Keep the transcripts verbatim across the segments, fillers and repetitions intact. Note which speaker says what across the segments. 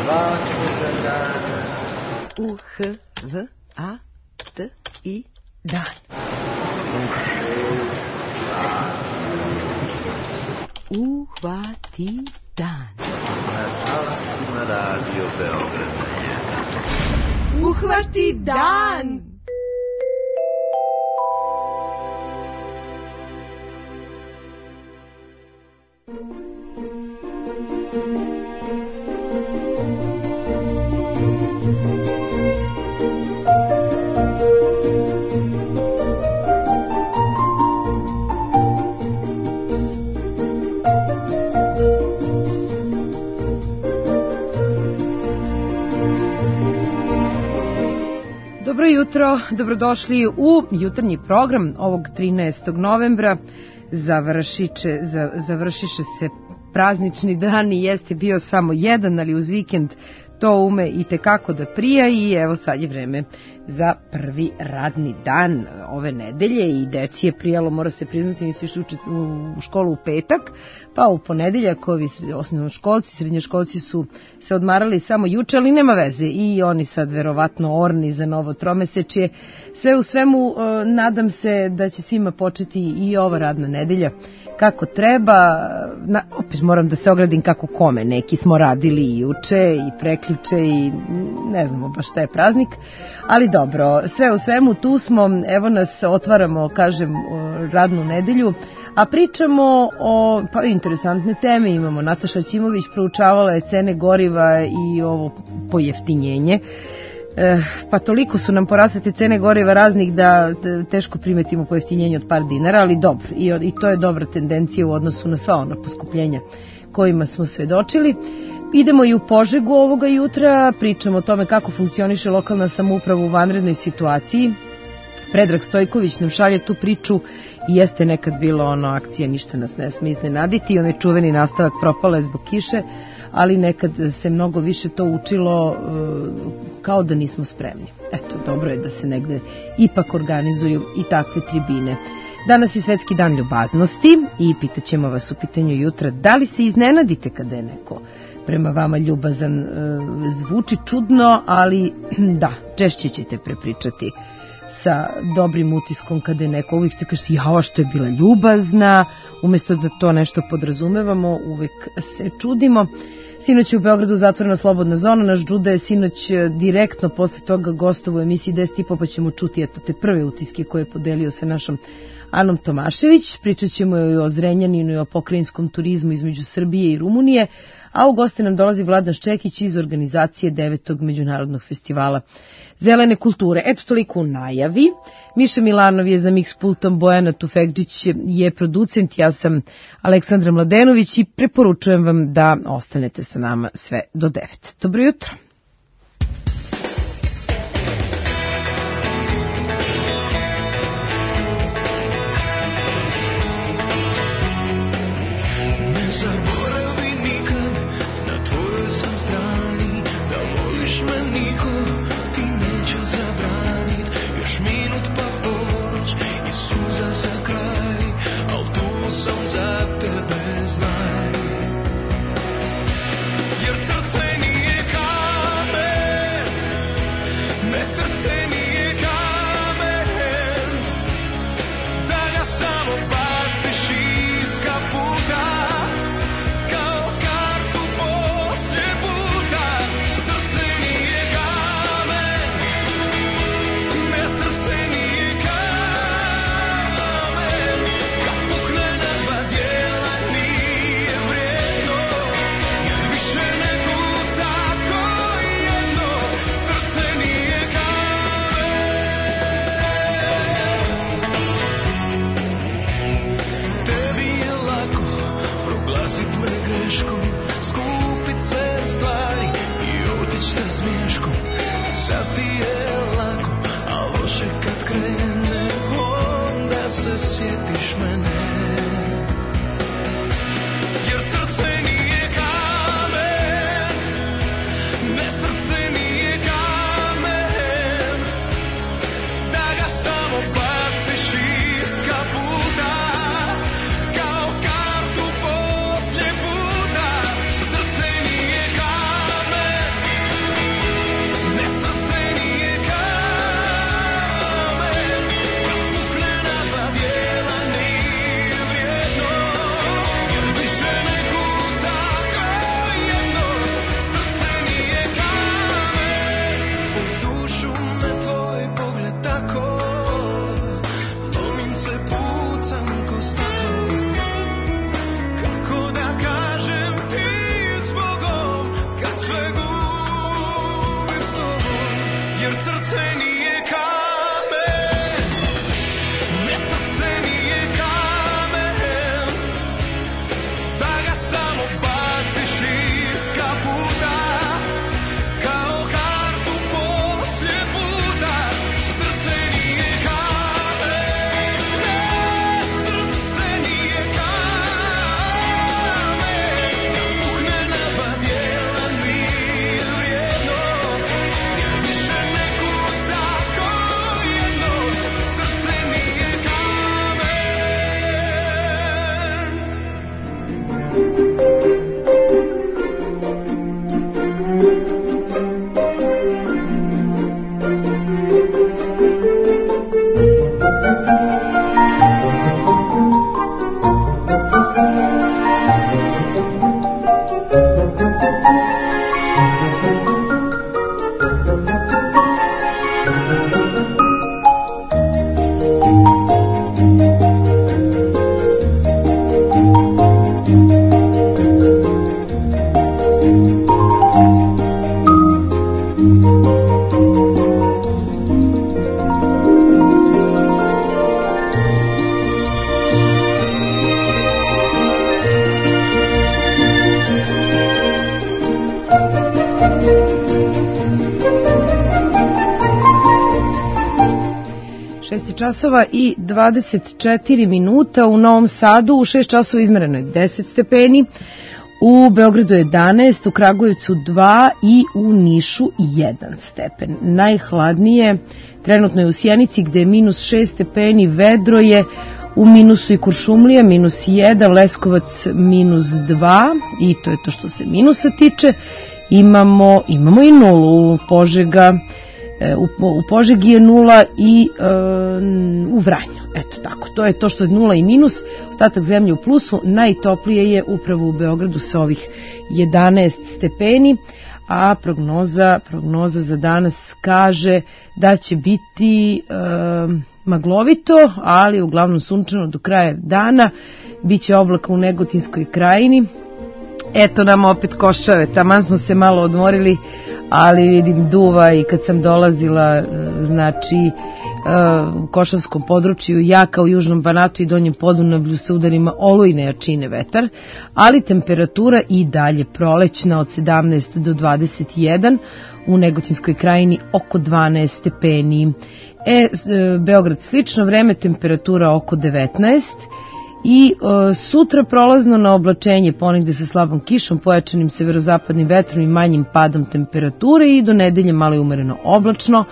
Speaker 1: svakoga dana.
Speaker 2: U H V A T I dan.
Speaker 1: U šest sati.
Speaker 2: Uhvati dan.
Speaker 1: Na talasima Radio Beograda jedan.
Speaker 2: Uhvati dan. Dobro jutro, dobrodošli u jutarnji program ovog trinaestog novembra. Završiće, završiše se praznični dan i jeste bio samo jedan, ali uz vikend to ume i tekako da prija i evo sad je vreme za prvi radni dan ove nedelje i deci je prijalo, mora se priznati, nisu išli u školu u petak, pa u ponedeljak ovi osnovnoškolci, srednjoškolci su se odmarali samo juče, ali nema veze i oni sad verovatno orni za novo tromesečje. Sve u svemu nadam se da će svima početi i ova radna nedelja kako treba. Na, opet moram da se ogradim kako kome, neki smo radili i juče i preključe i ne znamo baš šta je praznik, ali dobro, sve u svemu tu smo, evo nas otvaramo, kažem, radnu nedelju, a pričamo o pa, interesantne teme. Imamo Nataša Ćimović, proučavala je cene goriva i ovo pojeftinjenje. E, pa toliko su nam porasle cene goriva raznih da teško primetimo pojeftinjenje od par dinara, ali dobro, i, i to je dobra tendencija u odnosu na sva ona poskupljenja kojima smo svedočili. Idemo i u Požegu ovoga jutra, pričamo o tome kako funkcioniše lokalna samouprava u vanrednoj situaciji. Predrag Stojković nam šalje tu priču i jeste nekad bilo ono akcija ništa nas ne sme iznenaditi, on je čuveni nastavak propale zbog kiše, ali nekad se mnogo više to učilo kao da nismo spremni. Eto, dobro je da se negde ipak organizuju i takve tribine. Danas je Svetski dan ljubaznosti i pitaćemo vas u pitanju jutra da li se iznenadite kada je neko prema vama ljubazan. Zvuči čudno, ali da, češće ćete prepričati sa dobrim utiskom kada je neko, uvijek te kažete jao što je bila ljubazna, umjesto da to nešto podrazumevamo, uvijek se čudimo. Sinoć je u Beogradu zatvorena slobodna zona, naš Džuda je sinoć direktno posle toga gostovo u emisiji deset i po, pa ćemo čuti eto te prve utiske koje je podelio sa našom Anom Tomašević. Pričat ćemo i o Zrenjaninu i o pokrajinskom turizmu između Srbije i Rumunije, a u goste nam dolazi Vladan Ščekić iz organizacije devetog međunarodnog festivala zelene kulture. Eto toliko u najavi. Miša Milanov je za Mix pultom, Bojana Tufekđić je producent, ja sam Aleksandra Mladenović i preporučujem vam da ostanete sa nama sve do devet. Dobro jutro.
Speaker 3: Jer srce nije kao
Speaker 2: šest časova i dvadeset četiri minuta. U Novom Sadu u šest časova izmereno je deset stepeni, u Beogradu jedanaest, u Kragujevcu dva i u Nišu jedan stepen. Najhladnije trenutno je u Sjenici gde je minus šest stepeni, vedro je, u minusu i Kuršumlija, minus jedan, Leskovac minus dva i to je to što se minusa tiče. Imamo, imamo i nulu, Požega, u, u Požegi je nula i e, u Vranju. Eto tako, to je to što je nula i minus, ostatak zemlje u plusu. Najtoplije je upravo u Beogradu sa ovih jedanaest stepeni, a prognoza, prognoza za danas kaže da će biti e, maglovito, ali uglavnom sunčano do kraja dana. Biće oblaka u Negotinskoj krajini. Eto nam opet Košave, taman smo se malo odmorili, ali vidim duva i kad sam dolazila, znači u Košavskom području, ja kao u Južnom Banatu i Donjem Podunavlju sa udarima olujne jačine vetar, ali temperatura i dalje prolećna od sedamnaest do dvadeset jedan, u Negotinskoj krajini oko dvanaest stepeni. E, Beograd slično vreme, temperatura oko devetnaest. I e, sutra prolazno na oblačenje, ponegde sa slabom kišom, pojačanim severozapadnim vetrom i manjim padom temperature, i do nedelje malo je umereno oblačno.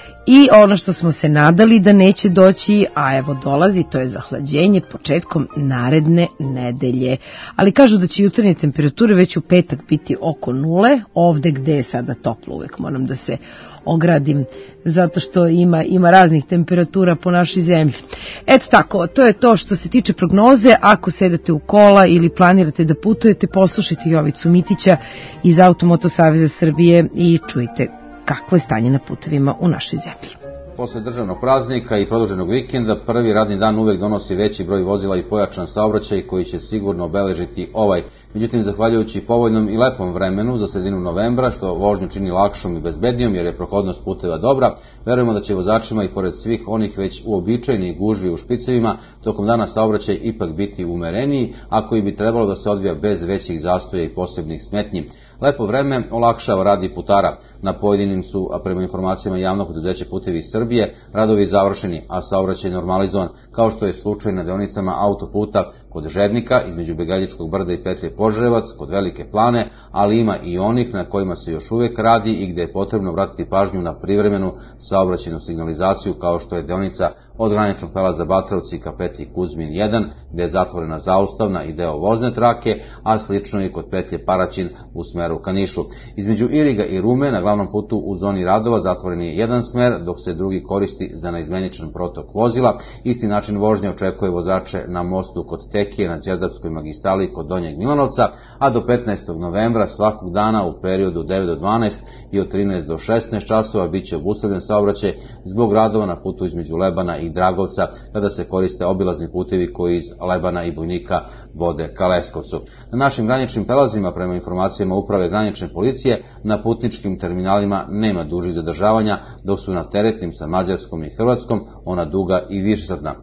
Speaker 2: I ono što smo se nadali da neće doći, a evo dolazi, to je zahlađenje početkom naredne nedelje. Ali kažu da će jutarnje temperature već u petak biti oko nule, ovde gde je sada toplo, uvek moram da se ogradim, zato što ima, ima raznih temperatura po našoj zemlji. Eto tako, to je to što se tiče prognoze. Ako sedete u kola ili planirate da putujete, poslušajte Jovicu Mitića iz Automoto Saveza Srbije i čujte kakvo je stanje na putevima u našoj zemlji.
Speaker 3: Posle državnog praznika i produženog vikenda, prvi radni dan uvek donosi veći broj vozila i pojačan saobraćaj koji će sigurno obeležiti ovaj. Međutim, zahvaljujući povoljnom i lepom vremenu za sredinu novembra, što vožnju čini lakšom i bezbednijom jer je prohodnost puteva dobra, verujemo da će vozačima i pored svih onih već uobičajenih gužvi u špicevima, tokom dana saobraćaj ipak biti umereniji, a koji bi trebalo da se odvija bez većih zastoja i posebnih smetnji. Lepo vreme olakšava rad i putara. Na pojedinim su, a prema informacijama javnog preduzeća Putevi Srbije, radovi završeni, a saobraćaj normalizovan, kao što je slučaj na deonicama autoputa kod Žednika, između Begaljičkog brda i petlje Požarevac, kod Velike Plane, ali ima i onih na kojima se još uvek radi i gde je potrebno vratiti pažnju na privremenu saobraćajnu signalizaciju, kao što je deonica od graničnog prelaza Batrovci ka petlji Kuzmin jedan, gde je zatvorena zaustavna i deo vozne trake, a slično i kod petlje Paraćin u smeru ka Nišu. Između Iriga i Rume na glavnom putu u zoni radova zatvoren je jedan smer, dok se drugi koristi za neizmeničan protok vozila. Isti način vožnje očekuje vozače na mostu kod Tekije, na Đerdapskoj magistrali kod Donjeg Milanovca, a do petnaestog novembra svakog dana u periodu od devet do dvanaest i od trinaest do šesnaest časova biće obustavljen saobraćaj zbog radova na putu između Lebana i Dragovca, kada se koriste obilazni putevi koji iz Lebana i Bojnika vode ka Leskovcu. Na našim graničnim prelazima, prema informacijama Uprave granične policije, na putničkim terminalima nema dužih zadržavanja, dok su na teretnim sa Mađarskom i Hrvatskom ona duga i višesatna.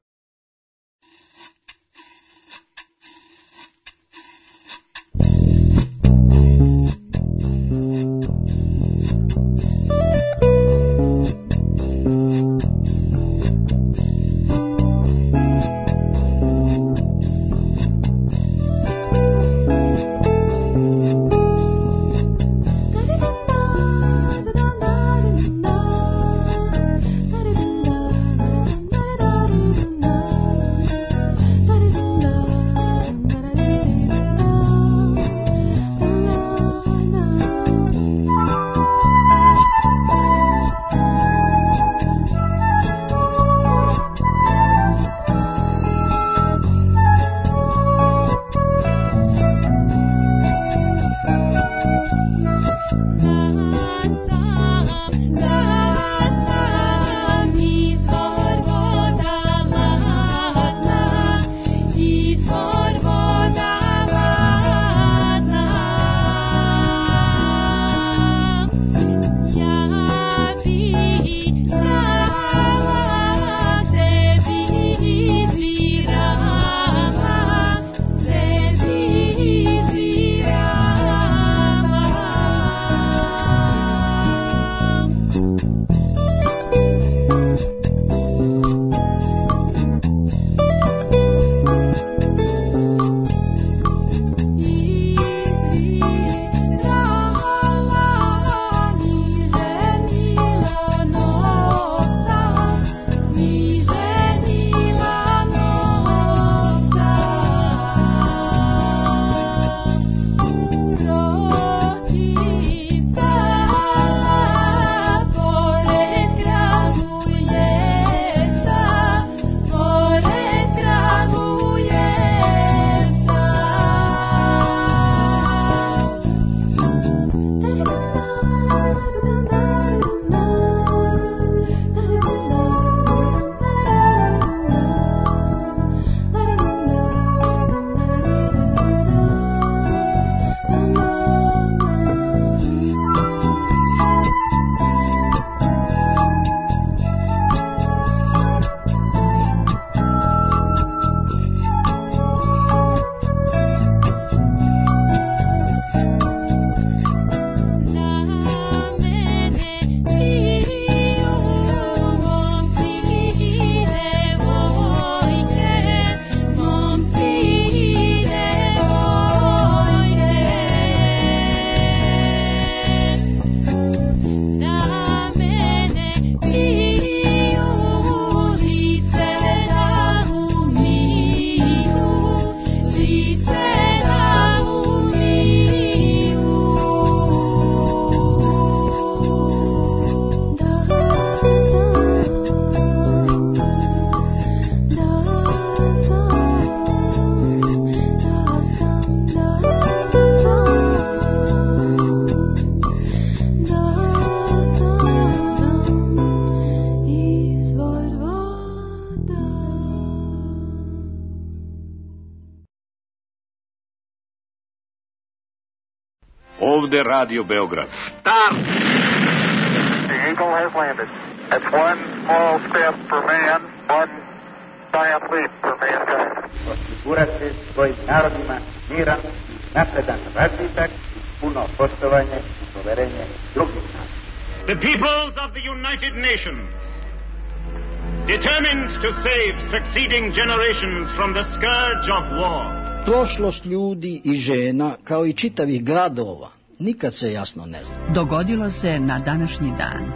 Speaker 4: ovde Radio Beograd.
Speaker 5: Start! The Eagle has landed. That's one small step for man, one giant leap for mankind.
Speaker 6: Osigurati svojim narodima miran, napredan razvitak, puno poštovanje i poverenje drugih naroda.
Speaker 4: The peoples of the United Nations, determined to save succeeding generations from the scourge of war.
Speaker 7: Prošlost ljudi i žena, kao i čitavih gradova, nikad se jasno ne zna.
Speaker 8: Dogodilo se na današnji dan.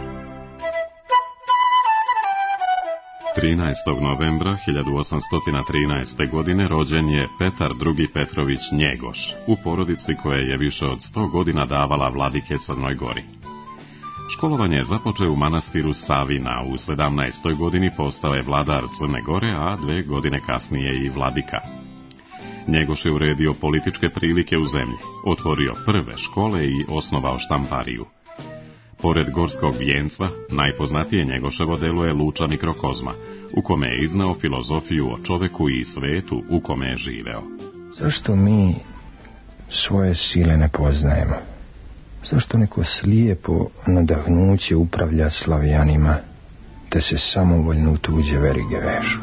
Speaker 9: trinaestog novembra hiljadu osamsto trinaeste. godine rođen je Petar drugi. Petrović Njegoš, u porodici koja je više od sto godina davala vladike Crnoj Gori. Školovanje je započeo u manastiru Savina, u sedamnaestoj godini postao je vladar Crne Gore, a dve godine kasnije i vladika. Njegoš je uredio političke prilike u zemlji, otvorio prve škole i osnovao štampariju. Pored Gorskog vijenca, najpoznatije Njegoševo delo je Luča mikrokozma, u kome je iznao filozofiju o čoveku i svetu u kome je živeo.
Speaker 10: Zašto mi svoje sile ne poznajemo? Zašto neko slijepo nadahnuće upravlja Slavijanima, te se samovoljno u tuđe verige vežu?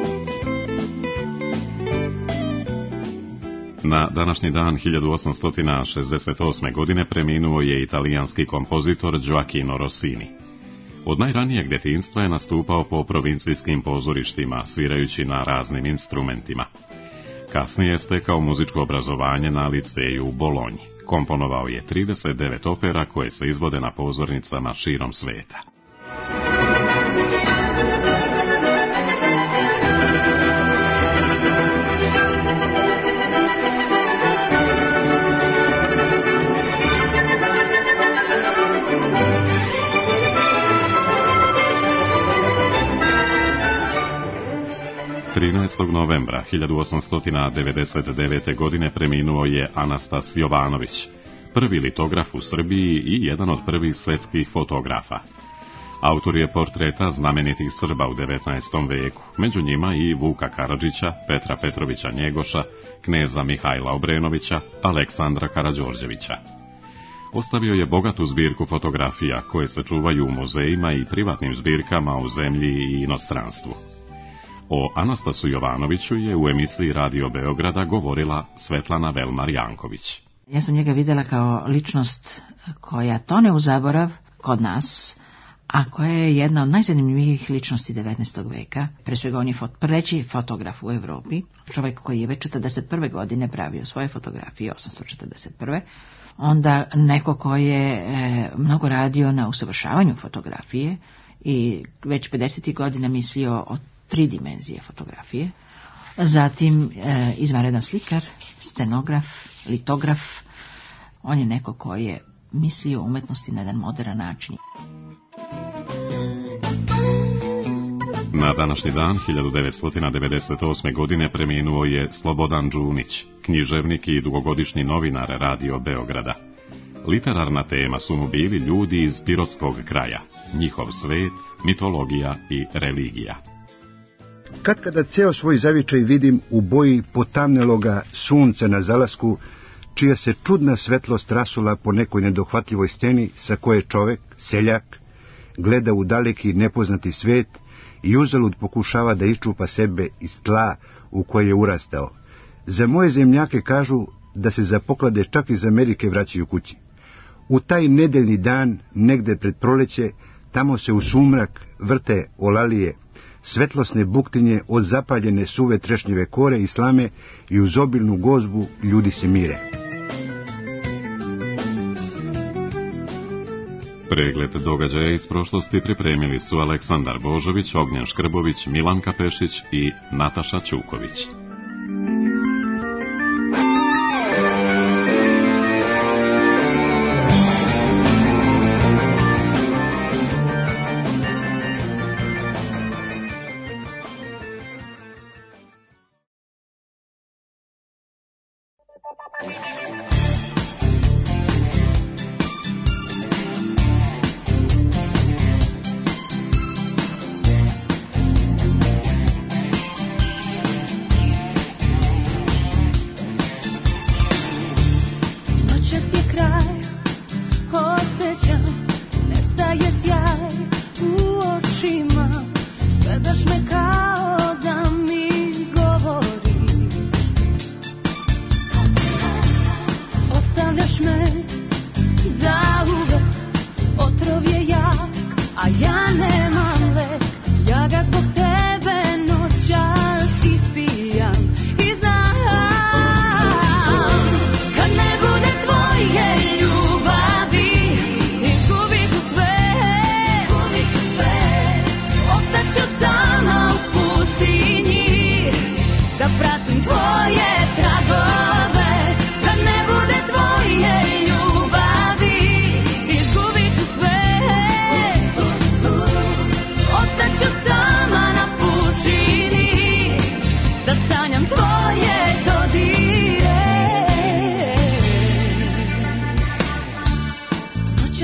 Speaker 9: Na današnji dan hiljadu osamsto šezdeset osme. godine preminuo je italijanski kompozitor Gioacchino Rossini. Od najranijeg detinjstva je nastupao po provincijskim pozorištima, svirajući na raznim instrumentima. Kasnije je stekao muzičko obrazovanje na liceju u Bolonji. Komponovao je trideset devet opera koje se izvode na pozornicama širom sveta. trinaestog novembra hiljadu osamsto devedeset devete. godine preminuo je Anastas Jovanović, prvi litograf u Srbiji i jedan od prvih svetskih fotografa. Autor je portreta znamenitih Srba u devetnaestom veku, među njima i Vuka Karadžića, Petra Petrovića Njegoša, kneza Mihajla Obrenovića, Aleksandra Karađorđevića. Ostavio je bogatu zbirku fotografija koje se čuvaju u muzejima i privatnim zbirkama u zemlji i inostranstvu. O Anastasu Jovanoviću je u emisiji Radio Beograda govorila Svetlana Velmar-Janković.
Speaker 8: Ja sam njega vidjela kao ličnost koja tone u zaborav kod nas, a koja je jedna od najzanimljivijih ličnosti devetnaestog veka. Pre svega on je fot, preći fotograf u Evropi, čovjek koji je već četrdeset prve. godine pravio svoje fotografije, osamsto četrdeset prve. Onda neko ko je e, mnogo radio na usavršavanju fotografije i već pedesetih godina mislio o tri dimenzije fotografije. Zatim e, izvanredan slikar, scenograf, litograf. On je neko koji je mislio o umetnosti na jedan modern način.
Speaker 9: Na današnji dan hiljadu devetsto devedeset osme. godine preminuo je Slobodan Đunić, književnik i dugogodišnji novinar Radio Beograda. Literarna tema su mu bili ljudi iz pirotskog kraja, njihov svet, mitologija i religija.
Speaker 11: Kad kada ceo svoj zavičaj vidim u boji potamneloga sunca na zalasku, čija se čudna svetlost rasula po nekoj nedohvatljivoj steni sa koje čovek, seljak, gleda u daleki nepoznati svet i uzalud pokušava da iščupa sebe iz tla u koje je urastao. Za moje zemljake kažu da se za poklade čak iz Amerike vraćaju kući. U taj nedeljni dan, negde pred proleće, tamo se u sumrak vrte olalije, svetlosne buktinje od zapaljene suve trešnjeve kore i slame i uz obilnu gozbu ljudi se mire.
Speaker 9: Pregled događaja iz prošlosti pripremili su Aleksandar Božović, Ognjen Škrbović, Milanka Pešić i Nataša Ćuković.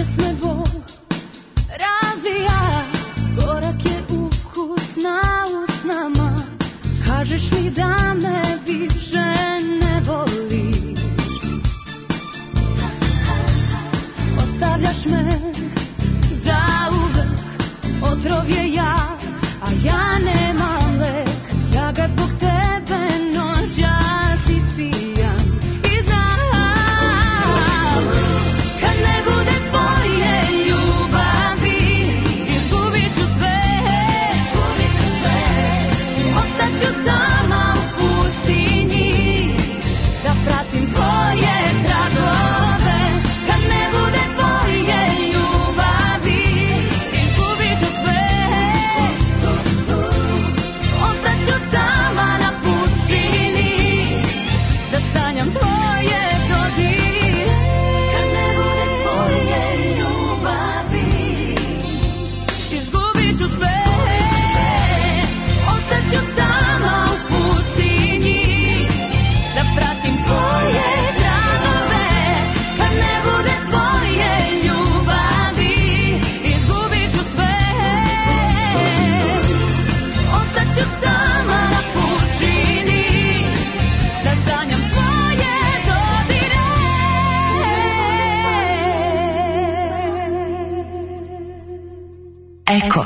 Speaker 12: Noćasme bol razvija, gorak je ukus na usnama. Kažeš mi da me više ne voliš, ostavljaš me zauvek, otrov je ja, a ja nemam lek. Ja ga zbog tebe noćas ispijam i znam, kad ne bude tvoje ljubavi, izgubit ću sve, ostaću sama u pustinji, da pratim tvoje tragove. Kad ne bude tvoje ljubavi, izgubit ću sve, ostaću sama na pučini, da sanjam tvoje dodire. Kad ne bude tvoje ljubavi, izgubit ću sve, ostaću sama u pustinji, da pratim tvoje tragove. Kad ne bude tvoje ljubavi, izgubit ću sve, ostaću sama na pučini, da sanjam tvoje dodire.
Speaker 8: Eko.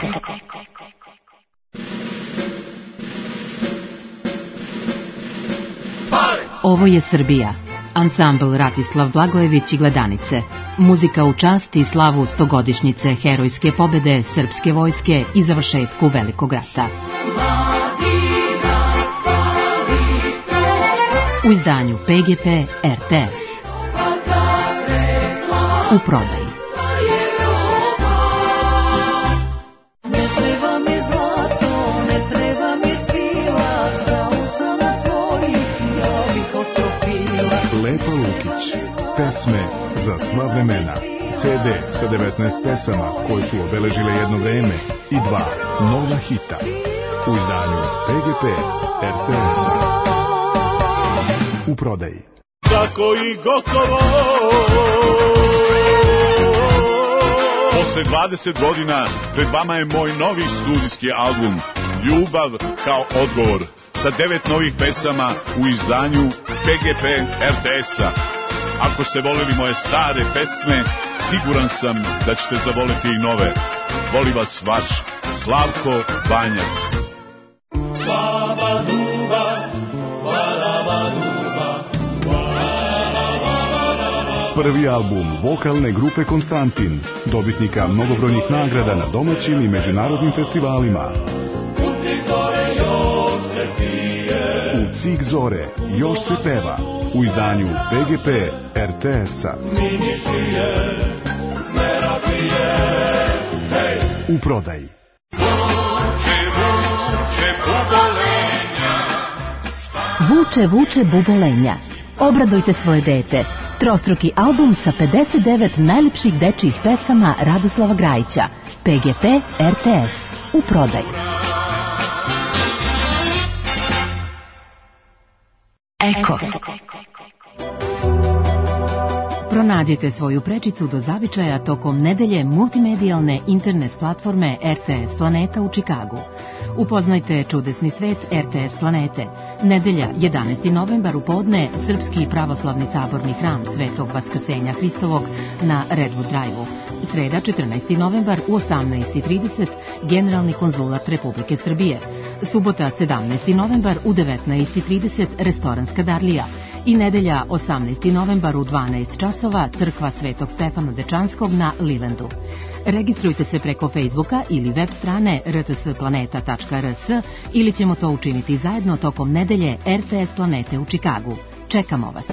Speaker 8: Ovo je Srbija. Ansambl Ratislav Blagojević i Gledanice. Muzika u čast i slavu stogodišnjice herojske pobede srpske vojske i završetku Velikog rata. U izdanju P G P R T S. U prodaji.
Speaker 12: Ne treba mi zlato, ne treba mi svila, za usana tvojih ja bih otopila.
Speaker 13: Lepa Lukić, pesme za sva vremena. C D sa devetnaest pesama koje su obeležile jedno vreme i dva nova hita. U izdanju P G P R T S-a. U prodaji.
Speaker 14: Tako i gotovo. Posle dvadeset godina pred vama je moj novi studijski album Ljubav kao odgovor sa devet novih pesama u izdanju P G P R T S-a. Ako ste voleli moje stare pesme, siguran sam da ćete zavoliti i nove. Voli vas vaš Slavko Banjac. Baba duba, baba duba,
Speaker 13: Prvi album vokalne grupe Konstantin, dobitnika mnogobrojnih nagrada na domaćim i međunarodnim festivalima. U Cik zore još se peva, u izdanju P G P R T S-a. U prodaji.
Speaker 15: Vuče, vuče bubolenja. Obradujte svoje dete. Trostruki album sa pedeset devet najlepših dečijih pesama Radoslava Grajića. P G P R T S. U prodaji. Eko. Pronađite svoju prečicu do zavičaja tokom nedelje multimedijalne internet platforme R T S Planeta u Čikagu. Upoznajte čudesni svet R T S Planete. Nedelja, jedanaesti novembar u podne, Srpski pravoslavni saborni hram Svetog Vaskrsenja Hristovog na Redwood Drive-u. Sreda, četrnaesti novembar u osamnaest i trideset, Generalni konzulat Republike Srbije. Subota, sedamnaesti novembar u devetnaest i trideset, Restoranska Darlija. I nedelja, osamnaesti novembar u dvanaest časova, Crkva Svetog Stefana Dečanskog na Lilandu. Registrujte se preko Facebooka ili web strane r t s planeta tačka r s ili ćemo to učiniti zajedno tokom nedelje R T S Planete u Čikagu. Čekamo vas.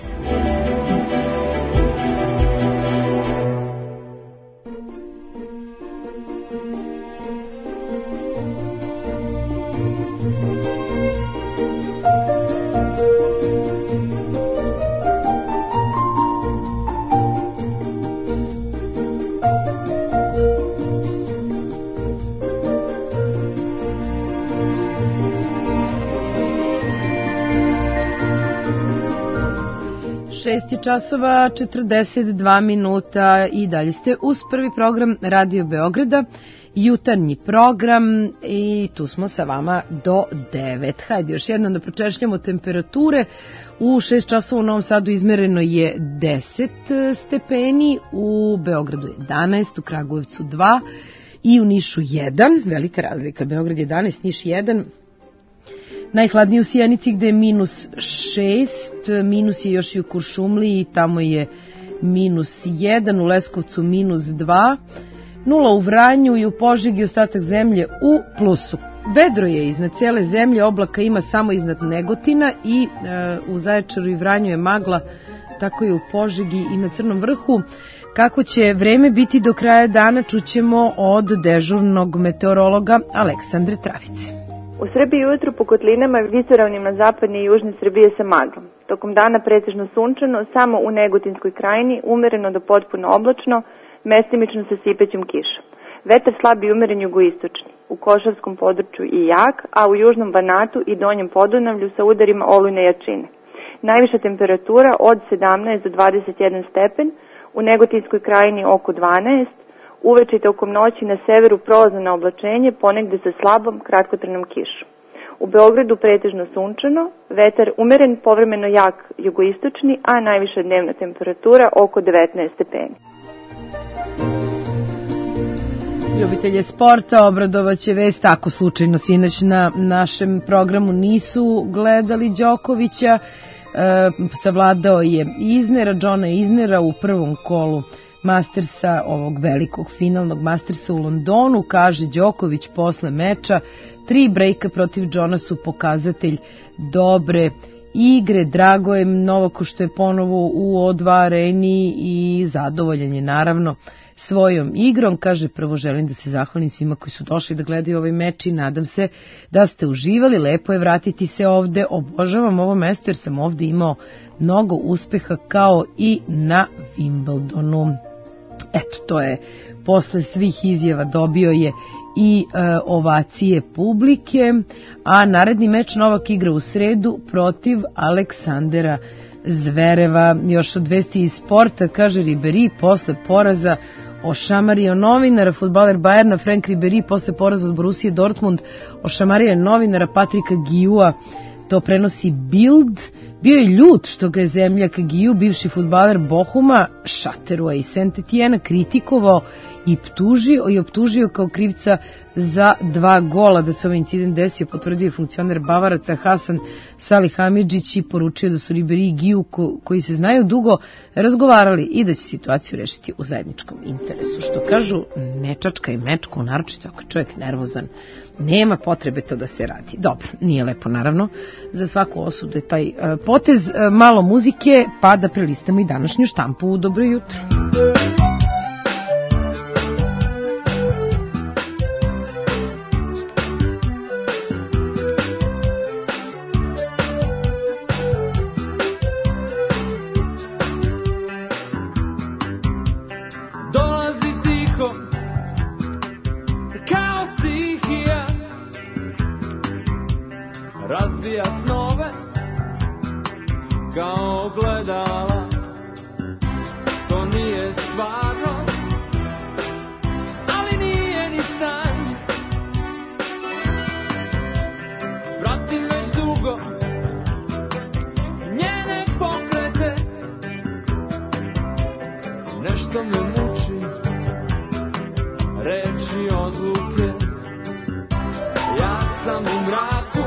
Speaker 2: šest je časova četrdeset dva minuta i dalje ste uz prvi program Radio Beograda, jutarnji program i tu smo sa vama do devet. Hajde još jednom da pročešljamo temperature. U šest časova u Novom Sadu izmereno je deset stepeni, u Beogradu jedanaest, u Kragujevcu dva i u Nišu jedan. Velika razlika, Beograd jedanaest, Niš jedan. Najhladnije u Sjenici gde je minus šest, minus je još i u Kuršumliji, tamo je minus jedan, u Leskovcu minus dva, nula u Vranju i u Požegi, ostatak zemlje u plusu. Vedro je iznad cele zemlje, oblaka ima samo iznad Negotina i e, u Zaječaru i Vranju je magla, tako je u Požegi i na Crnom vrhu. Kako će vreme biti do kraja dana čućemo od dežurnog meteorologa Aleksandre Travice.
Speaker 16: U Srbiji ujutru po kotlinama i visoravnima zapadne i južne Srbije sa maglom. Tokom dana pretežno sunčano, samo u Negotinskoj krajini umereno do potpuno oblačno, mestimično sa sipećom kišom. Vetar slab i umeren jugoistočni, u Košavskom području i jak, a u južnom Banatu i donjem Podunavlju sa udarima olujne jačine. Najviša temperatura od sedamnaest do dvadeset jedan stepen, u Negotinskoj krajini oko dvanaest, uveče i tokom noći na severu prolazno na oblačenje, ponegde sa slabom kratkotrajnom kišom. U Beogradu pretežno sunčano, vetar umeren, povremeno jak jugoistočni, a najviša dnevna temperatura oko devetnaest stepeni.
Speaker 2: Ljubitelje sporta obradovaće vest, ako slučajno sinoć na našem programu nisu gledali Đokovića, e, savladao je Iznera, Johna Iznera u prvom kolu Mastersa, ovog velikog finalnog Mastersa u Londonu. Kaže Đoković posle meča, tri brejka protiv Johna su pokazatelj dobre igre. Drago je Novaku što je ponovo u O dva areni i zadovoljan je naravno svojom igrom. Kaže, prvo želim da se zahvalim svima koji su došli da gledaju ovaj meč i nadam se da ste uživali. Lepo je vratiti se ovde, obožavam ovo mesto jer sam ovde imao mnogo uspeha kao i na Wimbledonu. Eto, to je posle svih izjava dobio je i e, ovacije publike, a naredni meč Novak igra u sredu protiv Aleksandera Zvereva. Još od vesti iz sporta, kaže Ribéry posle poraza ošamario novinara, fudbaler Bajerna Frank Ribéry posle poraza od Borussije Dortmund ošamario novinara Patrika Guiua, to prenosi Bild. Bio je ljut što ga je zemljak Guiu, bivši fudbaler Bohuma, Šaterua i Saint-Etienne, kritikovao i optužio, i optužio kao krivca za dva gola. Da se ovaj incident desio, potvrdio je funkcioner Bavaraca Hasan Salihamidzić i poručio da su Ribéry i Guiu, ko, koji se znaju dugo, razgovarali i da će situaciju rešiti u zajedničkom interesu. Što kažu, ne čačka i mečku, naročito ako čovjek nervozan. Nema potrebe to da se radi. Dobro, nije lepo naravno, za svaku osudu je taj uh, potez. Uh, malo muzike, pa da prelistamo i današnju štampu. Dobro jutro.
Speaker 17: Razbija snove kao gledala, to nije stvarnost, ali nije ni san. Pratim već dugo njene pokrete, nešto me muči, reči odluke. Ja sam u mraku,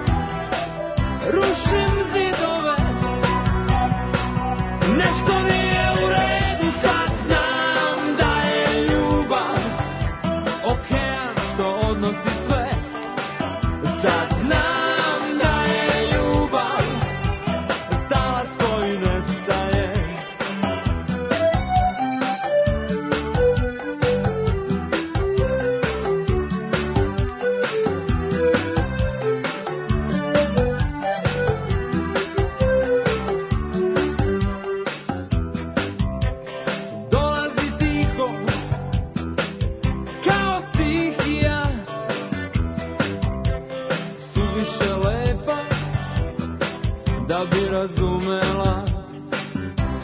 Speaker 17: rušim zidove, nešto nije u redu, sad znam da je ljubav okean što odnosi sve, sad znam da je ljubav talas koji nestaje. Da bi razumela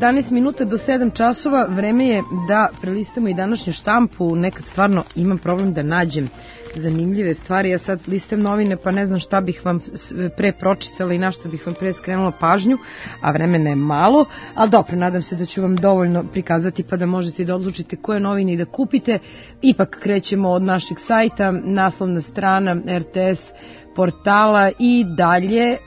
Speaker 2: jedanaest minuta do sedam časova, vreme je da prelistamo i današnju štampu. Nekad stvarno imam problem da nađem zanimljive stvari. Ja sad listam novine pa ne znam šta bih vam pre pročitala i na što bih vam pre skrenula pažnju, a vremena je malo, ali dobro, nadam se da ću vam dovoljno prikazati pa da možete da odlučite koje novine i da kupite. Ipak krećemo od našeg sajta, naslovna strana R T S portala i dalje e,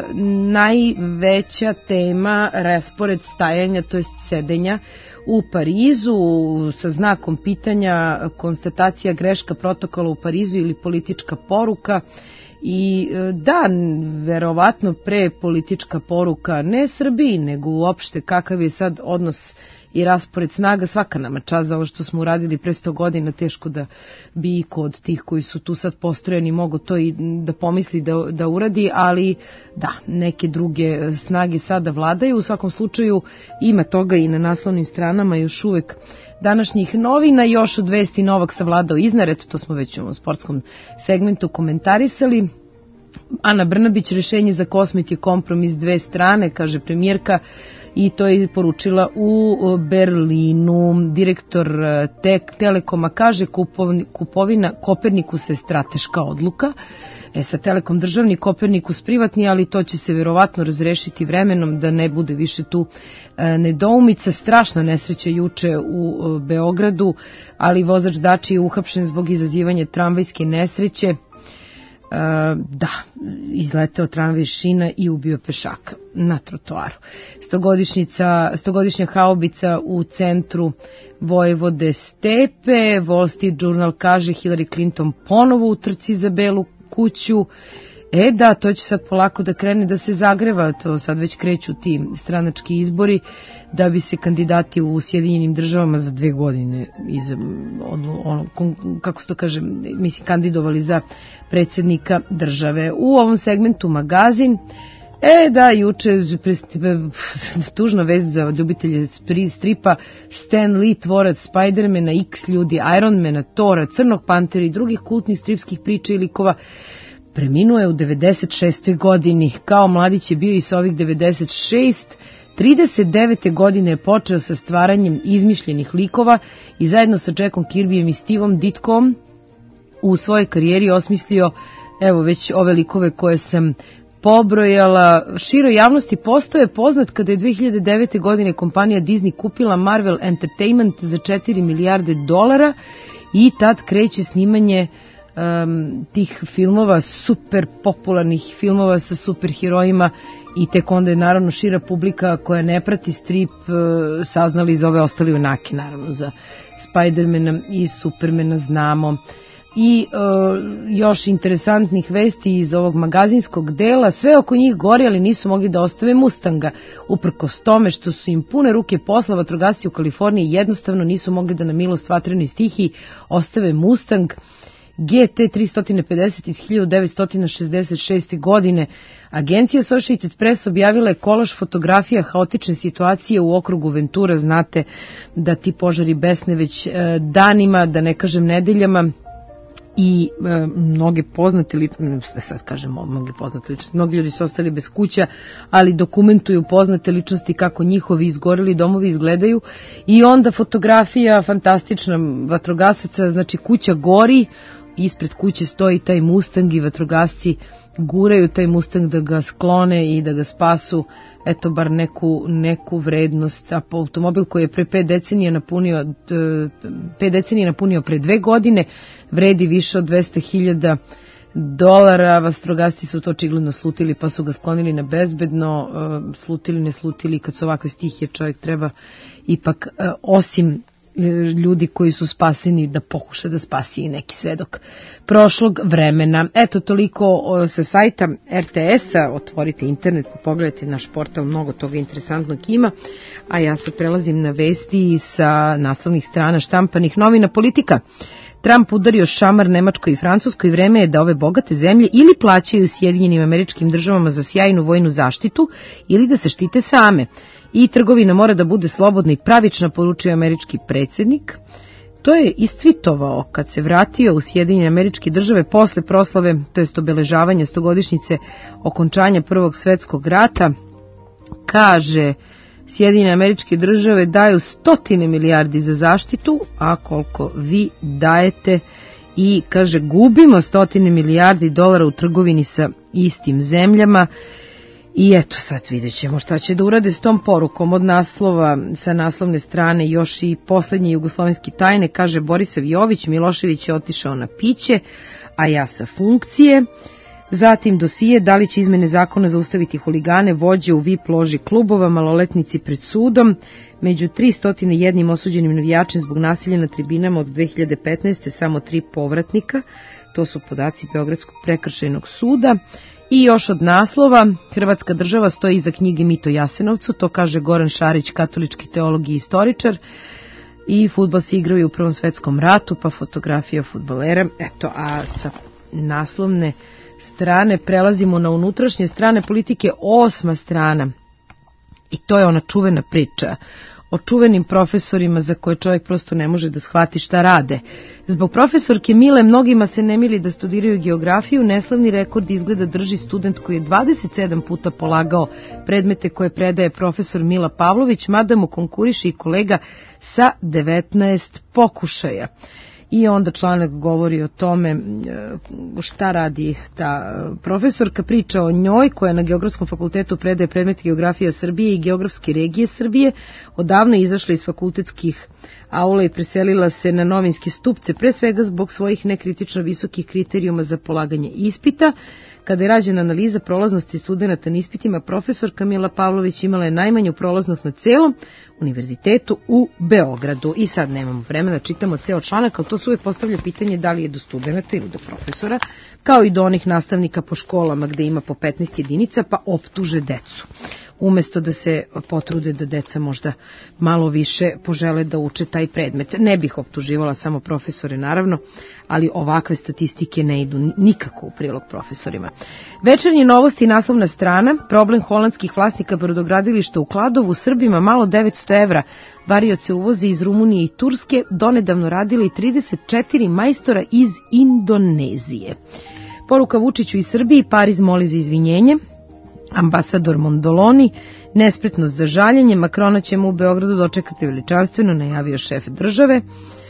Speaker 2: najveća tema raspored stajanja, to jest sedenja u Parizu sa znakom pitanja konstatacija greška protokola u Parizu ili politička poruka. I da, verovatno pre politička poruka ne Srbiji, nego uopšte kakav je sad odnos i raspored snaga. Svaka nama čast za ovo što smo uradili pre sto godina, teško da bi iko od tih koji su tu sad postrojeni mogo to i da pomisli da, da uradi, ali da, neke druge snage sada vladaju. U svakom slučaju ima toga i na naslovnim stranama još uvek današnjih novina. Još od vesti Novak savladao iznared, to smo već u sportskom segmentu komentarisali. Ana Brnabić, rešenje za Kosmet je kompromis dve strane, kaže premijerka, i to je poručila u Berlinu. Direktor Tek Telekoma kaže kupovina Kopernikus je strateška odluka. E, sa Telekom državni, Kopernikus privatni, ali to će se verovatno razrešiti vremenom da ne bude više tu e, nedoumica. Strašna nesreća juče u e, Beogradu, ali vozač Dači je uhapšen zbog izazivanja tramvajske nesreće. Uh, da, izleteo tramvaj šina i ubio pešaka na trotoaru. Stogodišnjica, stogodišnja haubica u centru Vojvode Stepe. Wall Street Journal kaže Hillary Clinton ponovo u trci za Belu kuću. E da, to će sad polako da krene da se zagreva, to sad već kreću ti stranački izbori, da bi se kandidati u Sjedinjenim državama za dve godine iz, ono, kako se to kaže, mislim, kandidovali za predsjednika države. U ovom segmentu magazin. E da, juče tužna vest za ljubitelje stripa, Stan Lee, tvorac Spidermana, X ljudi, Ironmana, Tora, Crnog pantera i drugih kultnih stripskih priča i likova, preminuo je u devedeset šestoj godini. Kao mladić je bio i sa ovih devedeset šest. trideset devete godine je počeo sa stvaranjem izmišljenih likova i zajedno sa Jackom Kirbyjem i Stevom Ditkom u svojoj karijeri osmislio, evo već ove likove koje sam pobrojala. Široj javnosti postao je poznat kada je dve hiljade devete godine kompanija Disney kupila Marvel Entertainment za četiri milijarde dolara i tad kreće snimanje Um, tih filmova, super popularnih filmova sa superherojima, i tek onda je naravno šira publika koja ne prati strip uh, saznali za ove ostali junake, naravno za Spidermana i Supermana znamo. I uh, još interesantnih vesti iz ovog magazinskog dela, sve oko njih gori, ali nisu mogli da ostave Mustanga. Uprkos tome što su im pune ruke posla, vatrogasci u Kaliforniji jednostavno nisu mogli da na milost vatrenoj stihiji ostave Mustang G T tristo pedeset iz hiljadu devetsto šezdeset šeste. godine. Agencija Associated Press objavila je kolaž fotografija haotične situacije u okrugu Ventura. Znate da ti požari besne već e, danima, da ne kažem nedeljama, i e, mnoge poznate ličnosti, sad kažemo mnoge poznate ličnosti, mnogi ljudi su ostali bez kuća, ali dokumentuju poznate ličnosti kako njihovi izgoreli domovi izgledaju. I onda fotografija fantastična vatrogasaca, znači kuća gori, ispred kuće stoji taj Mustang i vatrogasci guraju taj Mustang da ga sklone i da ga spasu, eto bar neku, neku vrednost. A automobil koji je pre pet decenija napunio, pet decenija napunio pre dve godine, vredi više od dvesta hiljada dolara. Vatrogasci su to očigledno slutili pa su ga sklonili na bezbedno. Slutili, ne slutili, kad su ovakve stihije čovjek treba ipak, osim ljudi koji su spaseni, da pokuša da spasi i neki svedok prošlog vremena. Eto, toliko sa sajta R T S-a. Otvorite internet, pogledajte naš portal, mnogo toga interesantnog ima. A ja sad prelazim na vesti sa naslovnih strana štampanih novina. Politika. Trump udario šamar Nemačkoj i Francuskoj. Vreme je da ove bogate zemlje ili plaćaju Sjedinjenim Američkim Državama za sjajnu vojnu zaštitu ili da se štite same. I trgovina mora da bude slobodna i pravična, poručio američki predsjednik. To je istvitovao kad se vratio u Sjedinjene Američke Države posle proslave, to jest obeležavanja stogodišnjice okončanja Prvog svetskog rata. Kaže Sjedinjene Američke Države daju stotine milijardi za zaštitu, a koliko vi dajete, i kaže gubimo stotine milijardi dolara u trgovini sa istim zemljama. I eto sad vidjet ćemo šta će da urade s tom porukom. Od naslova, sa naslovne strane još i poslednje jugoslovenske tajne, kaže Borisav Jović, Milošević je otišao na piće, a ja sa funkcije. Zatim dosije, da li će izmene zakona zaustaviti huligane, vođe u V I P loži klubova, maloletnici pred sudom. Među tristo jedan osuđenim navijačem zbog nasilja na tribinama od dve hiljade petnaeste. samo tri povratnika. To su podaci Beogradskog prekršajnog suda. I još od naslova, Hrvatska država stoji iza knjige Mito Jasenovcu, to kaže Goran Šarić, katolički teolog i istoričar. I fudbal se igrao u Prvom svetskom ratu, pa fotografija fudbalera. Eto, a sa naslovne strane prelazimo na unutrašnje strane politike, osma strana. I to je ona čuvena priča o čuvenim profesorima za koje čovjek prosto ne može da shvati šta rade. Zbog profesorke Mile mnogima se ne mili da studiraju geografiju. Neslavni rekord izgleda drži student koji je dvadeset sedam puta polagao predmete koje predaje profesor Mila Pavlović, mada mu konkuriše i kolega sa devetnaest pokušaja. I onda članak govori o tome šta radi ta profesorka, priča o njoj koja na Geografskom fakultetu predaje predmete geografija Srbije i geografske regije Srbije. Odavno je izašla iz fakultetskih aula i preselila se na novinske stupce, pre svega zbog svojih nekritično visokih kriterijuma za polaganje ispita. Kada je rađena analiza prolaznosti studenta na ispitima, profesorka Mila Pavlović imala je najmanju prolaznost na celom univerzitetu u Beogradu. I sad nemamo vremena, čitamo ceo članak, ali to se uvijek postavlja pitanje da li je do studenta ili do profesora, kao i do onih nastavnika po školama gde ima po petnaest jedinica, pa optuže decu. Umesto da se potrude da deca možda malo više požele da uče taj predmet. Ne bih optuživala samo profesore, naravno, ali ovakve statistike ne idu nikako u prilog profesorima. Večernje novosti, naslovna strana, problem holandskih vlasnika brodogradilišta u Kladovu, Srbima malo devetsto evra, varioce uvozi iz Rumunije i Turske, donedavno radili trideset četiri majstora iz Indonezije. Poruka Vučiću iz Srbiji, Pariz moli za izvinjenje. Ambasador Mondoloni, nespretnost za žaljenje, Makrona ćemo u Beogradu dočekati veličanstveno, najavio šef države.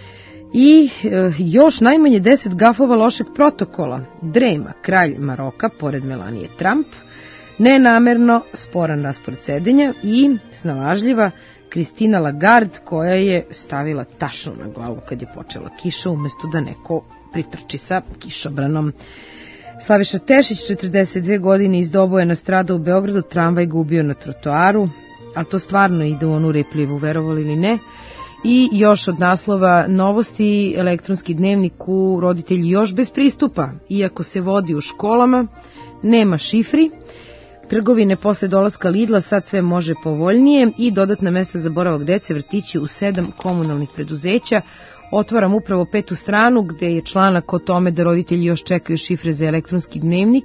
Speaker 2: I e, još najmanje deset gafova lošeg protokola. Drema, kralj Maroka, pored Melanije Trump, nenamerno sporan raspored sedenja i snalažljiva Kristina Lagarde koja je stavila tašnu na glavu kad je počela kiša umesto da neko pritrči sa kišobranom. Slaviša Tešić, četrdeset dve godine, iz Doboja nastradao u Beogradu, tramvaj ga ubio na trotoaru, ali to stvarno ide u onu replivu, verovali ili ne. I još od naslova novosti, elektronski dnevnik u roditelji još bez pristupa, iako se vodi u školama, nema šifri. Trgovine posle dolaska Lidla sad sve može povoljnije i dodatna mesta za boravak dece, vrtići u sedam komunalnih preduzeća. Otvaram upravo petu stranu gde je članak o tome da roditelji još čekaju šifre za elektronski dnevnik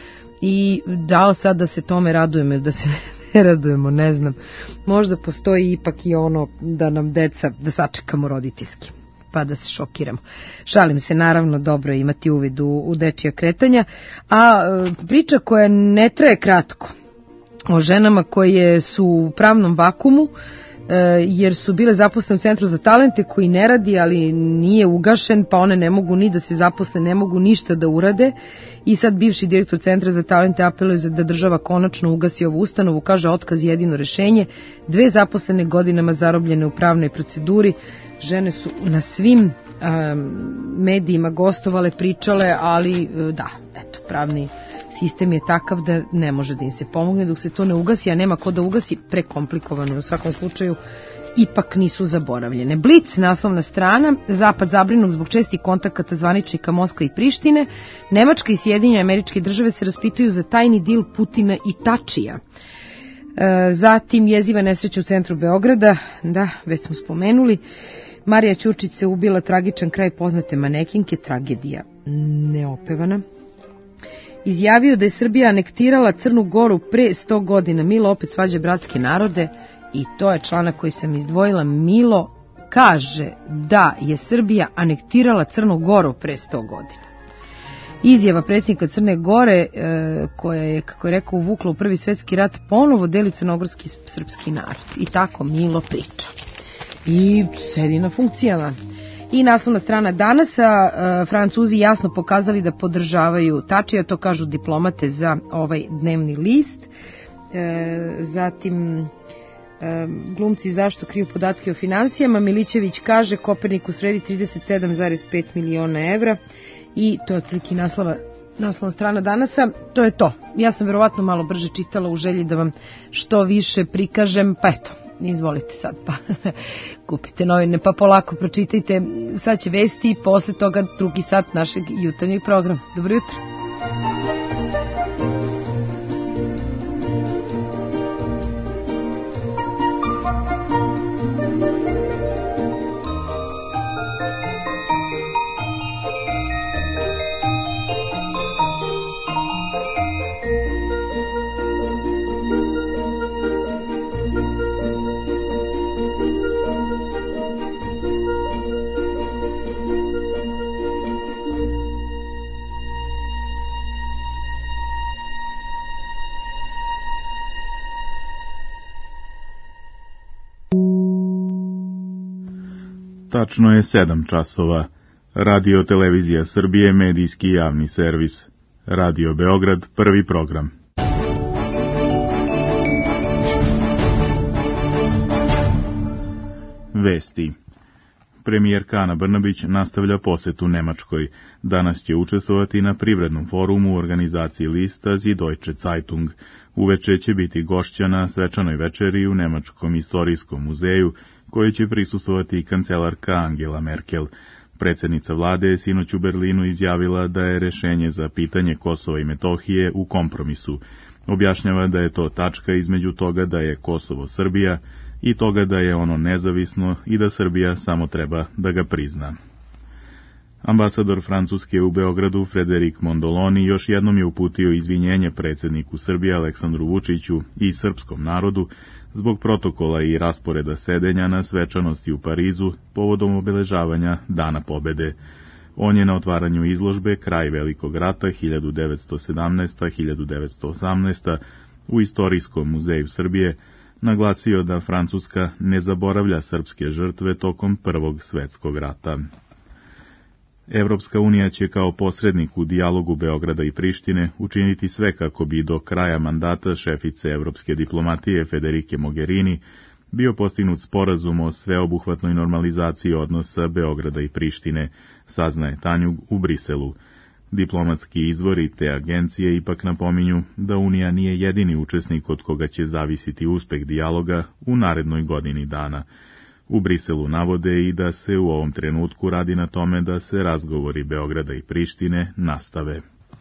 Speaker 2: i da li sad da se tome radujemo ili da se ne radujemo, ne znam. Možda postoji ipak i ono da nam deca, da sačekamo roditeljski, pa da se šokiramo. Šalim se, naravno, dobro je imati uvid u, u dečija kretanja, a priča koja ne traje kratko, o ženama koje su u pravnom vakumu, jer su bile zaposlene u Centru za talente koji ne radi, ali nije ugašen, pa one ne mogu ni da se zaposle, ne mogu ništa da urade. I sad bivši direktor Centra za talente apeluje da država konačno ugasi ovu ustanovu, kaže otkaz jedino rešenje. Dve zaposlene godinama zarobljene u pravnoj proceduri. Žene su na svim um, medijima gostovale, pričale, ali da, eto, pravni sistem je takav da ne može da im se pomogne dok se to ne ugasi, a nema ko da ugasi, prekomplikovano. U svakom slučaju ipak nisu zaboravljene. Blic, naslovna strana, Zapad zabrinut zbog čestih kontakata zvaničnika Moskve i Prištine. Nemačka i Sjedinjene Američke Države se raspituju za tajni dil Putina i Tačija. E, zatim jeziva nesreća u centru Beograda, da, već smo spomenuli. Marija Ćurčić se ubila, tragičan kraj poznate manekinke, tragedija neopevana. Izjavio da je Srbija anektirala Crnu Goru pre sto godina. Milo opet svađa bratske narode i to je članak koji sam izdvojila. Milo kaže da je Srbija anektirala Crnu Goru pre sto godina. izjava predsjednika Crne Gore e, koja je, kako je rekao, uvukla u Prvi svjetski rat, ponovo deli crnogorski srpski narod. I tako Milo priča. I sedi na funkcijama. I naslovna strana Danasa, e, Francuzi jasno pokazali da podržavaju Tačija, to kažu diplomate za ovaj dnevni list. E, zatim e, glumci zašto kriju podatke o financijama. Milićević kaže Kopernikus vredi trideset sedam zarez pet miliona evra. I to je otprilike naslova, naslovna strana Danasa. To je to. Ja sam verovatno malo brže čitala u želji da vam što više prikažem, pa eto, izvolite sad, pa kupite novine, pa polako pročitajte. Sad će vesti i posle toga drugi sat našeg jutarnjeg programa. Dobro jutro.
Speaker 18: Tačno je sedam časova. Radio Televizija Srbije, medijski javni servis. Radio Beograd, prvi program. Vesti. Premijerka Ana Brnabić nastavlja posetu Nemačkoj. Danas će učestvovati na privrednom forumu u organizaciji lista Die Deutsche Zeitung. Uveče će biti gošća na svečanoj večeri u Nemačkom istorijskom muzeju, koji će prisustvovati i kancelarka Angela Merkel. Predsjednica vlade je sinoć u Berlinu izjavila da je rešenje za pitanje Kosova i Metohije u kompromisu. Objašnjava da je to tačka između toga da je Kosovo Srbija i toga da je ono nezavisno i da Srbija samo treba da ga prizna. Ambasador Francuske u Beogradu Frederik Mondoloni još jednom je uputio izvinjenje predsjedniku Srbije Aleksandru Vučiću i srpskom narodu zbog protokola i rasporeda sedenja na svečanosti u Parizu povodom obeležavanja Dana pobede. On je na otvaranju izložbe Kraj Velikog rata hiljadu devetsto sedamnaesta do hiljadu devetsto osamnaesta. u Istorijskom muzeju Srbije naglasio da Francuska ne zaboravlja srpske žrtve tokom Prvog svetskog rata. Evropska unija će kao posrednik u dijalogu Beograda i Prištine učiniti sve kako bi do kraja mandata šefice evropske diplomatije Federike Mogherini bio postignut sporazum o sveobuhvatnoj normalizaciji odnosa Beograda i Prištine, saznaje Tanjug u Briselu. Diplomatski izvori te agencije ipak napominju da Unija nije jedini učesnik od koga će zavisiti uspeh dijaloga u narednoj godini dana. U Briselu navode i da se u ovom trenutku radi na tome da se razgovori Beograda i Prištine nastave.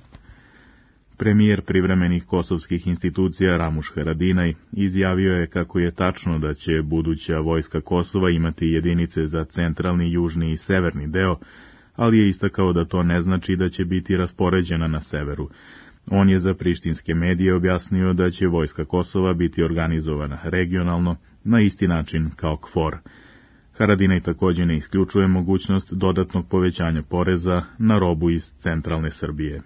Speaker 18: Premijer privremenih kosovskih institucija Ramuš Haradinaj izjavio je kako je tačno da će buduća vojska Kosova imati jedinice za centralni, južni i severni deo, ali je istakao da to ne znači da će biti raspoređena na severu. On je za prištinske medije objasnio da će vojska Kosova biti organizovana regionalno, na isti način kao KFOR. Haradinaj također ne isključuje mogućnost dodatnog povećanja poreza na robu iz centralne Srbije.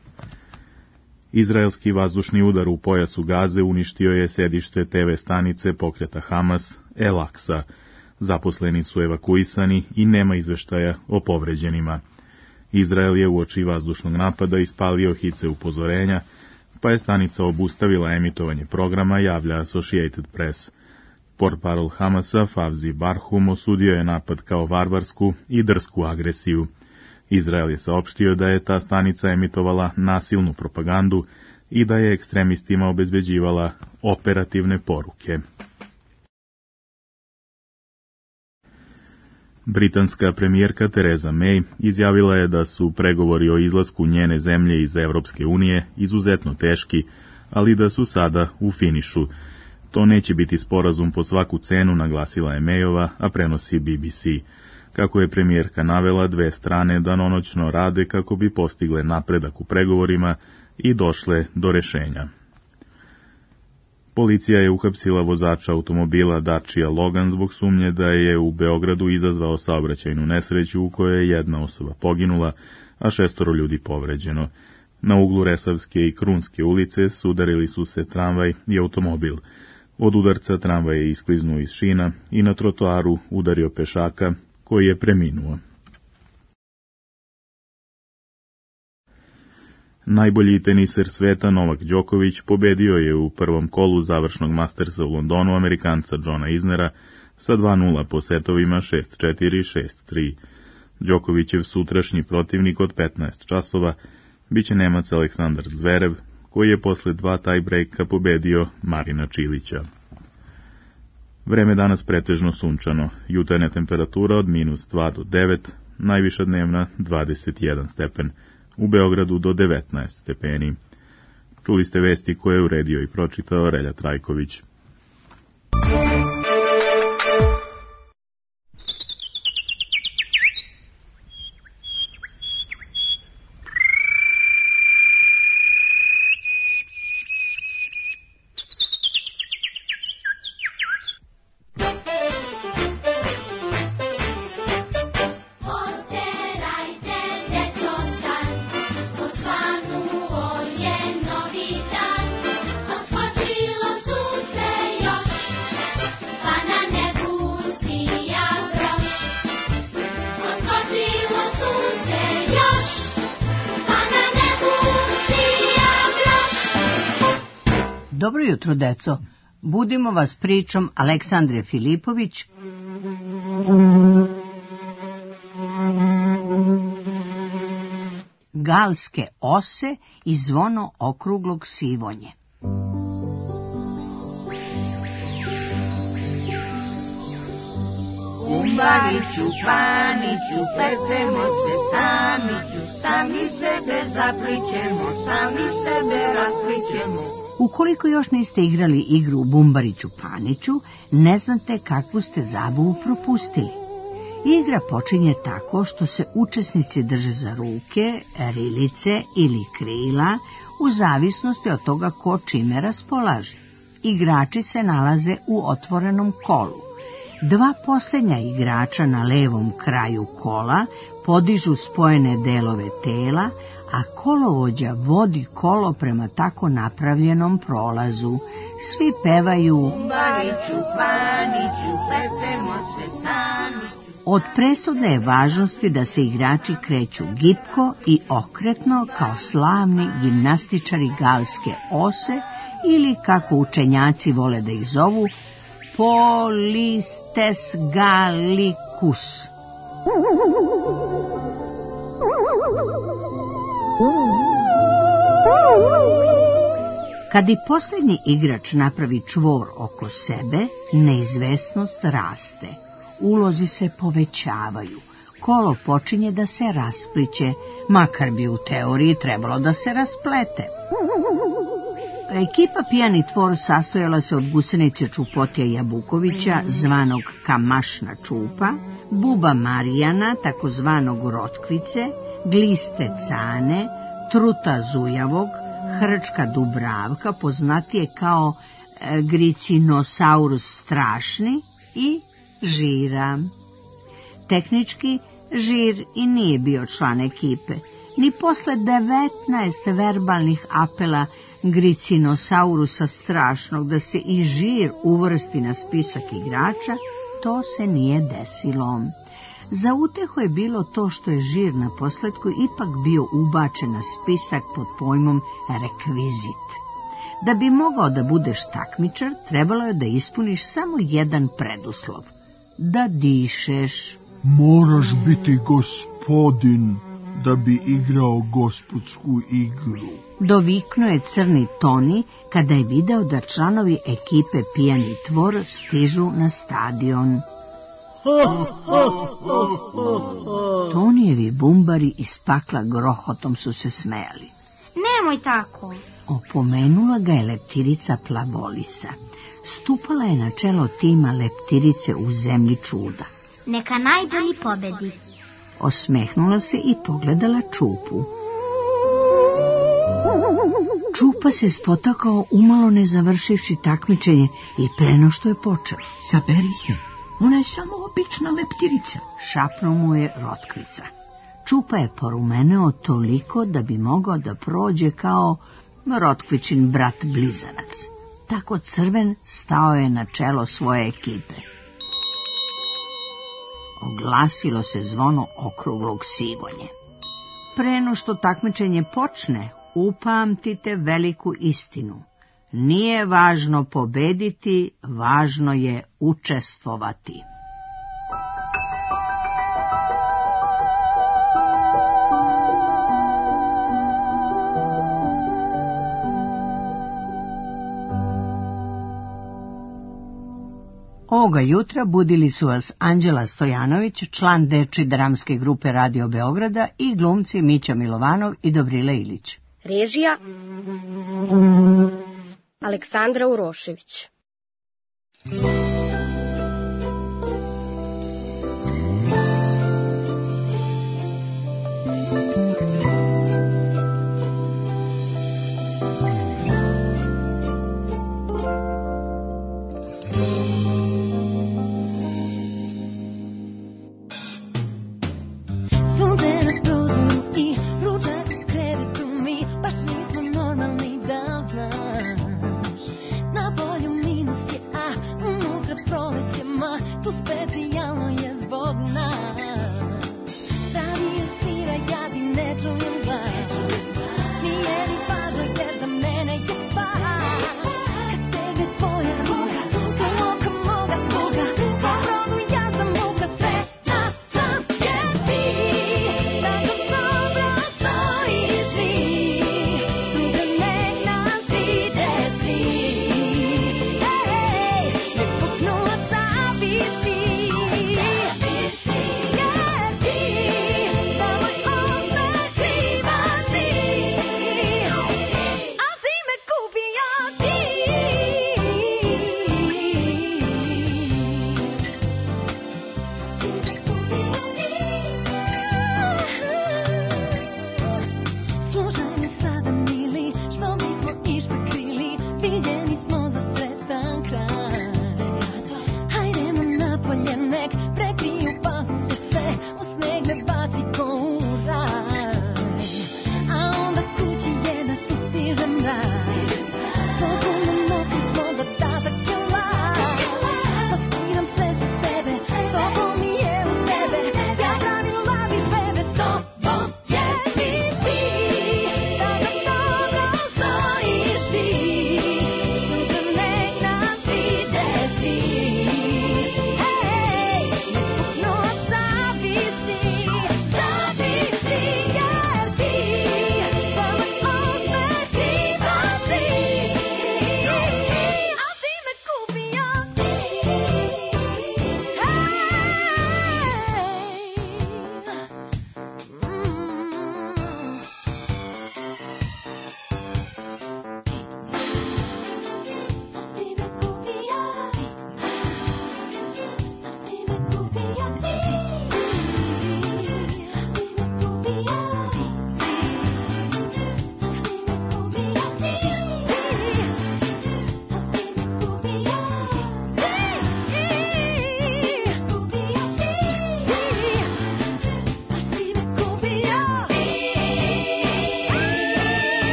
Speaker 18: Izraelski vazdušni udar u pojasu Gaze uništio je sedište te ve stanice pokreta Hamas, El Aqsa. Zaposleni su evakuisani i nema izveštaja o povređenima. Izrael je uoči vazdušnog napada ispalio hice upozorenja, pa je stanica obustavila emitovanje programa, javlja Associated Press. Portparol Hamasa Favzi Barhum osudio je napad kao varvarsku i drsku agresiju. Izrael je saopštio da je ta stanica emitovala nasilnu propagandu i da je ekstremistima obezbeđivala operativne poruke. Britanska premijerka Theresa May izjavila je da su pregovori o izlasku njene zemlje iz Evropske unije izuzetno teški, ali da su sada u finišu. To neće biti sporazum po svaku cenu, naglasila je Mayova, a prenosi B B C. Kako je premijerka navela, dve strane danonoćno rade kako bi postigle napredak u pregovorima i došle do rešenja. Policija je uhapsila vozača automobila Dacia Logan zbog sumnje da je u Beogradu izazvao saobraćajnu nesreću u kojoj je jedna osoba poginula, a šestoro ljudi povređeno. Na uglu Resavske i Krunske ulice sudarili su se tramvaj i automobil. Od udarca tramvaj je iskliznuo iz šina i na trotoaru udario pešaka, koji je preminuo. Najbolji teniser sveta Novak Đoković pobedio je u prvom kolu završnog Mastersa u Londonu Amerikanca Johna Isnera sa dva nula po setovima šest četiri, šest tri. Đokovićev sutrašnji protivnik od petnaest časova biće Nemac Aleksandar Zverev, koji je posle dva tajbrejka pobedio Marina Čilića. Vreme danas pretežno sunčano, jutarnja temperatura od minus dva do devet, najviša dnevna dvadeset jedan stepen, u Beogradu do devetnaest stepeni. Čuli ste vesti koje je uredio i pročitao Relja Trajković.
Speaker 19: Dobro jutro, deco. Budimo vas pričom Aleksandre Filipović Galske ose i zvono okruglog sivonje.
Speaker 12: Bumbariću, paniću, pletemo se samiću, sami sebe zaplićemo, sami sebe rasplićemo.
Speaker 19: Ukoliko još niste igrali igru Bumbariću Paniću, ne znate kakvu ste zabavu propustili. Igra počinje tako što se učesnici drže za ruke, rilice ili krila, u zavisnosti od toga ko čime raspolaže. Igrači se nalaze u otvorenom kolu. Dva posljednja igrača na levom kraju kola podižu spojene delove tela, a kolovođa vodi kolo prema tako napravljenom prolazu. Svi pevaju
Speaker 12: Bumbariću, paniću, pletemo se samiću.
Speaker 19: Od presudne je važnosti da se igrači kreću gipko i okretno kao slavni gimnastičari galske ose ili, kako učenjaci vole da ih zovu, Polistes Gallicus. Kad i posljednji igrač napravi čvor oko sebe, neizvesnost raste. Ulozi se povećavaju. Kolo počinje da se raspliće, makar bi u teoriji trebalo da se rasplete. Ekipa Pijani tvor sastojala se od gusenice Čupotija Jabukovića, zvanog Kamašna Čupa, Buba Marijana, takozvanog Rotkvice, Gliste Cane, Truta Zujavog, Hrčka Dubravka, poznatije kao e, Gricinosaurus strašni, i Žira. Tehnički, Žir i nije bio član ekipe. Ni posle devetnaest verbalnih apela Gricinosaurusa strašnog da se i Žir uvrsti na spisak igrača, to se nije desilo. Za utehu je bilo to što je Žir na posledku ipak bio ubačen na spisak pod pojmom rekvizit. Da bi mogao da budeš takmičar, trebalo je da ispuniš samo jedan preduslov. Da dišeš.
Speaker 20: Moraš biti gospodin da bi igrao gospodsku igru.
Speaker 19: Doviknuo je Crni Toni kada je video da članovi ekipe Pijani tvor stižu na stadion. Tonijevi bumbari iz pakla grohotom su se smejali.
Speaker 21: Nemoj tako.
Speaker 19: Opomenula ga je leptirica Plavolisa. Stupala je na čelo tima leptirice u zemlji čuda.
Speaker 21: Neka najbolji pobedi.
Speaker 19: Osmehnula se i pogledala Čupu. Čupa se spotakao umalo ne završivši takmičenje i pre no što je počeo.
Speaker 8: Saberi se, ona je samo obična leptirica,
Speaker 19: šapnuo mu je Rotkvica. Čupa je porumeneo toliko da bi mogao da prođe kao Rotkvičin brat blizanac. Tako crven stao je na čelo svoje ekipe. Oglasilo se zvono okruglog sigonje. Pre no što takmičenje počne, upamtite veliku istinu. Nije važno pobediti, važno je učestvovati. Ovoga jutra budili su vas Anđela Stojanović, član dečje dramske grupe Radio Beograda, i glumci Mića Milovanov i Dobrila Ilić.
Speaker 1: Režija Aleksandra Urošević.
Speaker 12: Na polju minus je, a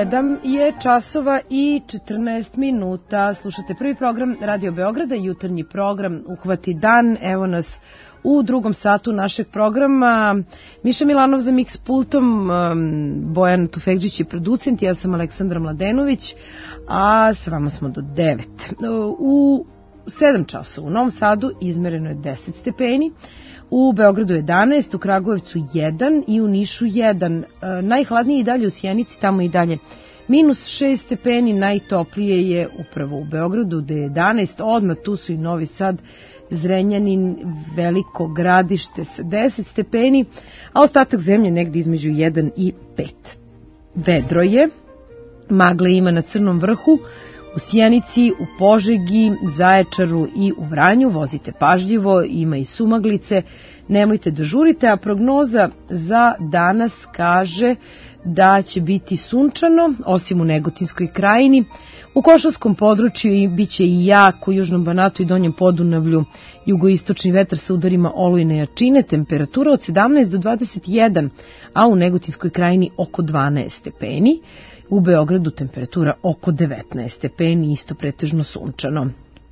Speaker 2: sedam je časova i četrnaest minuta. Slušate prvi program Radio Beograda, jutarnji program Uhvati dan. Evo nas u drugom satu našeg programa. Miša Milanov za mix pultom, Bojan Tufekđić je producent, ja sam Aleksandra Mladenović, a s vama smo do devet. U sedam časova u Novom Sadu izmereno je deset stepeni, u Beogradu jedanaest, u Kragujevcu jedan i u Nišu jedan. Najhladnije i dalje u Sjenici, tamo i dalje minus šest stepeni, najtoplije je upravo u Beogradu, gde je jedanaest, odmah tu su i Novi Sad, Zrenjanin, Veliko Gradište sa deset stepeni, a ostatak zemlje negde između jedan i pet. Vedro je, magle ima na Crnom vrhu, u Sjenici, u Požegi, Zaječaru i u Vranju. Vozite pažljivo, ima i sumaglice, nemojte da žurite, a prognoza za danas kaže da će biti sunčano, osim u Negotinskoj krajini. U Košavskom području biće i jak, u Južnom Banatu i Donjem Podunavlju jugoistočni vetar sa udarima olujne jačine, temperatura od sedamnaest do dvadeset jedan, a u Negotinskoj krajini oko dvanaest stepeni. U Beogradu temperatura oko devetnaest stepeni, isto pretežno sunčano.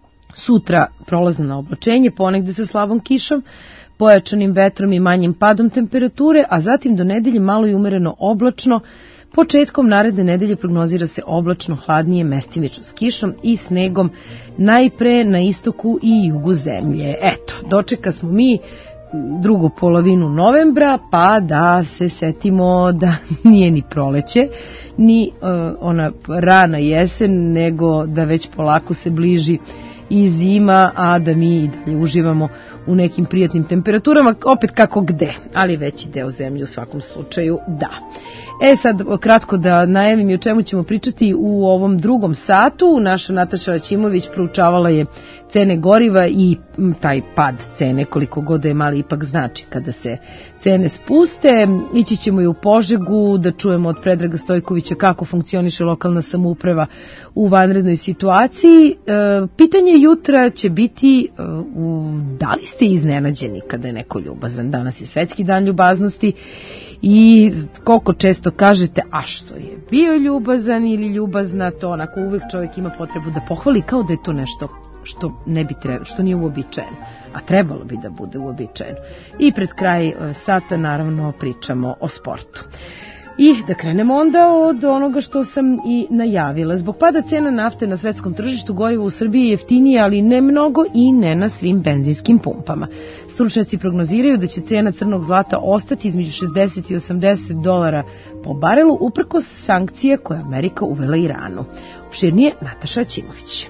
Speaker 2: Sutra prolazno na oblačenje, ponegde sa slabom kišom, pojačanim vetrom i manjim padom temperature, a zatim do nedelje malo i umereno oblačno. Početkom naredne nedelje prognozira se oblačno, hladnije, mestimično s kišom i snegom, najpre na istoku i jugu zemlje. Eto, dočeka smo mi drugu polovinu novembra, pa da se setimo da nije ni proleće, ni uh, ona rana jesen, nego da već polako se bliži i zima, a da mi i dalje uživamo u nekim prijatnim temperaturama, opet kako gde, ali veći deo zemlje u svakom slučaju da. E sad, kratko da najavim i o čemu ćemo pričati u ovom drugom satu. Naša Nataša Ćimović proučavala je cene goriva i taj pad cene, koliko god je mali, ipak znači kada se cene spuste. Ići ćemo i u Požegu da čujemo od Predraga Stojkovića kako funkcioniše lokalna samouprava u vanrednoj situaciji. E, pitanje jutra će biti e, u, da li ste iznenađeni kada je neko ljubazan? Danas je Svetski dan ljubaznosti i koliko često kažete, a što je bio ljubazan ili ljubazna, to onako uvek čovjek ima potrebu da pohvali kao da je to nešto što ne bi trebalo, što nije uobičajeno, a trebalo bi da bude uobičajeno. I pred kraj sata naravno pričamo o sportu. I da krenemo onda od onoga što sam i najavila. Zbog pada cena nafte na svetskom tržištu, gorivo u Srbiji je jeftinije, ali ne mnogo i ne na svim benzinskim pumpama. Stručnjaci prognoziraju da će cena crnog zlata ostati između šezdeset i osamdeset dolara po barelu, uprkos sankcije koje Amerika uvela Iranu. Opširnije Nataša Ćimović.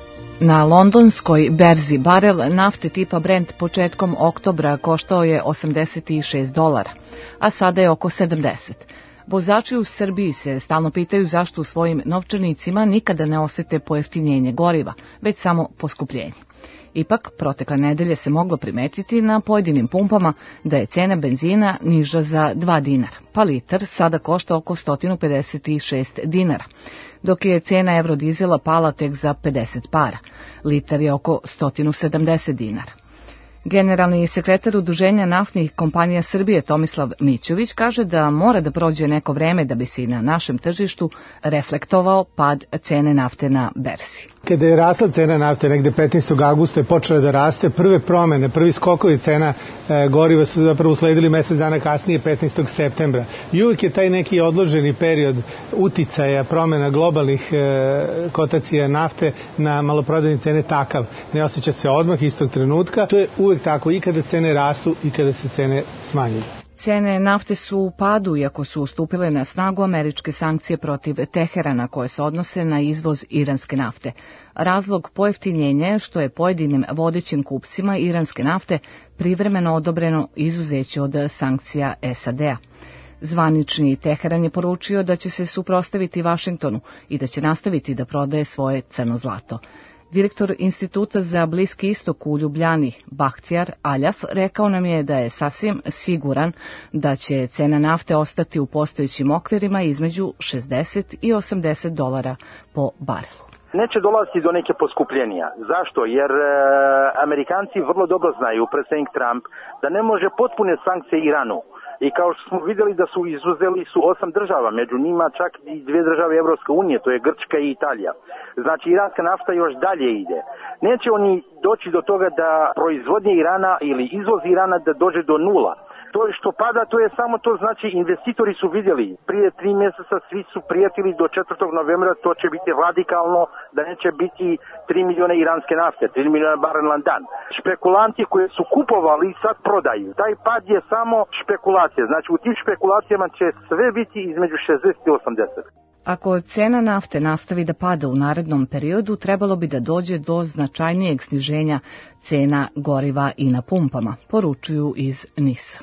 Speaker 3: Na londonskoj berzi barel nafte tipa Brent početkom oktobra koštao je osamdeset šest dolara, a sada je oko sedamdeset. Vozači u Srbiji se stalno pitaju zašto u svojim novčanicima nikada ne osete pojeftinjenje goriva, već samo poskupljenje. Ipak, protekle nedelje se moglo primetiti na pojedinim pumpama da je cena benzina niža za dva dinara, pa litar sada košta oko sto pedeset šest dinara, dok je cena evrodizela pala tek za pedeset para. Litar je oko sto sedamdeset dinara. Generalni sekretar Udruženja naftnih kompanija Srbije Tomislav Mićović kaže da mora da prođe neko vreme da bi se i na našem tržištu reflektovao pad cene nafte na berzi.
Speaker 22: Kada je rasla cena nafte negde petnaestog avgusta je počela da raste, prve promene, prvi skokovi cena e, goriva su zapravo usledili mesec dana kasnije, petnaestog septembra. I uvijek je taj neki odloženi period uticaja promena globalnih e, kotacija nafte na maloprodajne cene takav. Ne osjeća se odmah istog trenutka. To je uvijek tako i kada cene rastu i kada se cene smanjuju.
Speaker 3: Cene nafte su u padu, iako su ustupile na snagu američke sankcije protiv Teherana koje se odnose na izvoz iranske nafte. Razlog pojeftinjenja je što je pojedinim vodećim kupcima iranske nafte privremeno odobreno izuzeće od sankcija S A D-a. Zvanični Teheran je poručio da će se suprotstaviti Vašingtonu i da će nastaviti da prodaje svoje crno zlato. Direktor Instituta za Bliski istok u Ljubljani, Bahtijar Aljaf, rekao nam je da je sasvim siguran da će cena nafte ostati u postojećim okvirima između šezdeset i osamdeset dolara po barelu.
Speaker 23: Neće dolaziti do neke poskupljenja. Zašto? Jer e, Amerikanci vrlo dobro znaju, predsjednik Trump, da ne može potpune sankcije Iranu I kao što smo vidjeli da su izuzeli su osam država, među njima čak i dvije države Evropske unije, to je Grčka i Italija. Znači iranska nafta još dalje ide. Neće oni doći do toga da proizvodnje Irana ili izvoz Irana da dođe do nula. To što pada, to je samo to, znači investitori su vidjeli. Prije tri mjeseca svi su prijatili do četvrtog novembra, to će biti radikalno, da neće biti tri milijuna iranske nafte, tri milijuna barel na dan. Špekulanti koji su kupovali sad prodaju. Taj pad je samo špekulacija. Znači u tim špekulacijama će sve biti između šezdeset i osamdeset.
Speaker 3: Ako cena nafte nastavi da pada u narednom periodu, trebalo bi da dođe do značajnijeg sniženja cena goriva i na pumpama, poručuju iz Nisa.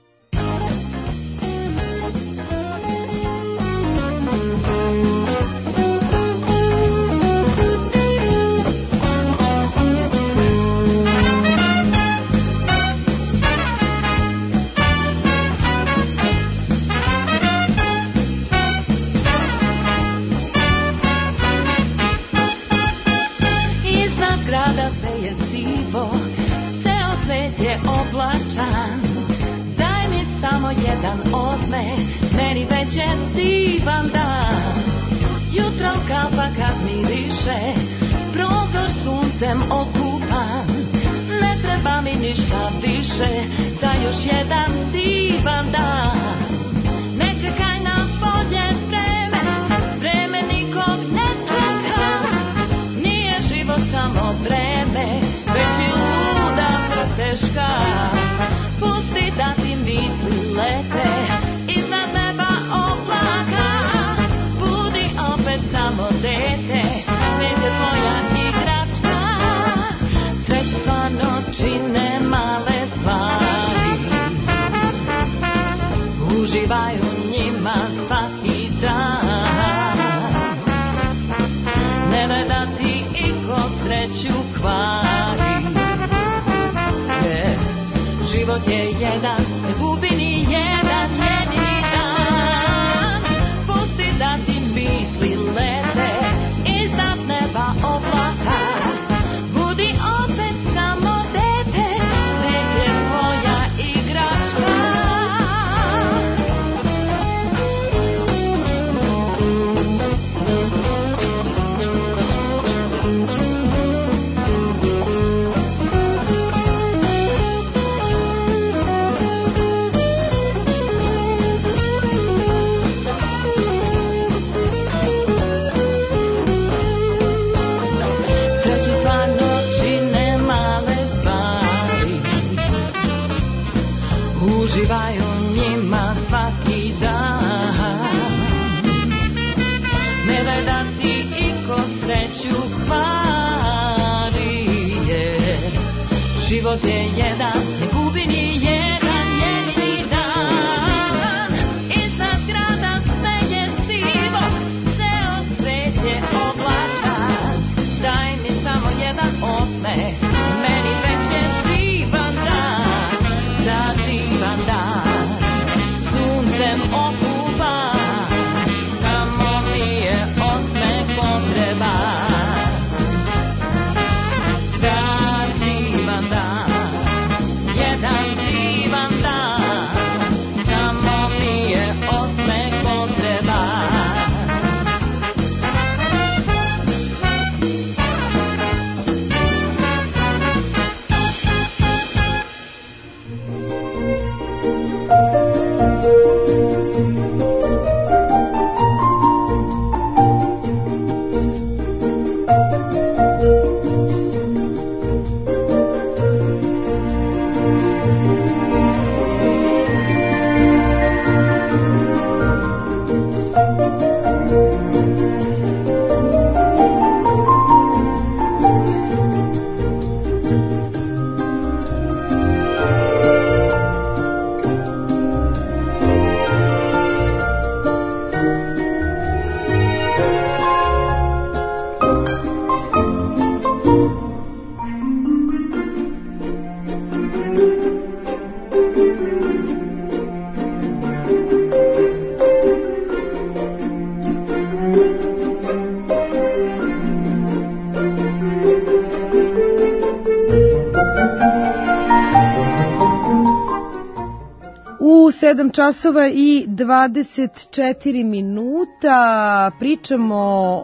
Speaker 12: Jedan osmeh, meni već je divan dan. Jutro kapa kad miriše, prozor suncem okupan. Ne treba mi ništa više, za još jedan divan dan. Ne čekaj na bolje vreme, vreme nikog ne čeka. Nije život samo vreme, već i luda vrteška. Pusti da ti misli lete iznad neba oblaka. Budi opet samo dete, svet je tvoja igračka. Sreću stvarno čine male stvari, uživaj u njima svaki dan. Ne daj da ti iko sreću kvari, život je jedan, ne gubi ni jedan jedini dan. Pusti da ti misli lete iznad neba oblaka. Budi opet samo dete, svet je tvoja igračka. Uživaj u njima svaki dan. Ne daj da ti iko sreću kvari, jer život je jedan, ne gubi ni jedan jedini dan. Iznad grada sve je sivo, ceo svet je oblačan. Daj mi samo jedan osmeh, meni već je divan dan. Da divan dan, suncem okupan, samo mi je osmeh potreban. Da divan dan,
Speaker 2: U sedam časova i dvadeset četiri minuta pričamo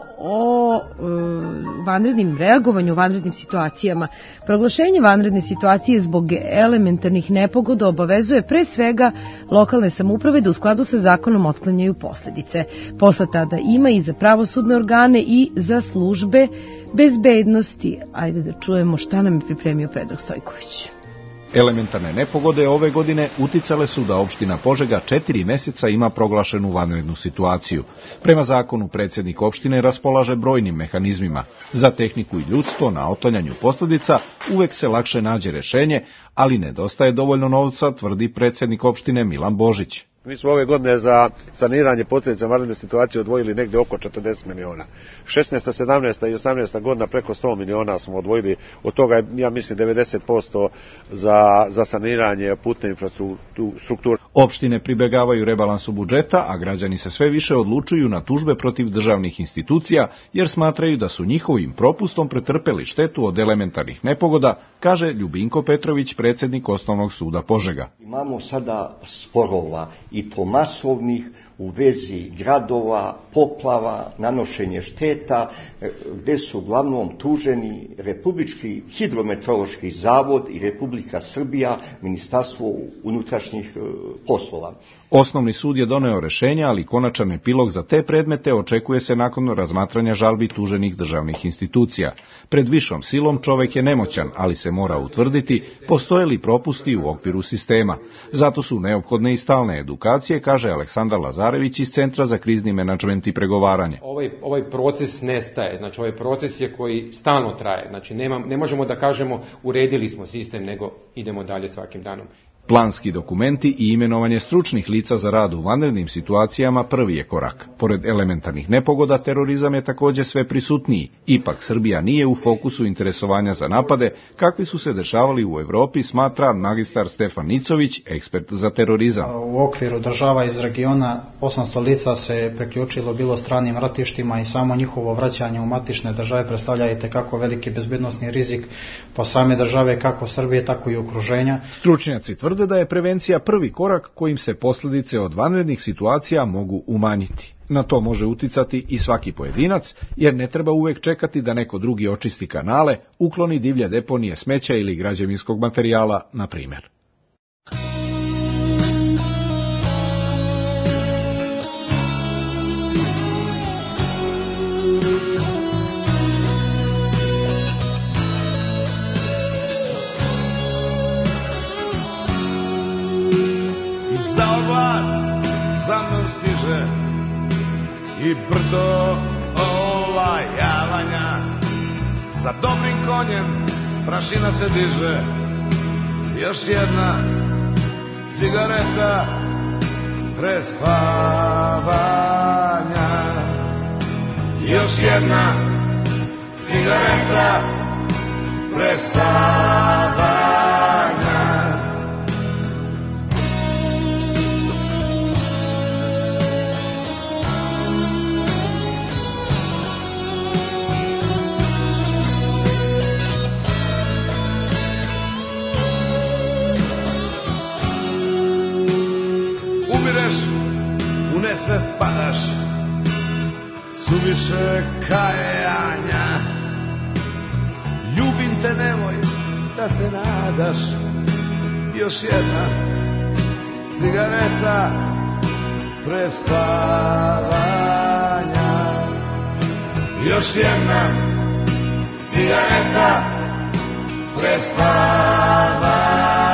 Speaker 2: o e, vanrednim reagovanju, vanrednim situacijama. Proglašenje vanredne situacije zbog elementarnih nepogoda obavezuje pre svega lokalne samouprave da u skladu sa zakonom otklanjaju posledice. Posle tada ima i za pravosudne organe i za službe bezbednosti. Ajde da čujemo šta nam je pripremio Predrag Stojković.
Speaker 4: Elementarne nepogode ove godine uticale su da opština Požega četiri meseca ima proglašenu vanrednu situaciju. Prema zakonu predsjednik opštine raspolaže brojnim mehanizmima. Za tehniku i ljudstvo na otklanjanju posljedica uvek se lakše nađe rešenje, ali nedostaje dovoljno novca, tvrdi predsjednik opštine Milan Božić.
Speaker 5: Mi smo ove godine za saniranje posljedica vanredne situacije odvojili negdje oko četrdeset miliona. šesnaesta, sedamnaesta i osamnaesta godina preko sto miliona smo odvojili, od toga je, ja mislim, devedeset posto za, za saniranje putne infrastrukture.
Speaker 4: Opštine pribegavaju rebalansu budžeta, a građani se sve više odlučuju na tužbe protiv državnih institucija, jer smatraju da su njihovim propustom pretrpeli štetu od elementarnih nepogoda, kaže Ljubinko Petrović, predsjednik Osnovnog suda Požega.
Speaker 6: Imamo sada sporova i to masovnih u vezi gradova, poplava, nanošenje šteta, gde su uglavnom tuženi Republički hidrometeorološki zavod i Republika Srbija, Ministarstvo unutrašnjih poslova.
Speaker 4: Osnovni sud je doneo rešenja, ali konačan epilog za te predmete očekuje se nakon razmatranja žalbi tuženih državnih institucija. Pred višom silom čovek je nemoćan, ali se mora utvrditi postoje li propusti u okviru sistema. Zato su neophodne i stalne edukacije, kaže Aleksandar Lazarević iz Centra za krizni menadžment i pregovaranje.
Speaker 24: Ovaj, ovaj proces nestaje, znači ovaj proces je koji stalno traje, znači nema, ne možemo da kažemo uredili smo sistem, nego idemo dalje svakim danom.
Speaker 4: Planski dokumenti i imenovanje stručnih lica za rad u vanrednim situacijama prvi je korak. Pored elementarnih nepogoda, terorizam je također sve prisutniji. Ipak Srbija nije u fokusu interesovanja za napade, kakvi su se dešavali u Evropi, smatra magistar Stefan Nicović, ekspert za terorizam.
Speaker 25: U okviru država iz regiona osamsto lica se preključilo bilo stranim ratištima i samo njihovo vraćanje u matične države predstavlja i tekako veliki bezbednosni rizik po same države, kako Srbije, tako i okruženja.
Speaker 4: Stručnjaci tvrde da je prevencija prvi korak kojim se posljedice od vanrednih situacija mogu umanjiti. Na to može uticati i svaki pojedinac, jer ne treba uvek čekati da neko drugi očisti kanale, ukloni divlje deponije smeća ili građevinskog materijala, na primjer.
Speaker 17: Za mnom stiže i brdo olajavanja, sa dobrim konjem prašina se diže, još jedna cigareta pre spavanja, još jedna cigareta pre spavanja. U nesvest padaš, suviše kajanja. Ljubim te, nemoj da se nadaš, još jedna cigareta pre spavanja, još jedna cigareta pre spavanja.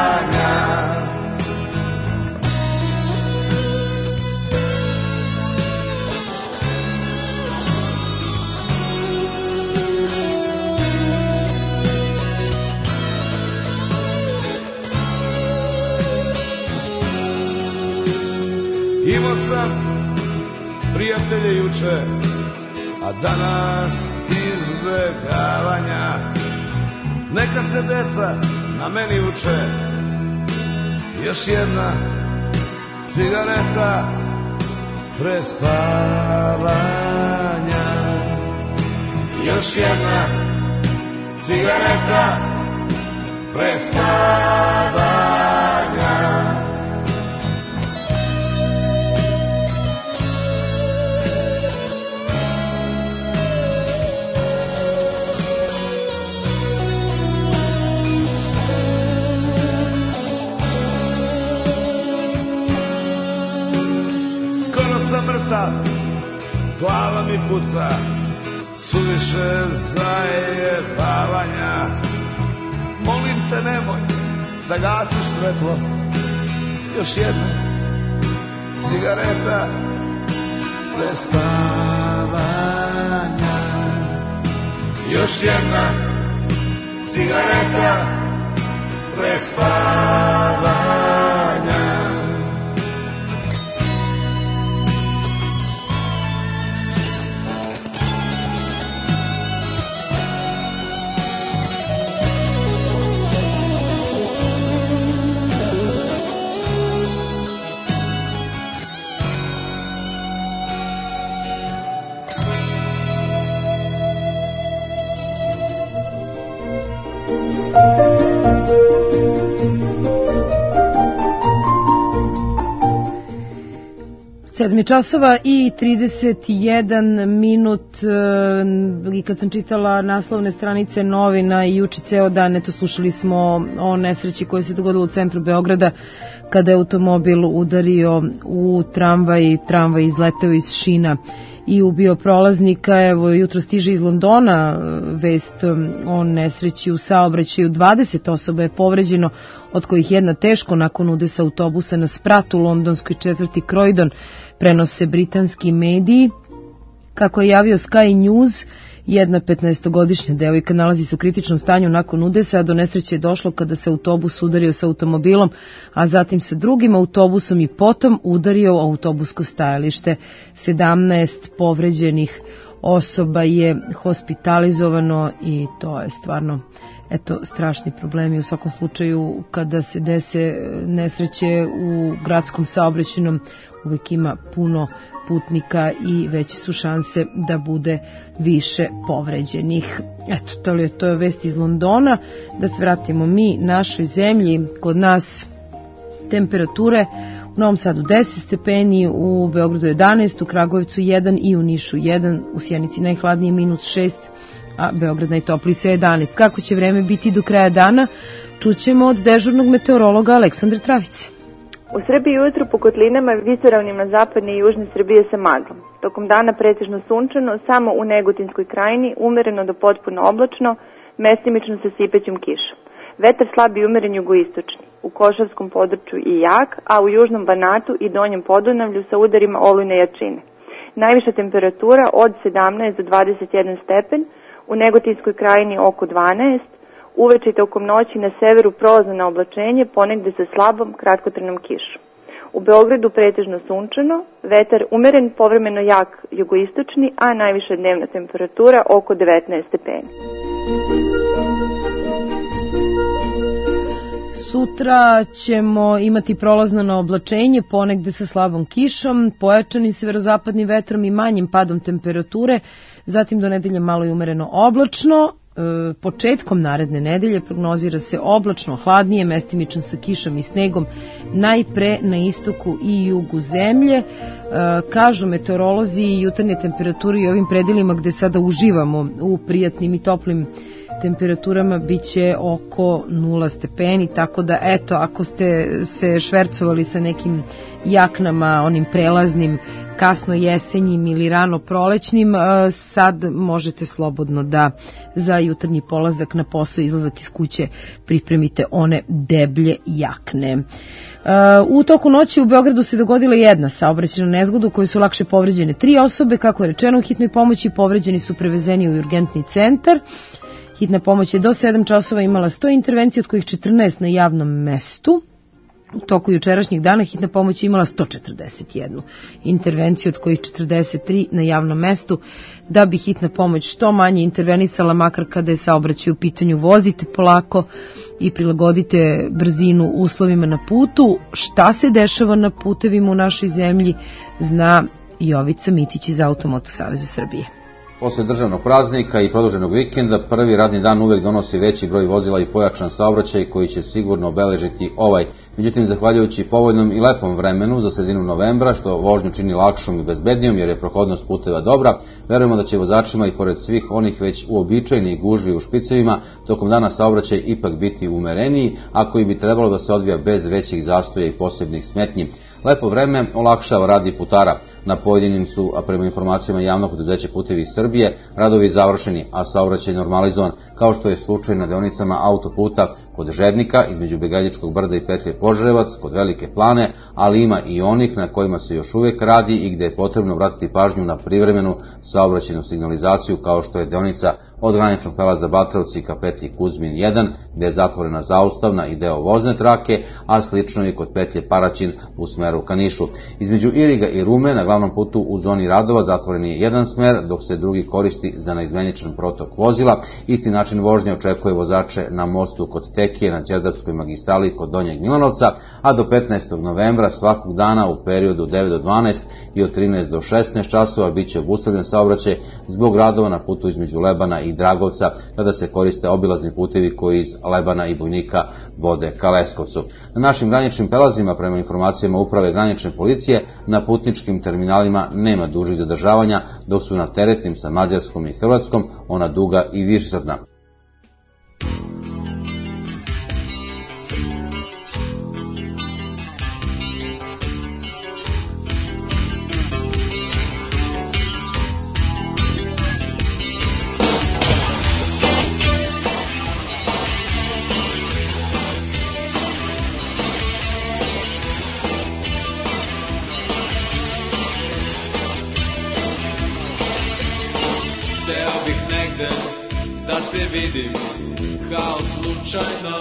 Speaker 17: Imao sam prijatelje juče, a danas izbjegavanja. Neka se deca na meni uče, još jedna cigareta pre spavanja, još jedna cigareta pre spavanja. puca, suviše zajebavanja. Molim te nemoj da gasiš svetlo, još jedna cigareta bez spavanja. Još jedna cigareta bez spavanja.
Speaker 2: Sedmi časova i trideset jedan minut i kad sam čitala naslovne stranice novina i juče ceo dan, eto slušali smo o nesreći koja se dogodila u centru Beograda kada je automobil udario u tramvaj, tramvaj izleteo iz šina i ubio prolaznika. Evo, jutro stiže iz Londona vest o nesreći u saobraćaju. dvadeset osoba je povređeno, od kojih jedna teško nakon udesa autobusa na sprat u londonskoj četvrti Croydon, prenose britanski mediji. Kako je javio Sky News, jedna petnaestogodišnja devojka nalazi se u kritičnom stanju nakon udesa, a do nesreće je došlo kada se autobus udario sa automobilom, a zatim sa drugim autobusom i potom udario autobusko stajalište. sedamnaest povređenih osoba je hospitalizovano i to je stvarno eto strašni problemi. U svakom slučaju kada se dese nesreće u gradskom saobraćajnom uvek ima puno putnika i veće su šanse da bude više povređenih. Eto, to je, to je vest iz Londona. Da se vratimo mi našoj zemlji. Kod nas temperature u Novom Sadu deset stepeni, u Beogradu jedanaest, u Kragujevcu jedan i u Nišu jedan, u Sjenici najhladnije minus šest, a Beograd najtopliji sa jedanaest. Kako će vreme biti do kraja dana, čućemo od dežurnog meteorologa Aleksandra Travice.
Speaker 16: U Srbiji ujutru po kotlinama i visoravnima zapadne i južne Srbije sa maglom. Tokom dana pretežno sunčano, samo u Negotinskoj krajini umereno do potpuno oblačno, mestimično sa sipećom kišom. Vetar slab i umeren jugoistočni, u Košavskom području i jak, a u južnom Banatu i donjem Podunavlju sa udarima olujne jačine. Najviša temperatura od sedamnaest do dvadeset jedan stepen, u Negotinskoj krajini oko dvanaest, uveče i tokom noći na severu prolazno na oblačenje, ponegde sa slabom kratkotrajnom kišom. U Beogradu pretežno sunčano, vetar umeren, povremeno jak jugoistočni, a najviša dnevna temperatura oko devetnaest stepeni.
Speaker 2: Sutra ćemo imati prolazno na oblačenje, ponegde sa slabom kišom, pojačanim severozapadnim vetrom i manjim padom temperature, zatim do nedelje malo i umereno oblačno. E, početkom naredne nedelje prognozira se oblačno, hladnije, mestimično sa kišom i snegom, najpre na istoku i jugu zemlje. E, kažu meteorolozi, jutarnje temperature i ovim predelima gde sada uživamo u prijatnim i toplim temperaturama biće oko nula stepeni, tako da eto, ako ste se švercovali sa nekim jaknama, onim prelaznim, kasno jesenjim ili rano prolećnim, sad možete slobodno da za jutarnji polazak na posao, izlazak iz kuće pripremite one deblje jakne. U toku noći u Beogradu se dogodila jedna saobraćajna nezgoda u kojoj su lakše povređene tri osobe. Kako je rečeno u hitnoj pomoći, povređeni su prevezeni u urgentni centar. Hitna pomoć je do sedam časova imala sto intervencija, od kojih četrnaest na javnom mestu. U toku jučerašnjeg dana hitna pomoć je imala sto četrdeset jednu intervenciju, od kojih četrdeset tri na javnom mestu. Da bi hitna pomoć što manje intervenisala, makar kada je saobraćaj u pitanju, vozite polako i prilagodite brzinu uslovima na putu. Šta se dešava na putevima u našoj zemlji zna Jovica Mitić iz Automoto Saveza Srbije.
Speaker 7: Posle državnog praznika i produženog vikenda, prvi radni dan uvek donosi veći broj vozila i pojačan saobraćaj koji će sigurno obeležiti ovaj. Međutim, zahvaljujući povoljnom i lepom vremenu za sredinu novembra, što vožnju čini lakšom i bezbednijom jer je prohodnost puteva dobra, verujemo da će vozačima i pored svih onih već uobičajenih gužvi u špicevima, tokom dana saobraćaj ipak biti umereniji, a koji bi trebalo da se odvija bez većih zastoja i posebnih smetnji. Lepo vreme olakšava rad i putara. Na pojedinim su, a prema informacijama javnog preduzeća Putevi iz Srbije, radovi završeni, a saobraćaj normalizovan, kao što je slučaj na deonicama autoputa kod Žednika, između Begajličkog brda i petlje Požarevac, kod Velike Plane, ali ima i onih na kojima se još uvek radi i gde je potrebno vratiti pažnju na privremenu saobraćajnu signalizaciju, kao što je deonica od graničnog prelaza Batrovci ka petlji Kuzmin jedan, gde je zatvorena zaustavna i deo vozne trake, a slično je kod petlje Paraćin u smeru ka Nišu. Između Iriga i Rume na glavnom putu u zoni radova zatvoren je jedan smer, dok se drugi koristi za neizmeničan protok vozila. Isti način vožnje očekuje vozače na mostu kod Tekije, na Đerdapskoj magistrali kod Donjeg Milanovca, a do petnaestog novembra svakog dana u periodu od devet do dvanaest i od trinaest do šesnaest časova biće obustavljen saobraćaj zbog radova na putu između Lebana i Dragovca, kada se koriste obilazni putevi koji iz Lebana i Bojnika vode ka Leskovcu. Na našim graničnim prelazima, prema informacijama Uprave granične policije, na putničkim terminalima nema dužih zadržavanja, dok su na teretnim sa Mađarskom i Hrvatskom ona duga i višesatna.
Speaker 9: Vidim kao slučajno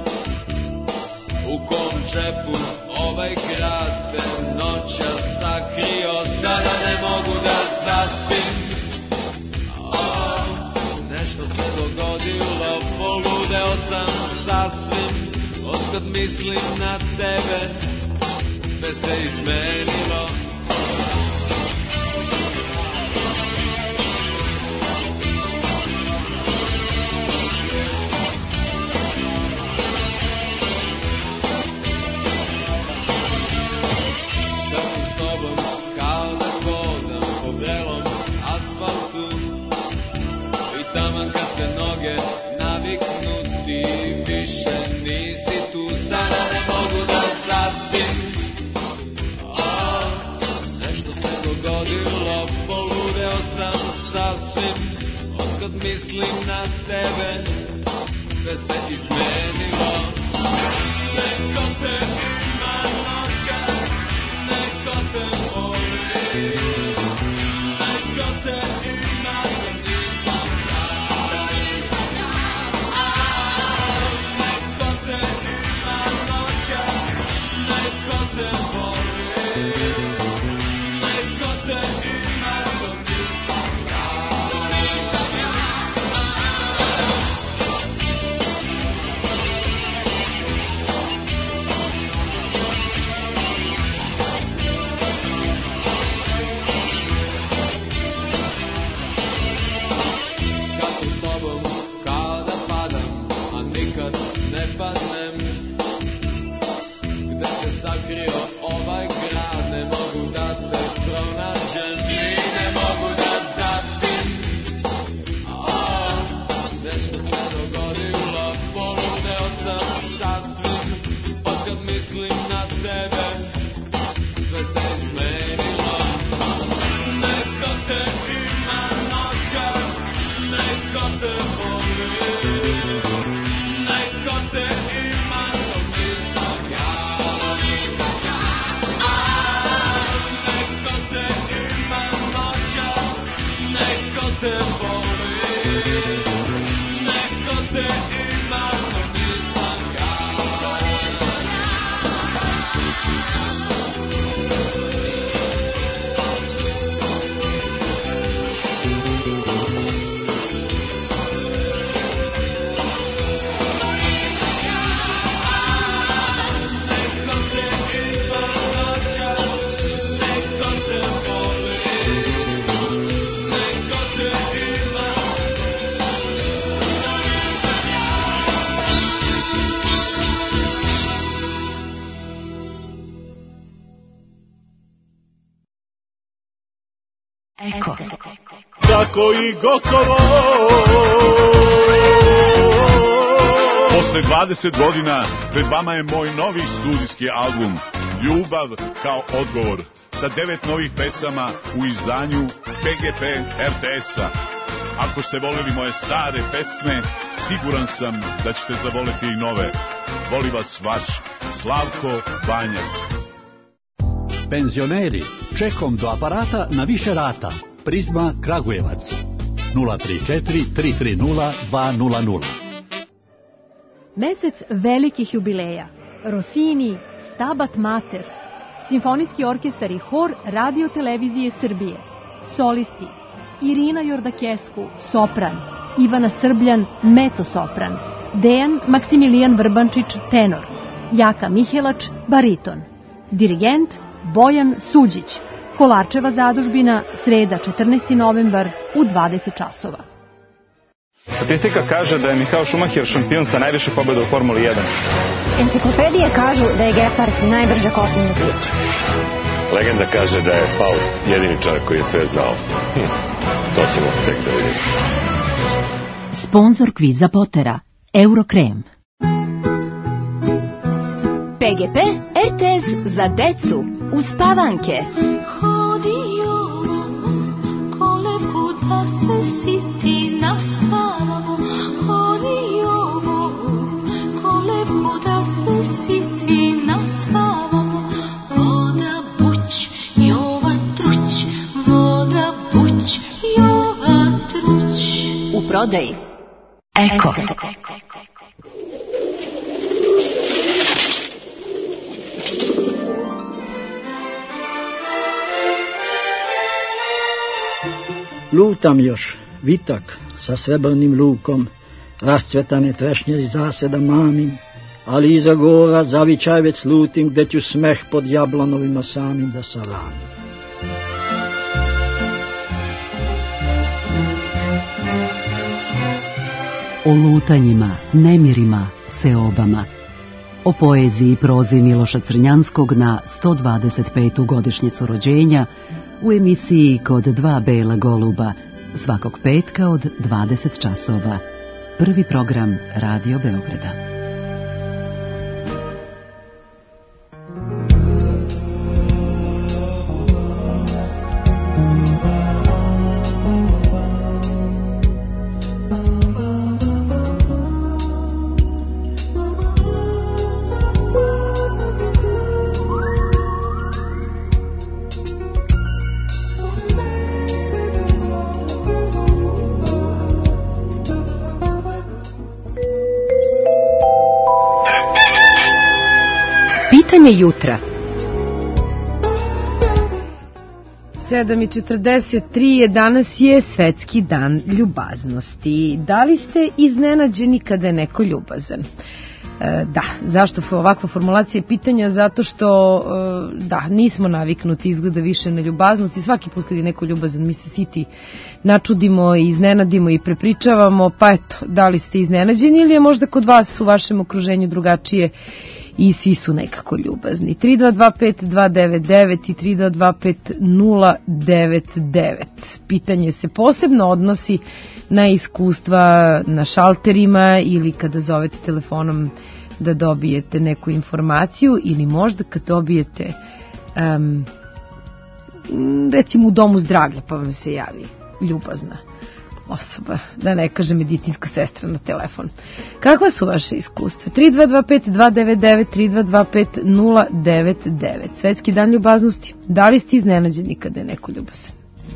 Speaker 9: u kom džepu ovaj grad te noća sakrio, sada ne mogu da zaspim. Oh, nešto se dogodilo, poludeo sam sasvim, otkad mislim na tebe, sve se izmenilo. Taman kad se noge naviknuti, više nisi tu, sada ne mogu da zaspim. Oh, nešto se dogodilo, poludeo sam sasvim, otkad mislim na tebe, sve se izmenilo. Neko te ima noćas, neko te voli, neko te ima
Speaker 12: Eko. Tako i gotovo.
Speaker 10: Posle dvadeset godina pred vama je moj novi studijski album Ljubav kao odgovor sa devet novih pesama u izdanju P G P R T S-a. Ako ste volili moje stare pesme, siguran sam da ćete zavoliti i nove. Voli vas vaš Slavko Banjac.
Speaker 11: Penzioneri, čekom do aparata na više rata. Prizma Kragujevac. nula tri četiri tri tri nula dva nula nula.
Speaker 13: Mesec velikih jubileja. Rossini, Stabat Mater, Simfonijski orkestar i hor Radio Televizije Srbije. Solisti: Irina Jordakesku, sopran, Ivana Srbljan, mezzo-sopran, Dejan Maksimilijan Vrbančić, tenor, Jaka Mihelač, bariton. Dirigent Bojan Suđić. Kolarčeva zadužbina, sreda četrnaesti novembar u dvadeset časova.
Speaker 14: Statistika kaže da je Michael Schumacher šampion sa najviše pobjeda u Formuli jedan.
Speaker 15: Enciklopedije kažu da je Gepard najbrže kopneno biće.
Speaker 26: Legenda kaže da je Faust jedini čovjek koji je sve znao. Hm, to ćemo tek da vidimo.
Speaker 27: Sponzor kviza Potera, Eurokrem.
Speaker 28: P G P R T S za decu, uspavanke.
Speaker 12: Hodio kolevku da se siti naspavamo. Hodio kolevku da se siti naspavamo. Voda buć, Jova truć, voda buć, Jova truć.
Speaker 28: U prodaji
Speaker 27: Eko.
Speaker 29: Lutam još, vitak sa srebrnim lukom, rascvetane trešnje iz zaseda mamim, ali iza gora zavičaj već slutim, gde ću smeh pod jablanovima samim da salamim.
Speaker 27: O lutanjima, nemirima, seobama. O poeziji i prozi Miloša Crnjanskog na sto dvadeset petu godišnjicu rođenja u emisiji Kod dva bela goluba, svakog petka od dvadeset časova. Prvi program Radio Beograda.
Speaker 2: Pitanje jutra. sedam i četrdeset tri, danas je Svetski dan ljubaznosti. Da li ste iznenađeni kada je neko ljubazan? E, da, zašto ovakva formulacija pitanja? Zato što e, da, nismo naviknuti izgleda više na ljubaznost i svaki put kad je neko ljubazan mi se siti načudimo i iznenadimo i prepričavamo, pa eto, da li ste iznenađeni ili je možda kod vas u vašem okruženju drugačije i svi su nekako ljubazni. tri dva dva pet dva devet devet i tri dva dva pet nula devet devet. Pitanje se posebno odnosi na iskustva na šalterima ili kada zovete telefonom da dobijete neku informaciju ili možda kad dobijete um, recimo u domu zdravlja pa vam se javi ljubazna osoba, da ne kaže medicinska sestra na telefon. Kakva su vaše iskustva? tri dva dva pet dva devet devet, tri dva dva pet nula devet devet. Svetski dan ljubaznosti. Da li ste iznenađeni kada je neko ljubazan?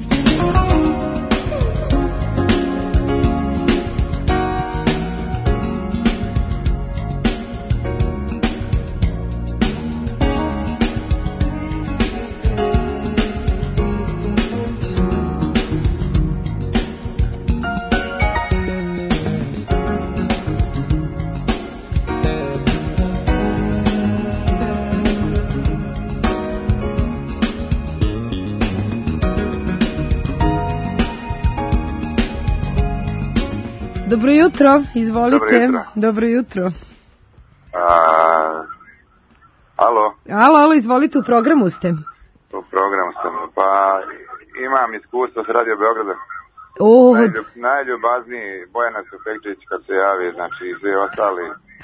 Speaker 2: Dobro jutro, izvolite.
Speaker 30: Dobro jutro.
Speaker 2: Dobro jutro.
Speaker 30: A, alo?
Speaker 2: Alo, alo, izvolite, u programu ste.
Speaker 30: U programu sam, pa imam iskustvo s Radio Beograda.
Speaker 2: O,
Speaker 1: Najljub, najljubazniji Bojana Sofekčić kad se javi, znači i svi ostali.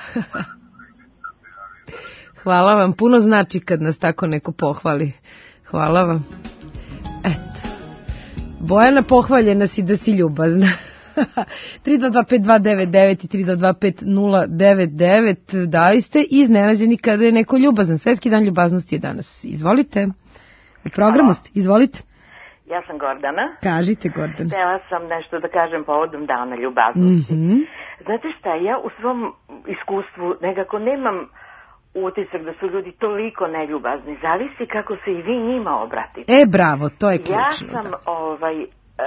Speaker 2: Hvala vam, puno znači kad nas tako neko pohvali. Hvala vam. Eto. Bojana, pohvaljena si da si ljubazna. tri dva dva pet dva devet devet i tri dva dva pet nula devet devet. Da li ste iznenađeni kada je neko ljubazan? Svetski dan ljubaznosti je danas. Izvolite. U programu ste. Izvolite.
Speaker 3: Ja sam Gordana.
Speaker 2: Kažite, Gordana.
Speaker 3: Htela sam nešto da kažem povodom dana ljubaznosti.
Speaker 2: Mm-hmm.
Speaker 3: Znate šta, ja u svom iskustvu nekako nemam utisak da su ljudi toliko neljubazni. Zavisi kako se i vi njima obratite.
Speaker 2: E, bravo, to je ključno.
Speaker 3: Ja sam, da. ovaj,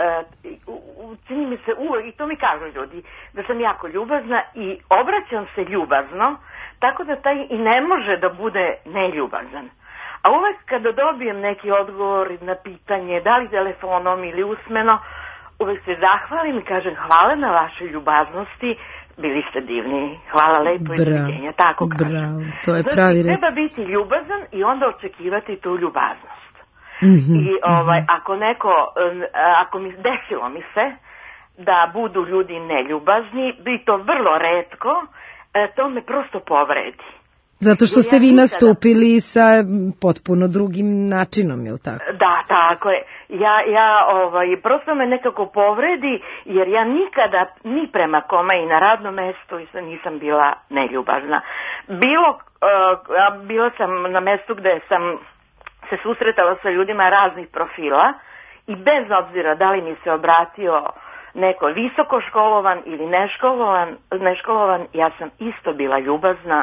Speaker 3: uh, čini mi se uvek, i to mi kažu ljudi, da sam jako ljubazna i obraćam se ljubazno, tako da taj i ne može da bude neljubazan. A uvek kada dobijem neki odgovor na pitanje, da li telefonom ili usmeno, uvek se zahvalim i kažem hvala na vašoj ljubaznosti, bili ste divni, hvala lepo i izviđenja, tako kažem.
Speaker 2: Bravo, to je pravi
Speaker 3: znači,
Speaker 2: rec.
Speaker 3: treba biti ljubazan i onda očekivati tu ljubaznost.
Speaker 2: Mm-hmm,
Speaker 3: I ovaj,
Speaker 2: mm-hmm.
Speaker 3: ako neko, ako mi desilo mi se da budu ljudi neljubazni, bi to vrlo retko, to me prosto povredi.
Speaker 2: Zato što ste
Speaker 3: ja
Speaker 2: vi
Speaker 3: nikada...
Speaker 2: nastupili sa potpuno drugim načinom, je li tako?
Speaker 3: Da, tako je. Ja, ja ovaj, prosto me nekako povredi, jer ja nikada ni prema kome i na radnom mestu nisam bila neljubazna. Bilo, uh, bila sam na mestu gde sam se susretala sa ljudima raznih profila i bez obzira da li mi se obratio neko visoko školovan ili neškolovan, neškolovan, ja sam isto bila ljubazna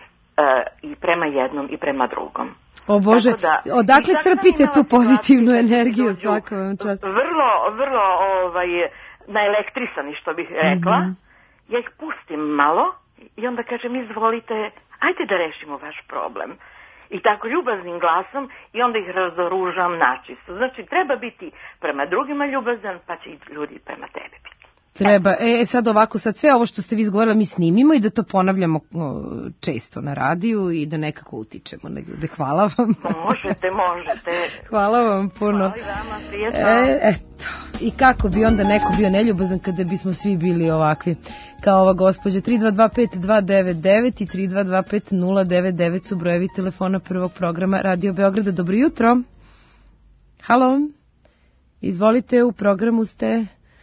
Speaker 3: i prema jednom i prema drugom.
Speaker 2: O Bože,
Speaker 3: da,
Speaker 2: odakle crpite tu pozitivnu energiju svako vam čast?
Speaker 3: Vrlo, vrlo ovaj, naelektrisani, što bih rekla. Mm-hmm. Ja ih pustim malo i onda kažem, izvolite, ajde da rešimo vaš problem. I tako ljubaznim glasom i onda ih razoružam načisto. Znači, treba biti prema drugima ljubazan, pa će i ljudi prema tebi biti.
Speaker 2: Treba. E, sad ovako, sad sve ovo što ste vi izgovorili mi snimimo i da to ponavljamo često na radiju i da nekako utičemo na ljude. Hvala vam.
Speaker 3: Možete, možete.
Speaker 2: Hvala vam puno.
Speaker 3: Hvala i vama, prijetno.
Speaker 2: E, eto. I kako bi onda neko bio neljubazan kada bismo svi bili ovakvi kao ova gospođa. tri dva dva pet dva devet devet i tri dva dva pet nula devet devet su brojevi telefona prvog programa Radio Beograda. Dobro jutro. Halo. Izvolite, u programu ste...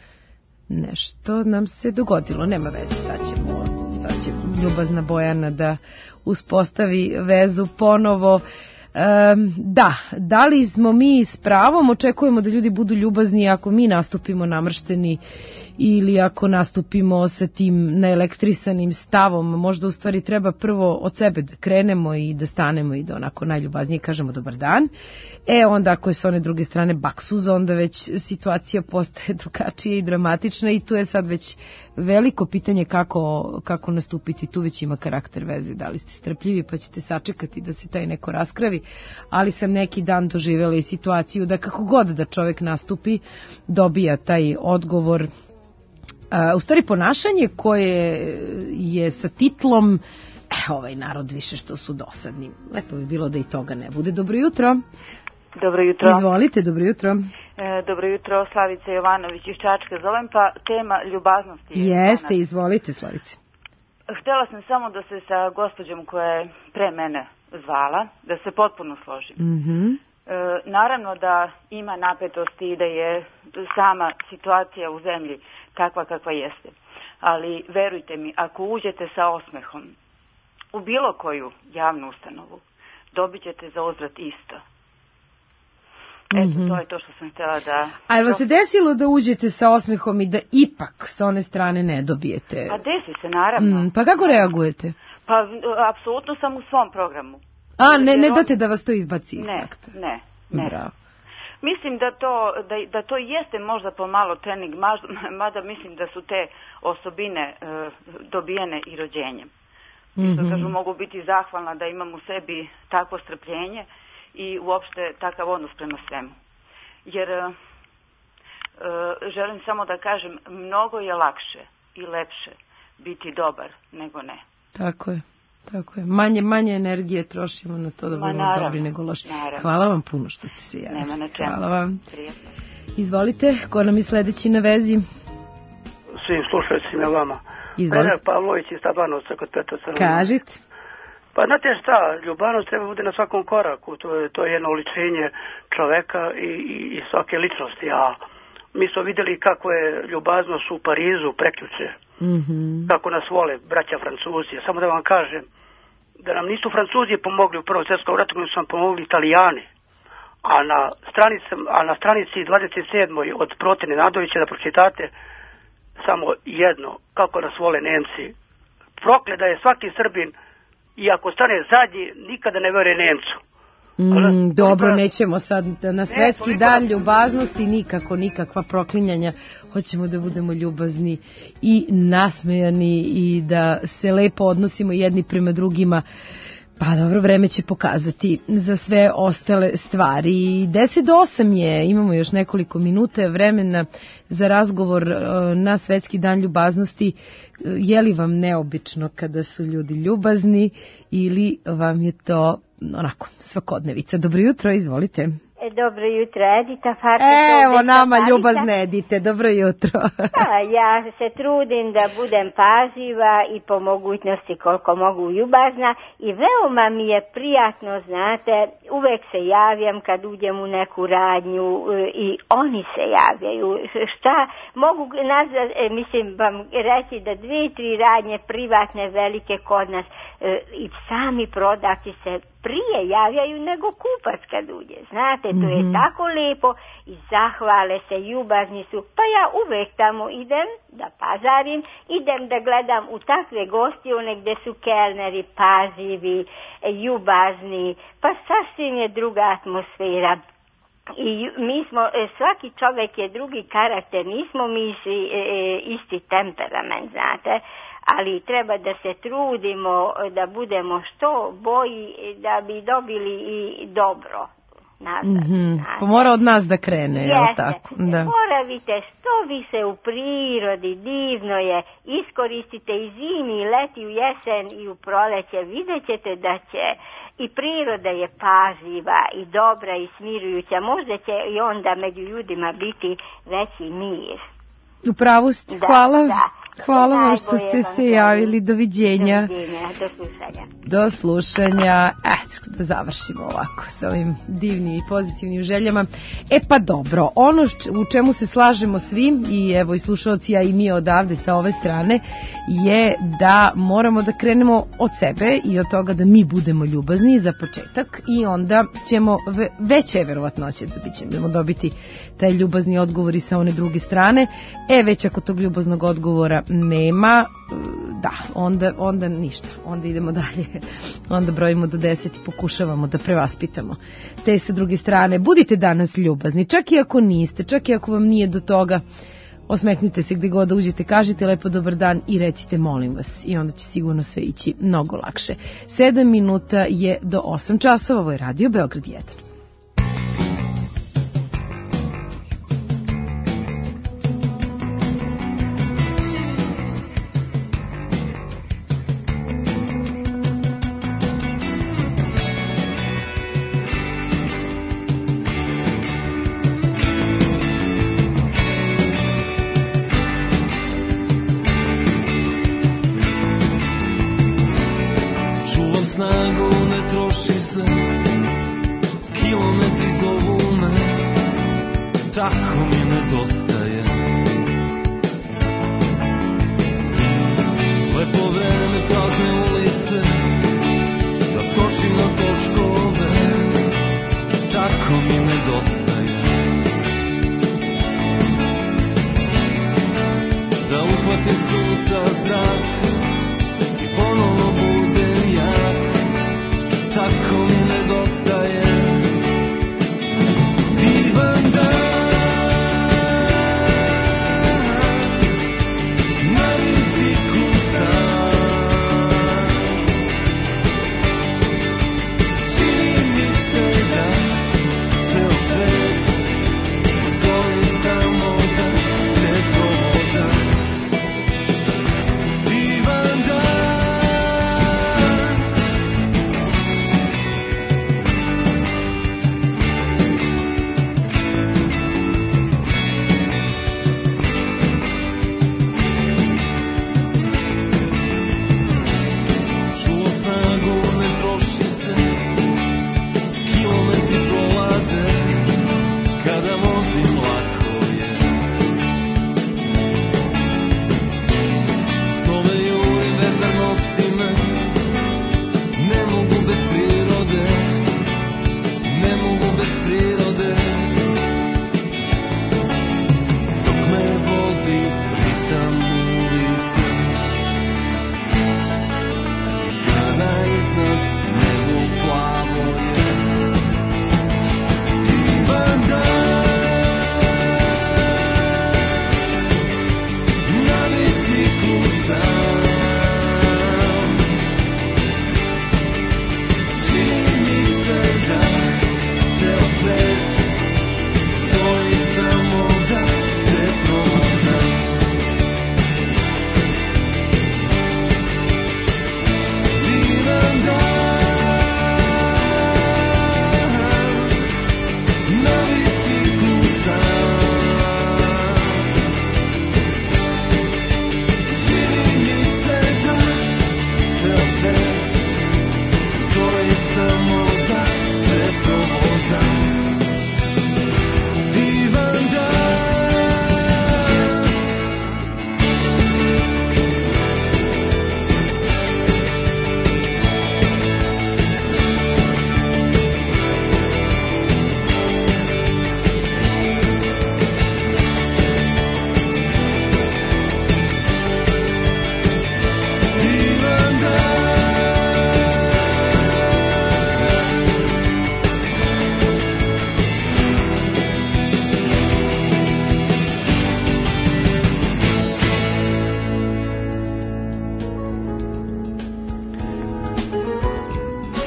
Speaker 2: Nešto nam se dogodilo, nema veze, sad ćemo, sad će ljubazna Bojana da uspostavi vezu ponovo. E, da, da li smo mi s pravom, očekujemo da ljudi budu ljubazni ako mi nastupimo namršteni ili ako nastupimo sa tim naelektrisanim stavom, možda u stvari treba prvo od sebe da krenemo i da stanemo i da onako najljubaznije kažemo dobar dan. E onda ako je s one druge strane baksuza, onda već situacija postaje drugačija i dramatična i tu je sad već veliko pitanje kako, kako nastupiti. Tu već ima karakter veze, da li ste strpljivi pa ćete sačekati da se taj neko raskravi, ali sam neki dan doživjela i situaciju da kako god da čovjek nastupi dobija taj odgovor. Uh, u stvari ponašanje koje je sa titlom eh, ovaj narod više što su dosadni. Lepo bi bilo da i toga ne bude. Dobro jutro.
Speaker 8: Dobro jutro.
Speaker 2: Izvolite, dobro jutro.
Speaker 8: E, dobro jutro, Slavica Jovanović iz Čačka. Zovem pa tema ljubaznosti.
Speaker 2: Jeste,
Speaker 8: danas.
Speaker 2: Izvolite, Slavice.
Speaker 8: Htjela sam samo da se sa gospođom koja je pre mene zvala, da se potpuno složim.
Speaker 2: Mhm.
Speaker 8: E, naravno da ima napetosti i da je sama situacija u zemlji takva kakva jeste. Ali verujte mi, ako uđete sa osmehom u bilo koju javnu ustanovu, dobit ćete za uzvrat isto. Eto, mm-hmm. to je to što sam htjela da...
Speaker 2: A je li se desilo da uđete sa osmehom i da ipak sa one strane ne dobijete?
Speaker 8: Pa desi se, naravno.
Speaker 2: Mm, pa kako reagujete?
Speaker 8: Pa, apsolutno sam u svom programu.
Speaker 2: A, ne, ne date da vas to izbaci iz
Speaker 8: Ne,
Speaker 2: takta.
Speaker 8: ne, ne.
Speaker 2: Bravo.
Speaker 8: Mislim da to, da, da to jeste možda pomalo trening, mada mislim da su te osobine uh, dobijene i rođenjem. Mm-hmm. Isto kažu, mogu biti zahvalna da imam u sebi takvo strpljenje i uopšte takav odnos prema svemu. Jer uh, uh, želim samo da kažem, mnogo je lakše i lepše biti dobar nego ne.
Speaker 2: Tako je. Tako je. Manje, manje energije trošimo na to da budemo dobri nego loši. Hvala vam puno što ste se javili.
Speaker 8: Nema na čemu.
Speaker 2: Hvala vam.
Speaker 8: Prijetno.
Speaker 2: Izvolite, ko nam je sledeći na vezi?
Speaker 5: Svim slušajcima vama.
Speaker 2: Izvolite.
Speaker 5: Predrag Pavlović iz Tabanovca kod Petra Crvena.
Speaker 2: Kažite.
Speaker 5: Pa znate šta, ljubavnost treba bude na svakom koraku, to je, to je jedno oličenje čoveka i, i, i svake ličnosti, a mi smo vidjeli kako je ljubaznost u Parizu prekjuče,
Speaker 2: mm-hmm.
Speaker 5: kako nas vole braća Francuzi. Samo da vam kažem, da nam nisu Francuzi pomogli u Prvom svjetskom ratu, nego su nam pomogli Italijani. A na stranici, a na stranici dvadeset sedmoj od Prote Nenadovića da pročitate samo jedno, kako nas vole Nemci. Prokle da je svaki Srbin, i ako stane zadnji, nikada ne veruje Nemcu.
Speaker 2: Mm, dobro, nećemo sad na svetski ne, dan ljubaznosti nikako, nikakva proklinjanja. Hoćemo da budemo ljubazni i nasmejani i da se lepo odnosimo jedni prema drugima. Pa dobro, vreme će pokazati za sve ostale stvari. deset do osam je, imamo još nekoliko minuta vremena za razgovor na svetski dan ljubaznosti. Je li vam neobično kada su ljudi ljubazni ili vam je to onako svakodnevica? Dobro jutro, izvolite.
Speaker 6: Dobro jutro, Edita. Farka,
Speaker 2: evo nama ljubazne Edite, dobro jutro.
Speaker 6: Da, ja se trudim da budem pažljiva i po mogućnosti koliko mogu ljubazna i veoma mi je prijatno, znate, uvek se javljam kad uđem u neku radnju i oni se javljaju. Šta mogu nazvat, mislim vam reći da dvije, tri radnje privatne velike kod nas i sami prodavci se prije javljaju nego kupac kad uđe. Znate, to je mm-hmm. tako lepo i zahvale se, ljubazni su. Pa ja uvek tamo idem da pazarim, idem da gledam u takve gostijone gde su kelneri pažljivi, ljubazni, pa sasvim je druga atmosfera. I mi smo, svaki čovjek je drugi karakter, nismo mi svi e, isti temperament, znate, ali treba da se trudimo da budemo što bolji da bi dobili i dobro nazad.
Speaker 2: Mm-hmm. Pa mora od nas da krene, je li tako? Da.
Speaker 6: Mora, vidite, što više u prirodi, divno je, iskoristite i zimi, i leti, u jesen i u proleće, vidjet ćete da će i priroda je pažljiva i dobra i smirujuća, možda će i onda među ljudima biti veći mir.
Speaker 2: U pravu ste,
Speaker 6: da,
Speaker 2: hvala.
Speaker 6: Da.
Speaker 2: Hvala vam što ste se javili, doviđenja.
Speaker 6: Doviđenja, do slušanja.
Speaker 2: Do slušanja. Eto, da završimo ovako sa ovim divnim i pozitivnim željama. E pa dobro, ono u čemu se slažemo svi, i evo i slušalci, a i mi odavde sa ove strane, je da moramo da krenemo od sebe i od toga da mi budemo ljubazni za početak i onda ćemo veće verovatnoće da ćemo dobiti taj ljubazni odgovor i sa one druge strane. E, već ako tog ljubaznog odgovora nema, da, onda, onda ništa, onda idemo dalje, onda brojimo do deset i pokušavamo da prevaspitamo te sa druge strane. Budite danas ljubazni, čak i ako niste, čak i ako vam nije do toga, osmehnite se gde god da uđete, kažite lepo dobar dan i recite molim vas i onda će sigurno sve ići mnogo lakše. sedam minuta je do osam časova, ovo je Radio Beograd jedan.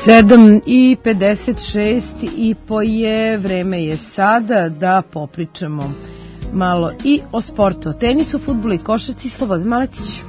Speaker 2: sedam i pedeset šest i po je, vreme je sada da popričamo malo i o sportu, o tenisu, fudbalu i košarci. Slobodan Maletić.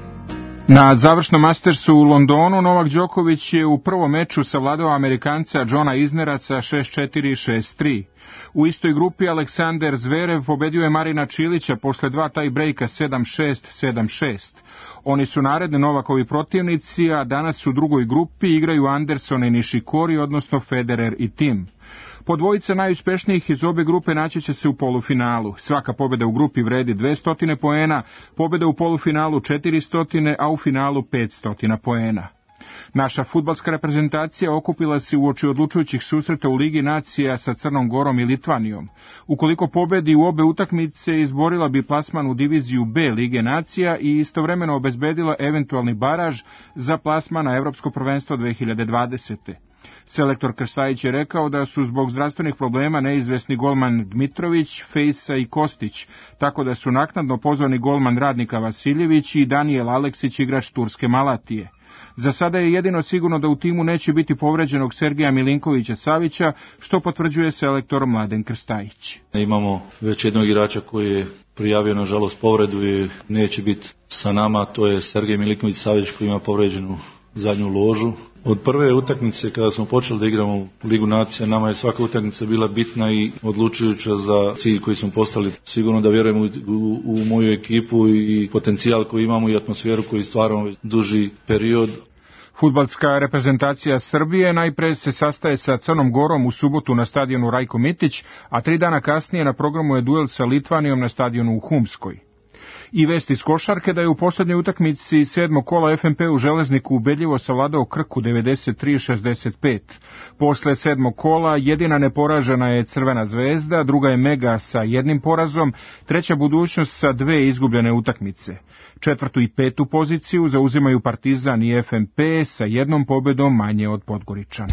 Speaker 4: Na završnom Mastersu u Londonu Novak Đoković je u prvom meču savladao Amerikanca Johna Isnera sa šest četiri šest tri. U istoj grupi Aleksander Zverev pobedio je Marina Čilića posle dva taj brejka sedam šest sedam šest. Oni su naredni Novakovi protivnici, a danas u drugoj grupi igraju Anderson i Nishikori, odnosno Federer i Tim. Po dvojica najuspešnijih iz obe grupe naći će se u polufinalu. Svaka pobjeda u grupi vredi dvesta poena, pobjeda u polufinalu četiristo, a u finalu petsto poena. Naša fudbalska reprezentacija okupila se uoči odlučujućih susreta u Ligi nacija sa Crnom Gorom i Litvanijom. Ukoliko pobedi u obe utakmice, izborila bi plasman u diviziju B Lige nacija i istovremeno obezbedila eventualni baraž za plasman na Evropsko prvenstvo dve hiljade dvadesete. Selektor Krstajić je rekao da su zbog zdravstvenih problema neizvesni golman Dmitrović, Fejsa i Kostić, tako da su naknadno pozvani golman Radnika Vasiljević i Daniel Aleksić, igrač Turske Malatije. Za sada je jedino sigurno da u timu neće biti povređenog Sergeja Milinkovića Savića, što potvrđuje selektor Mladen Krstajić.
Speaker 18: Imamo već jednog igrača koji je prijavio nažalost povredu i neće biti sa nama, to je Sergej Milinković Savić koji ima povređenu zadnju ložu. Od prve utakmice kada smo počeli da igramo u Ligu nacija, nama je svaka utakmica bila bitna i odlučujuća za cilj koji smo postali. Sigurno da vjerujemo u, u, u moju ekipu i potencijal koji imamo i atmosferu koju stvaramo duži period.
Speaker 4: Fudbalska reprezentacija Srbije najpre se sastaje sa Crnom Gorom u subotu na stadionu Rajko Mitić, a tri dana kasnije na programu je duel sa Litvanijom na stadionu u Humskoj. I vest iz košarke da je u posljednjoj utakmici sedmog kola F N P u Železniku ubedljivo savladao Krku devedeset tri šezdeset pet. Posle sedmog kola jedina neporažena je Crvena zvezda, druga je Mega sa jednim porazom, treća Budućnost sa dve izgubljene utakmice. Četvrtu i petu poziciju zauzimaju Partizan i F N P sa jednom pobedom manje od Podgoričana.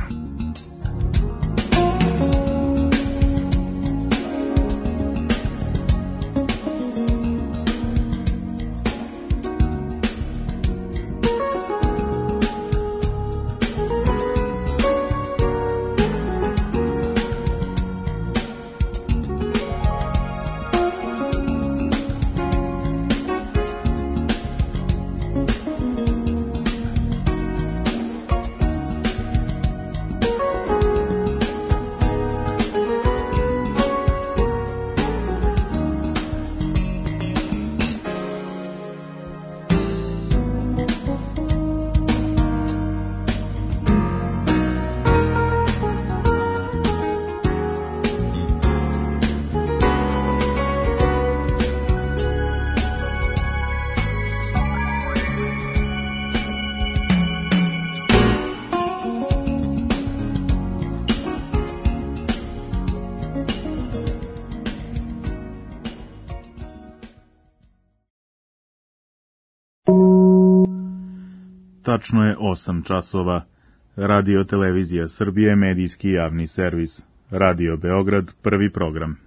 Speaker 19: Tačno je osam časova. Radio Televizija Srbije, medijski javni servis. Radio Beograd, prvi program.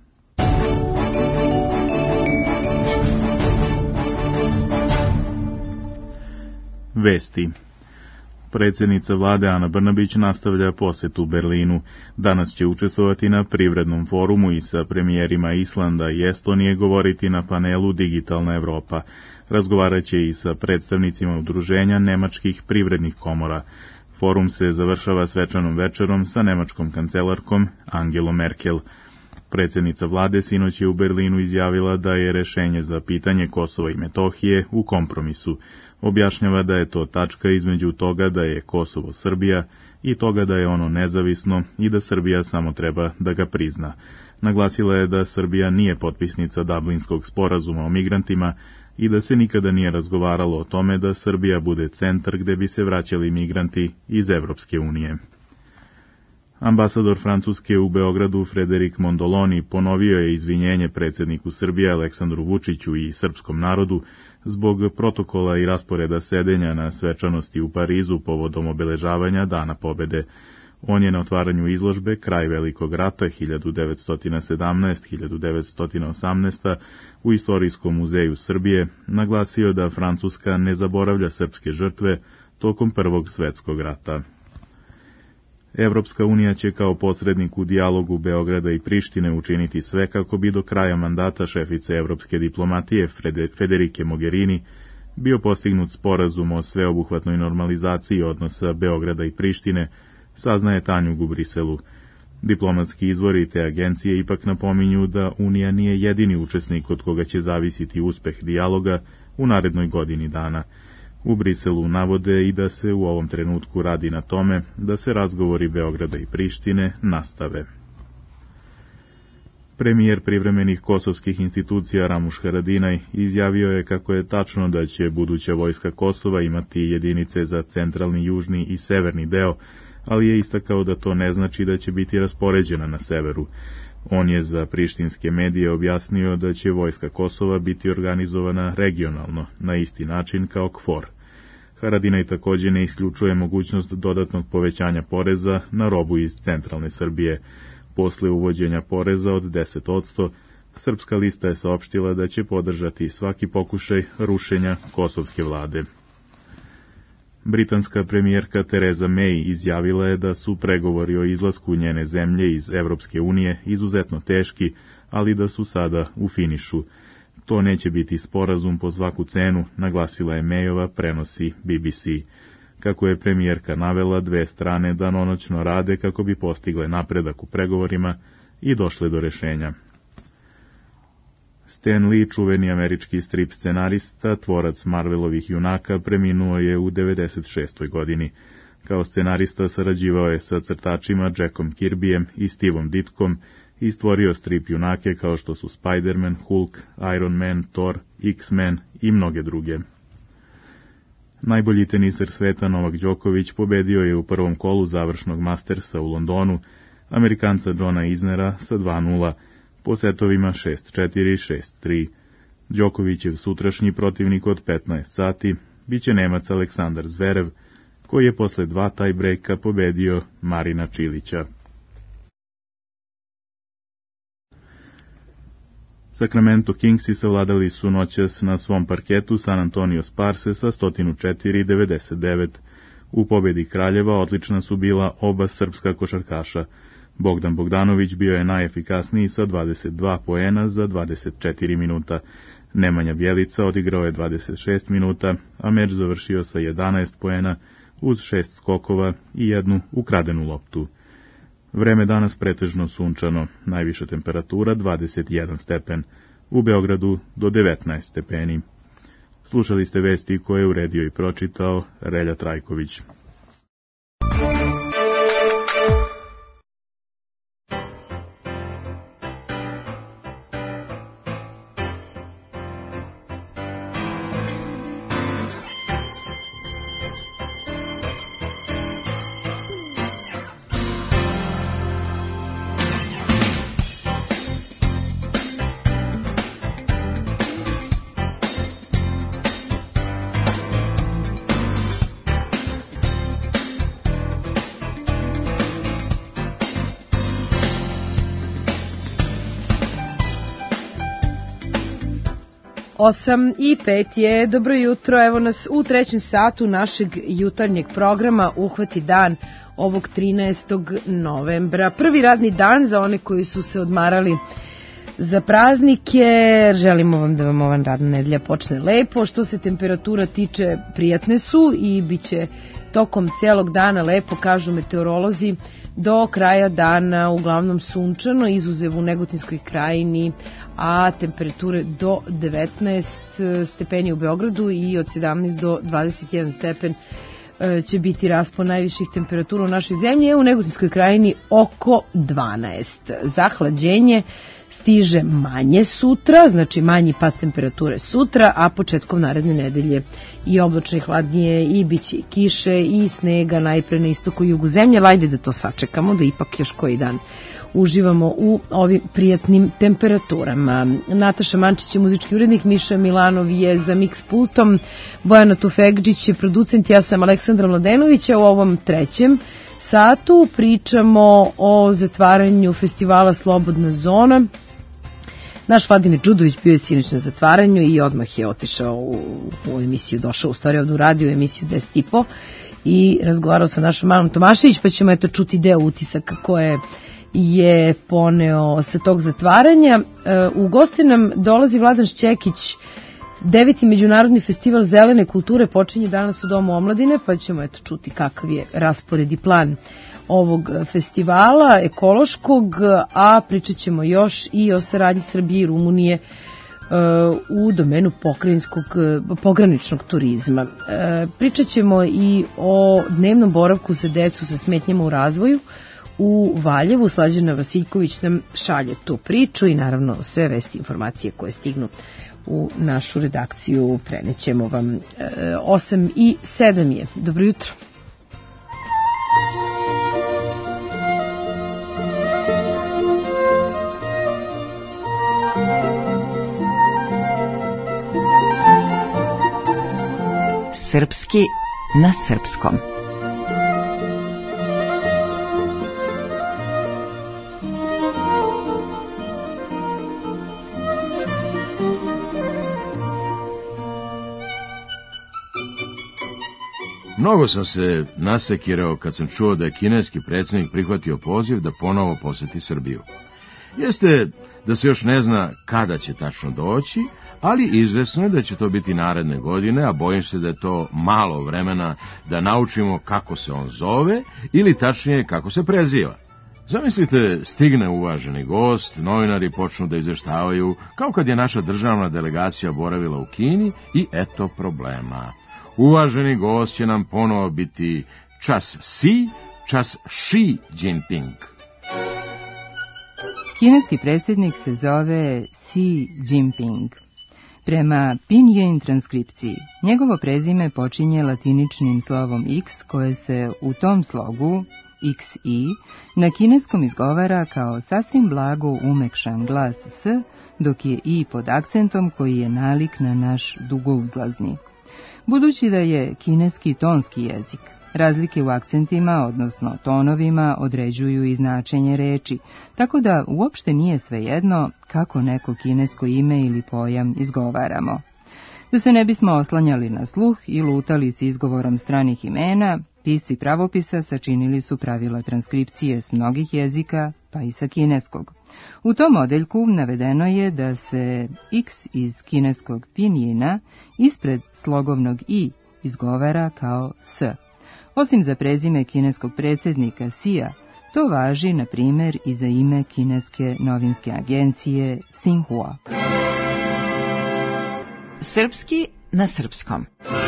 Speaker 19: Vesti. Predsjednica vlade Ana Brnabić nastavlja posjetu Berlinu. Danas će učestvovati na privrednom forumu i sa premijerima Islanda i Estonije govoriti na panelu Digitalna Evropa. Razgovarat će i sa predstavnicima udruženja nemačkih privrednih komora. Forum se završava svečanom večerom sa nemačkom kancelarkom Angelom Merkel. Predsjednica vlade sinoć je u Berlinu izjavila da je rešenje za pitanje Kosova i Metohije u kompromisu. Objašnjava da je to tačka između toga da je Kosovo Srbija i toga da je ono nezavisno i da Srbija samo treba da ga prizna. Naglasila je da Srbija nije potpisnica Dublinskog sporazuma o migrantima i da se nikada nije razgovaralo o tome da Srbija bude centar gde bi se vraćali migranti iz Evropske unije. Ambasador Francuske u Beogradu Frederik Mondoloni ponovio je izvinjenje predsjedniku Srbije Aleksandru Vučiću i srpskom narodu zbog protokola i rasporeda sedenja na svečanosti u Parizu povodom obeležavanja Dana pobede. On je na otvaranju izložbe Kraj Velikog rata hiljadu devetsto sedamnaest do hiljadu devetsto osamnaest. u Istorijskom muzeju Srbije naglasio da Francuska ne zaboravlja srpske žrtve tokom Prvog svetskog rata. Evropska unija će kao posrednik u dijalogu Beograda i Prištine učiniti sve kako bi do kraja mandata šefice evropske diplomatije Federike Mogherini bio postignut sporazum o sveobuhvatnoj normalizaciji odnosa Beograda i Prištine, saznaje Tanjug u Briselu. Diplomatski izvori te agencije ipak napominju da Unija nije jedini učesnik od koga će zavisiti uspeh dijaloga u narednoj godini dana. U Briselu navode i da se u ovom trenutku radi na tome da se razgovori Beograda i Prištine nastave. Premijer privremenih kosovskih institucija Ramuš Haradinaj izjavio je kako je tačno da će buduća vojska Kosova imati jedinice za centralni, južni i severni deo, ali je istakao da to ne znači da će biti raspoređena na severu. On je za prištinske medije objasnio da će vojska Kosova biti organizovana regionalno, na isti način kao KFOR. Haradinaj također ne isključuje mogućnost dodatnog povećanja poreza na robu iz centralne Srbije. Posle uvođenja poreza od deset posto, Srpska lista je saopštila da će podržati svaki pokušaj rušenja kosovske vlade. Britanska premijerka Theresa May izjavila je da su pregovori o izlasku njene zemlje iz Evropske unije izuzetno teški, ali da su sada u finišu. To neće biti sporazum po svaku cenu, naglasila je Mayova, prenosi B B C. Kako je premijerka navela, dve strane danonoćno rade kako bi postigle napredak u pregovorima i došle do rešenja. Stan Lee, čuveni američki strip scenarista, tvorac Marvelovih junaka, preminuo je u devedeset šestoj godini. Kao scenarista sarađivao je sa crtačima Jackom Kirbyjem i Stevom Ditkom i stvorio strip junake kao što su Spider-Man, Hulk, Iron Man, Thor, X-Men i mnoge druge. Najbolji teniser sveta Novak Đoković pobedio je u prvom kolu završnog Mastersa u Londonu Amerikanca Johna Isnera sa dva nula, po setovima šest četiri, šest tri. Đokovićev sutrašnji protivnik od petnaest sati biće Nemac Aleksandar Zverev, koji je posle dva taj-brejka pobedio Marina Čilića. Sacramento Kingsi savladali su noćas na svom parketu San Antonio Sparse sa sto četiri devedeset devet. U pobedi Kraljeva odlična su bila oba srpska košarkaša. Bogdan Bogdanović bio je najefikasniji sa dvadeset dva poena za dvadeset četiri minuta. Nemanja Bjelica odigrao je dvadeset šest minuta, a meč završio sa jedanaest poena uz šest skokova i jednu ukradenu loptu. Vreme danas pretežno sunčano, najviša temperatura dvadeset jedan stepen, u Beogradu do devetnaest stepeni. Slušali ste vesti koje je uredio i pročitao Relja Trajković.
Speaker 2: osam i pet je, dobro jutro, evo nas u trećem satu našeg jutarnjeg programa Uhvati dan ovog trinaestog novembra. Prvi radni dan za one koji su se odmarali za praznike. Želimo vam da vam ova radna nedelja počne lepo. Što se temperatura tiče, prijatne su i bit će tokom celog dana lepo, kažu meteorolozi, do kraja dana uglavnom sunčano, izuzev u Negotinskoj krajini, a temperature do devetnaest stepeni u Beogradu i od sedamnaest do dvadeset jedan stepen će biti raspon najviših temperatura u našoj zemlji, u Negotinskoj krajini oko dvanaest. Zahlađenje stiže manje sutra, znači manji pad temperature sutra, a početkom naredne nedelje i oblačno i hladnije i bit će i kiše i snega najpre na istoku i jugu zemlje. Ajde da to sačekamo, da ipak još koji dan uživamo u ovim prijatnim temperaturama. Nataša Mančić je muzički urednik, Miša Milanov je za mix pultom, Bojana Tufegđić je producent, ja sam Aleksandra Mladenovića. U ovom trećem satu pričamo o zatvaranju festivala Slobodna zona. Naš Vladimir Đudović bio je sinoć na zatvaranju i odmah je otišao u, u emisiju, došao u stvari ovdje u radio, u emisiju deset i po, i razgovarao sa našom Manom Tomašević, pa ćemo eto čuti deo utisaka koje je poneo sa tog zatvaranja. U goste nam dolazi Vladan Šćekić. Deveti međunarodni festival zelene kulture počinje danas u Domu omladine, pa ćemo eto čuti kakav je raspored i plan ovog festivala ekološkog, a pričat ćemo još i o saradnji Srbije i Rumunije u domenu pokrajinskog pograničnog turizma. Pričat ćemo i o dnevnom boravku za decu sa smetnjama u razvoju u Valjevu. Slađana Vasiljković nam šalje tu priču i naravno sve vesti i informacije koje stignu u našu redakciju prenećemo vam. osam i sedam je. Dobro jutro.
Speaker 7: Srpski na srpskom.
Speaker 16: Mnogo sam se nasekirao kad sam čuo da je kineski predsjednik prihvatio poziv da ponovo poseti Srbiju. Jeste da se još ne zna kada će tačno doći, ali izvesno je da će to biti naredne godine, a bojim se da je to malo vremena da naučimo kako se on zove ili tačnije kako se preziva. Zamislite, stigne uvaženi gost, novinari počnu da izveštavaju kao kad je naša državna delegacija boravila u Kini i eto problema. Uvaženi gost će nam ponovo biti čas Si, čas Xi Jinping.
Speaker 17: Kineski predsjednik se zove Xi Jinping. Prema Pinyin transkripciji, njegovo prezime počinje latiničnim slovom X, koje se u tom slogu, X I, na kineskom izgovara kao sasvim blago umekšan glas S, dok je I pod akcentom koji je nalik na naš dugouzlazni. Budući da je kineski tonski jezik, razlike u akcentima, odnosno tonovima, određuju i značenje reči, tako da uopšte nije svejedno kako neko kinesko ime ili pojam izgovaramo. Da se ne bismo oslanjali na sluh i lutali s izgovorom stranih imena, pisci pravopisa sačinili su pravila transkripcije s mnogih jezika, pa i sa kineskog. U tom odeljku navedeno je da se X iz kineskog pinjina ispred slogovnog I izgovara kao S. Osim za prezime kineskog predsjednika Xia, to važi, na primjer, i za ime kineske novinske agencije Xinhua.
Speaker 7: Srpski na srpskom.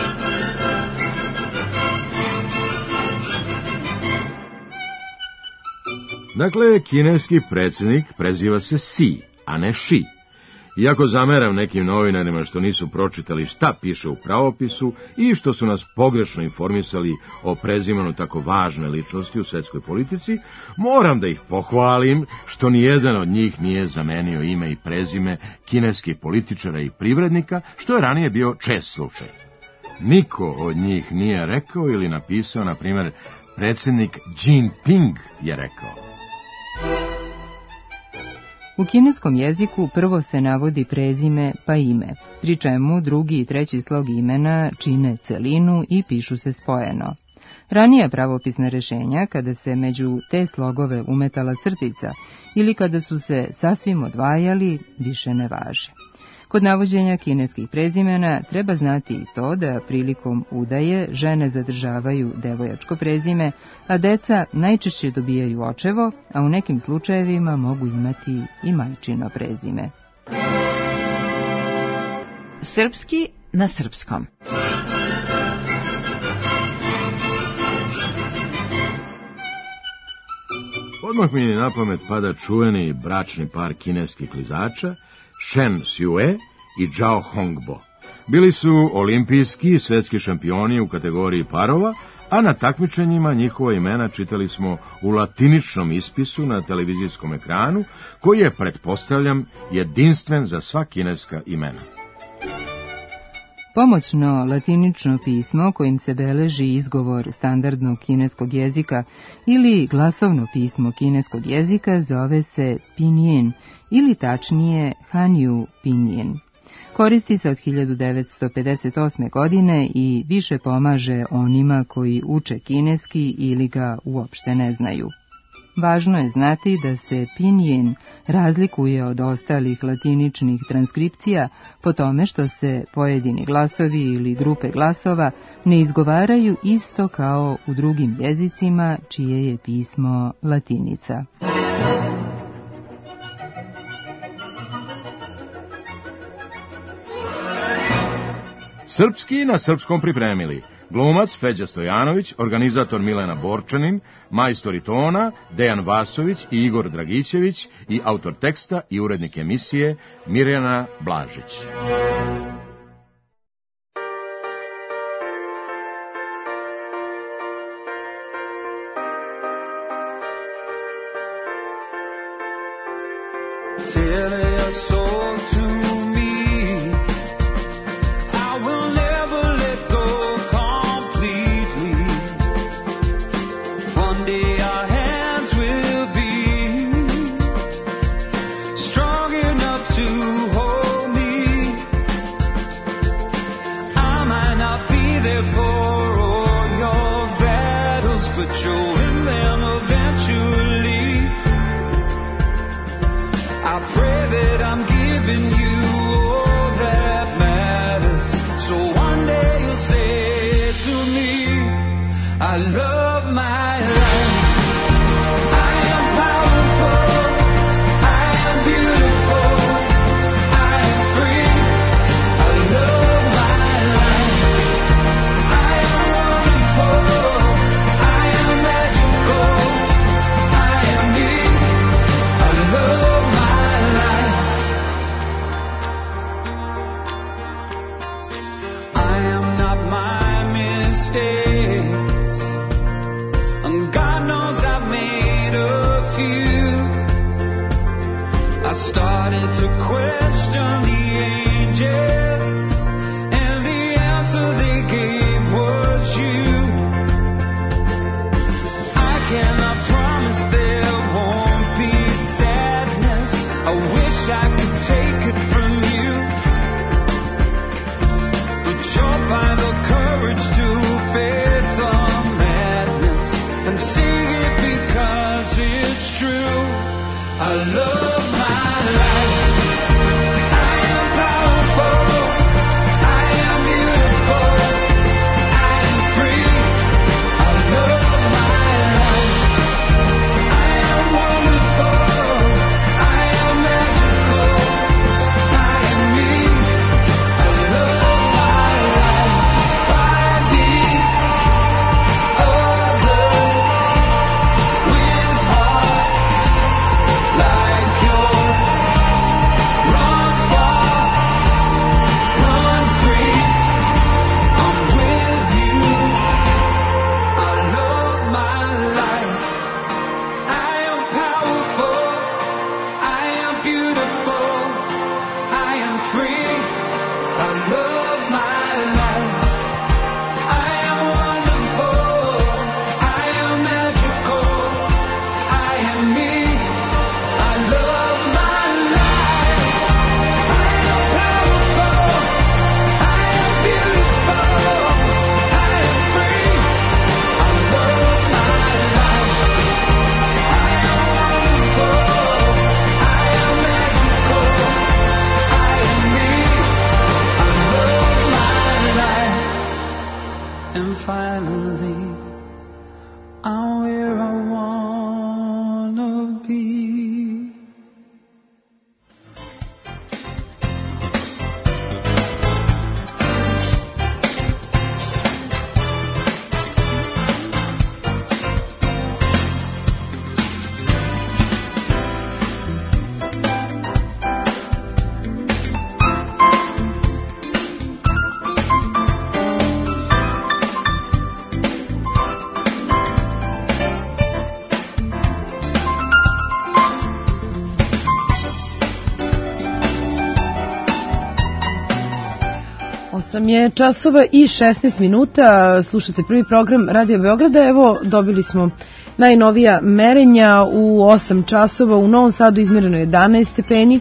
Speaker 16: Dakle, kineski predsjednik preziva se Si, a ne Xi. Iako zameram nekim novinarima što nisu pročitali šta piše u pravopisu i što su nas pogrešno informisali o prezimanu tako važne ličnosti u svjetskoj politici, moram da ih pohvalim što nijedan od njih nije zamenio ime i prezime kineskih političara i privrednika, što je ranije bio čest slučaj. Niko od njih nije rekao ili napisao, na primjer, predsjednik Jinping je rekao.
Speaker 17: U kineskom jeziku prvo se navodi prezime pa ime, pri čemu drugi i treći slog imena čine celinu i pišu se spojeno. Ranija pravopisna rešenja, kada se među te slogove umetala crtica ili kada su se sasvim odvajali, više ne važe. Kod navođenja kineskih prezimena treba znati i to da prilikom udaje žene zadržavaju devojačko prezime, a deca najčešće dobijaju očevo, a u nekim slučajevima mogu imati i majčino prezime.
Speaker 7: Srpski na srpskom.
Speaker 16: Odmah mi na pamet pada čuveni bračni par kineskih klizača, Shen Xue i Zhao Hongbo. Bili su olimpijski i svjetski šampioni u kategoriji parova, a na takmičenjima njihova imena čitali smo u latiničnom ispisu na televizijskom ekranu, koji je, pretpostavljam, jedinstven za sva kineska imena.
Speaker 17: Pomoćno latinično pismo kojim se beleži izgovor standardnog kineskog jezika ili glasovno pismo kineskog jezika zove se pinyin ili tačnije Hanyu pinyin. Koristi se od hiljadu devetsto pedeset osme. godine i više pomaže onima koji uče kineski ili ga uopšte ne znaju. Važno je znati da se pinyin razlikuje od ostalih latiničnih transkripcija po tome što se pojedini glasovi ili grupe glasova ne izgovaraju isto kao u drugim jezicima čije je pismo latinica.
Speaker 16: Srpski na srpskom pripremili glumac Feđa Stojanović, organizator Milena Borčanin, majstori tona Dejan Vasović i Igor Dragićević i autor teksta i urednik emisije Mirjana Blažić.
Speaker 2: osam je časova i šesnaest minuta, slušate prvi program Radio Beograda. Evo, dobili smo najnovija merenja u osam časova, u Novom Sadu izmjereno jedanaest stepeni,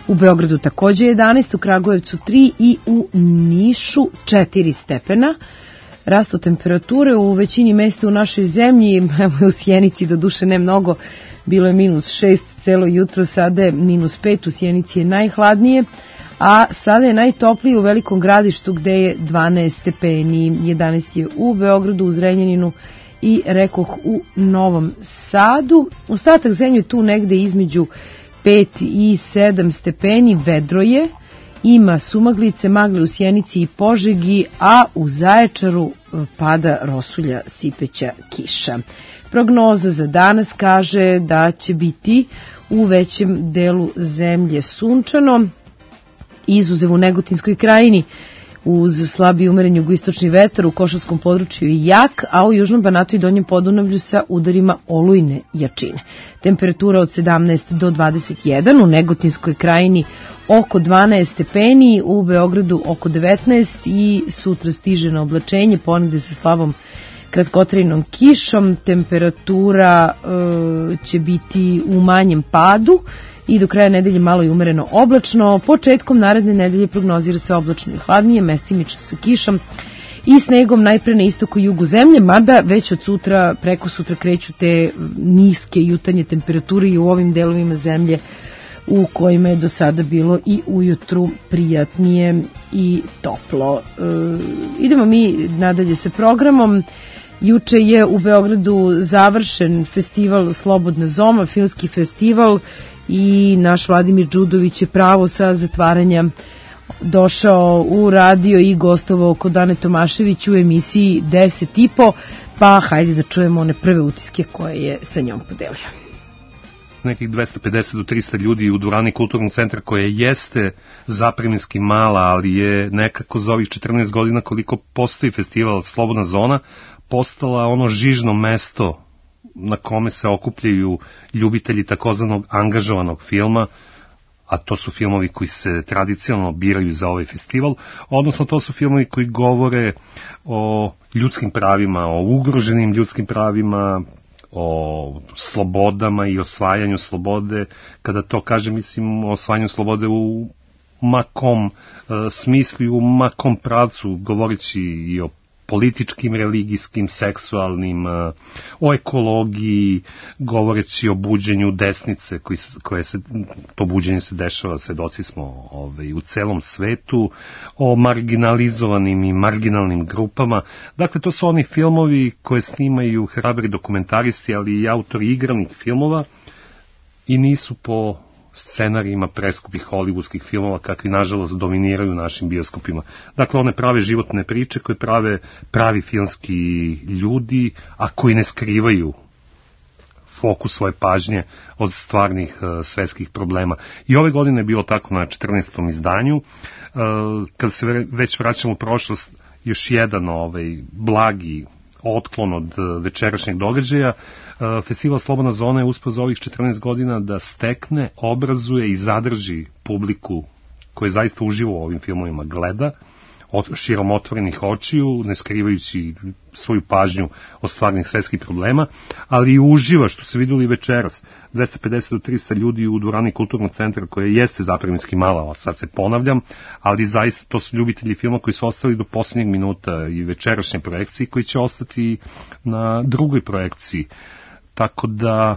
Speaker 2: u Beogradu takođe jedanaest, u Kragujevcu tri i u Nišu četiri stepena. Rastu temperature u većini mesta u našoj zemlji, evo u Sjenici do duše ne mnogo, bilo je minus šest celo jutro, sada je minus pet, u Sjenici je najhladnije, a sada je najtoplije u Velikom Gradištu gde je dvanaest stepeni, jedanaest je u Beogradu, u Zrenjaninu i rekoh u Novom Sadu. Ostatak zemlje tu negde između pet i sedam stepeni, vedro je, ima sumaglice, magle u Sjenici i Požegi, a u Zaječaru pada rosulja sipeća kiša. Prognoza za danas kaže da će biti u većem delu zemlje sunčano, izuzev u Negotinskoj krajini, uz slabi umeren jugoistočni vetar, u Košavskom području i jak, a u Južnom Banatu i Donjem Podunavlju sa udarima olujne jačine. Temperatura od sedamnaest do dvadeset jedan, u Negotinskoj krajini oko dvanaest stepeni, u Beogradu oko devetnaest i sutra stiže na oblačenje, ponegde sa slabom kratkotrajnom kišom. Temperatura e, će biti u manjem padu i do kraja nedelje malo i umereno oblačno. Početkom naredne nedelje prognozira se oblačno i hladnije, mestimično sa kišom i snegom najpre na istoku i jugu zemlje, mada već od sutra, preko sutra kreću te niske jutarnje temperature i u ovim delovima zemlje u kojima je do sada bilo i ujutru prijatnije i toplo. E, idemo mi nadalje sa programom. Juče je u Beogradu završen festival Slobodna zona, filmski festival, i naš Vladimir Đudović je pravo sa zatvaranja došao u radio i gostovao kod Ane Tomašević u emisiji deset i po, pa hajde da čujemo one prve utiske koje je sa njom podelio.
Speaker 9: Nekih dvesta pedeset do trista ljudi u dvorani Kulturnog centra, koja jeste zapreminski mala, ali je nekako za ovih četrnaest godina koliko postoji festival Slobodna zona postala ono žižno mesto na kome se okupljaju ljubitelji takozvanog angažovanog filma, a to su filmovi koji se tradicionalno biraju za ovaj festival, odnosno to su filmovi koji govore o ljudskim pravima, o ugroženim ljudskim pravima, o slobodama i osvajanju slobode. Kada to kažem, mislim o osvajanju slobode u makom e, smislu i u makom pravcu, govoreći i o političkim, religijskim, seksualnim, o ekologiji, govoreći o buđenju desnice, koji se, koje se, to buđenje se dešava, svedoci smo ovaj, u celom svetu, o marginalizovanim i marginalnim grupama. Dakle, to su oni filmovi koje snimaju hrabri dokumentaristi, ali i autori igranih filmova, i nisu po scenarijima preskupih hollywoodskih filmova kakvi nažalost dominiraju našim bioskopima. Dakle, one prave životne priče koje prave pravi filmski ljudi, a koji ne skrivaju fokus svoje pažnje od stvarnih uh, svetskih problema. I ove godine je bilo tako na četrnaestom izdanju. Uh, kada se već vraćamo u prošlost, još jedan ovaj, blagi otklon od večerašnjeg događaja. Festival Slobodna zona je uspeo za ovih četrnaest godina da stekne, obrazuje i zadrži publiku koja zaista uživo u ovim filmovima gleda, od širom otvorenih očiju, ne skrivajući svoju pažnju od stvarnih svetskih problema, ali i uživa, što se vidjeli večeras. dvesta pedeset do trista ljudi u dvorani Kulturnog centra, koja jeste zapreminski mala, sad se ponavljam, ali zaista to su ljubitelji filma koji su ostali do posljednjeg minuta i večerašnje projekcije, koji će ostati na drugoj projekciji. Tako da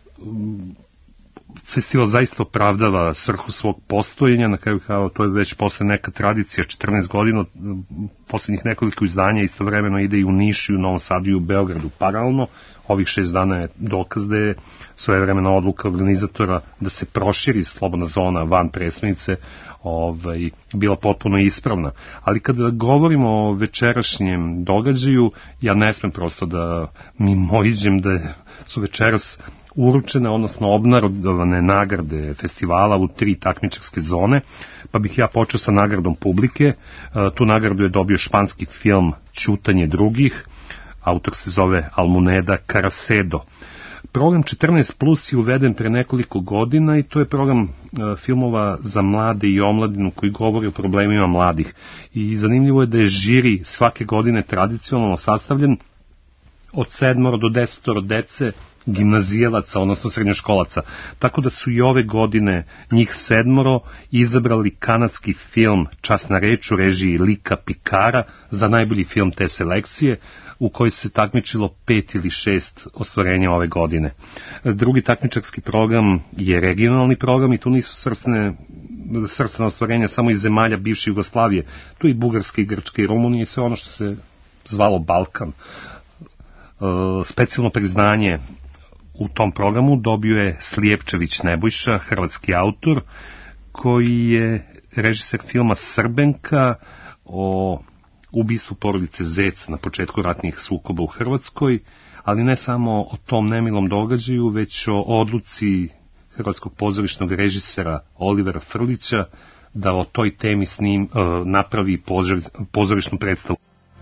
Speaker 9: festival zaista opravdava svrhu svog postojenja, na kraju kao to je već posle neka tradicija, četrnaest godina, posljednjih nekoliko izdanja istovremeno ide i u Nišu, i u Novom Sadu i u Beogradu paralelno. Ovih šest dana je dokaz da je svojevremena odluka organizatora da se proširi Slobodna zona van prestonice ovaj, bila potpuno ispravna. Ali kada govorimo o večerašnjem događaju, ja ne smem prosto da mi mojiđem da su večeras uručene, odnosno obnarodovane nagrade festivala u tri takmičarske zone, pa bih ja počeo sa nagradom publike. Tu nagradu je dobio španski film Ćutanje drugih, autor se zove Almuneda Caracedo. Program četrnaest plus je uveden pre nekoliko godina i to je program e, filmova za mlade i omladinu koji govori o problemima mladih. I zanimljivo je da je žiri svake godine tradicionalno sastavljen od sedmoro do desetoro dece gimnazijelaca, odnosno srednjoškolaca. Tako da su i ove godine njih sedmoro izabrali kanadski film Čas na reč u režiji Lika Pikara za najbolji film te selekcije, u kojoj se takmičilo pet ili šest ostvarenja ove godine. Drugi takmičarski program je regionalni program i tu nisu srstane, srstane ostvarenja samo iz zemalja bivše Jugoslavije. Tu i Bugarske, i Grčke, i Rumunije i sve ono što se zvalo Balkan. Specijalno priznanje u tom programu dobio je Slijepčević Nebojša, hrvatski autor, koji je režiser filma Srbenka o ubistvu porodice Zec na početku ratnih sukoba u Hrvatskoj, ali ne samo o tom nemilom događaju, već o odluci hrvatskog pozorišnog režisera Olivera Frlića da o toj temi s njim uh, napravi pozor, pozorišnu predstavu.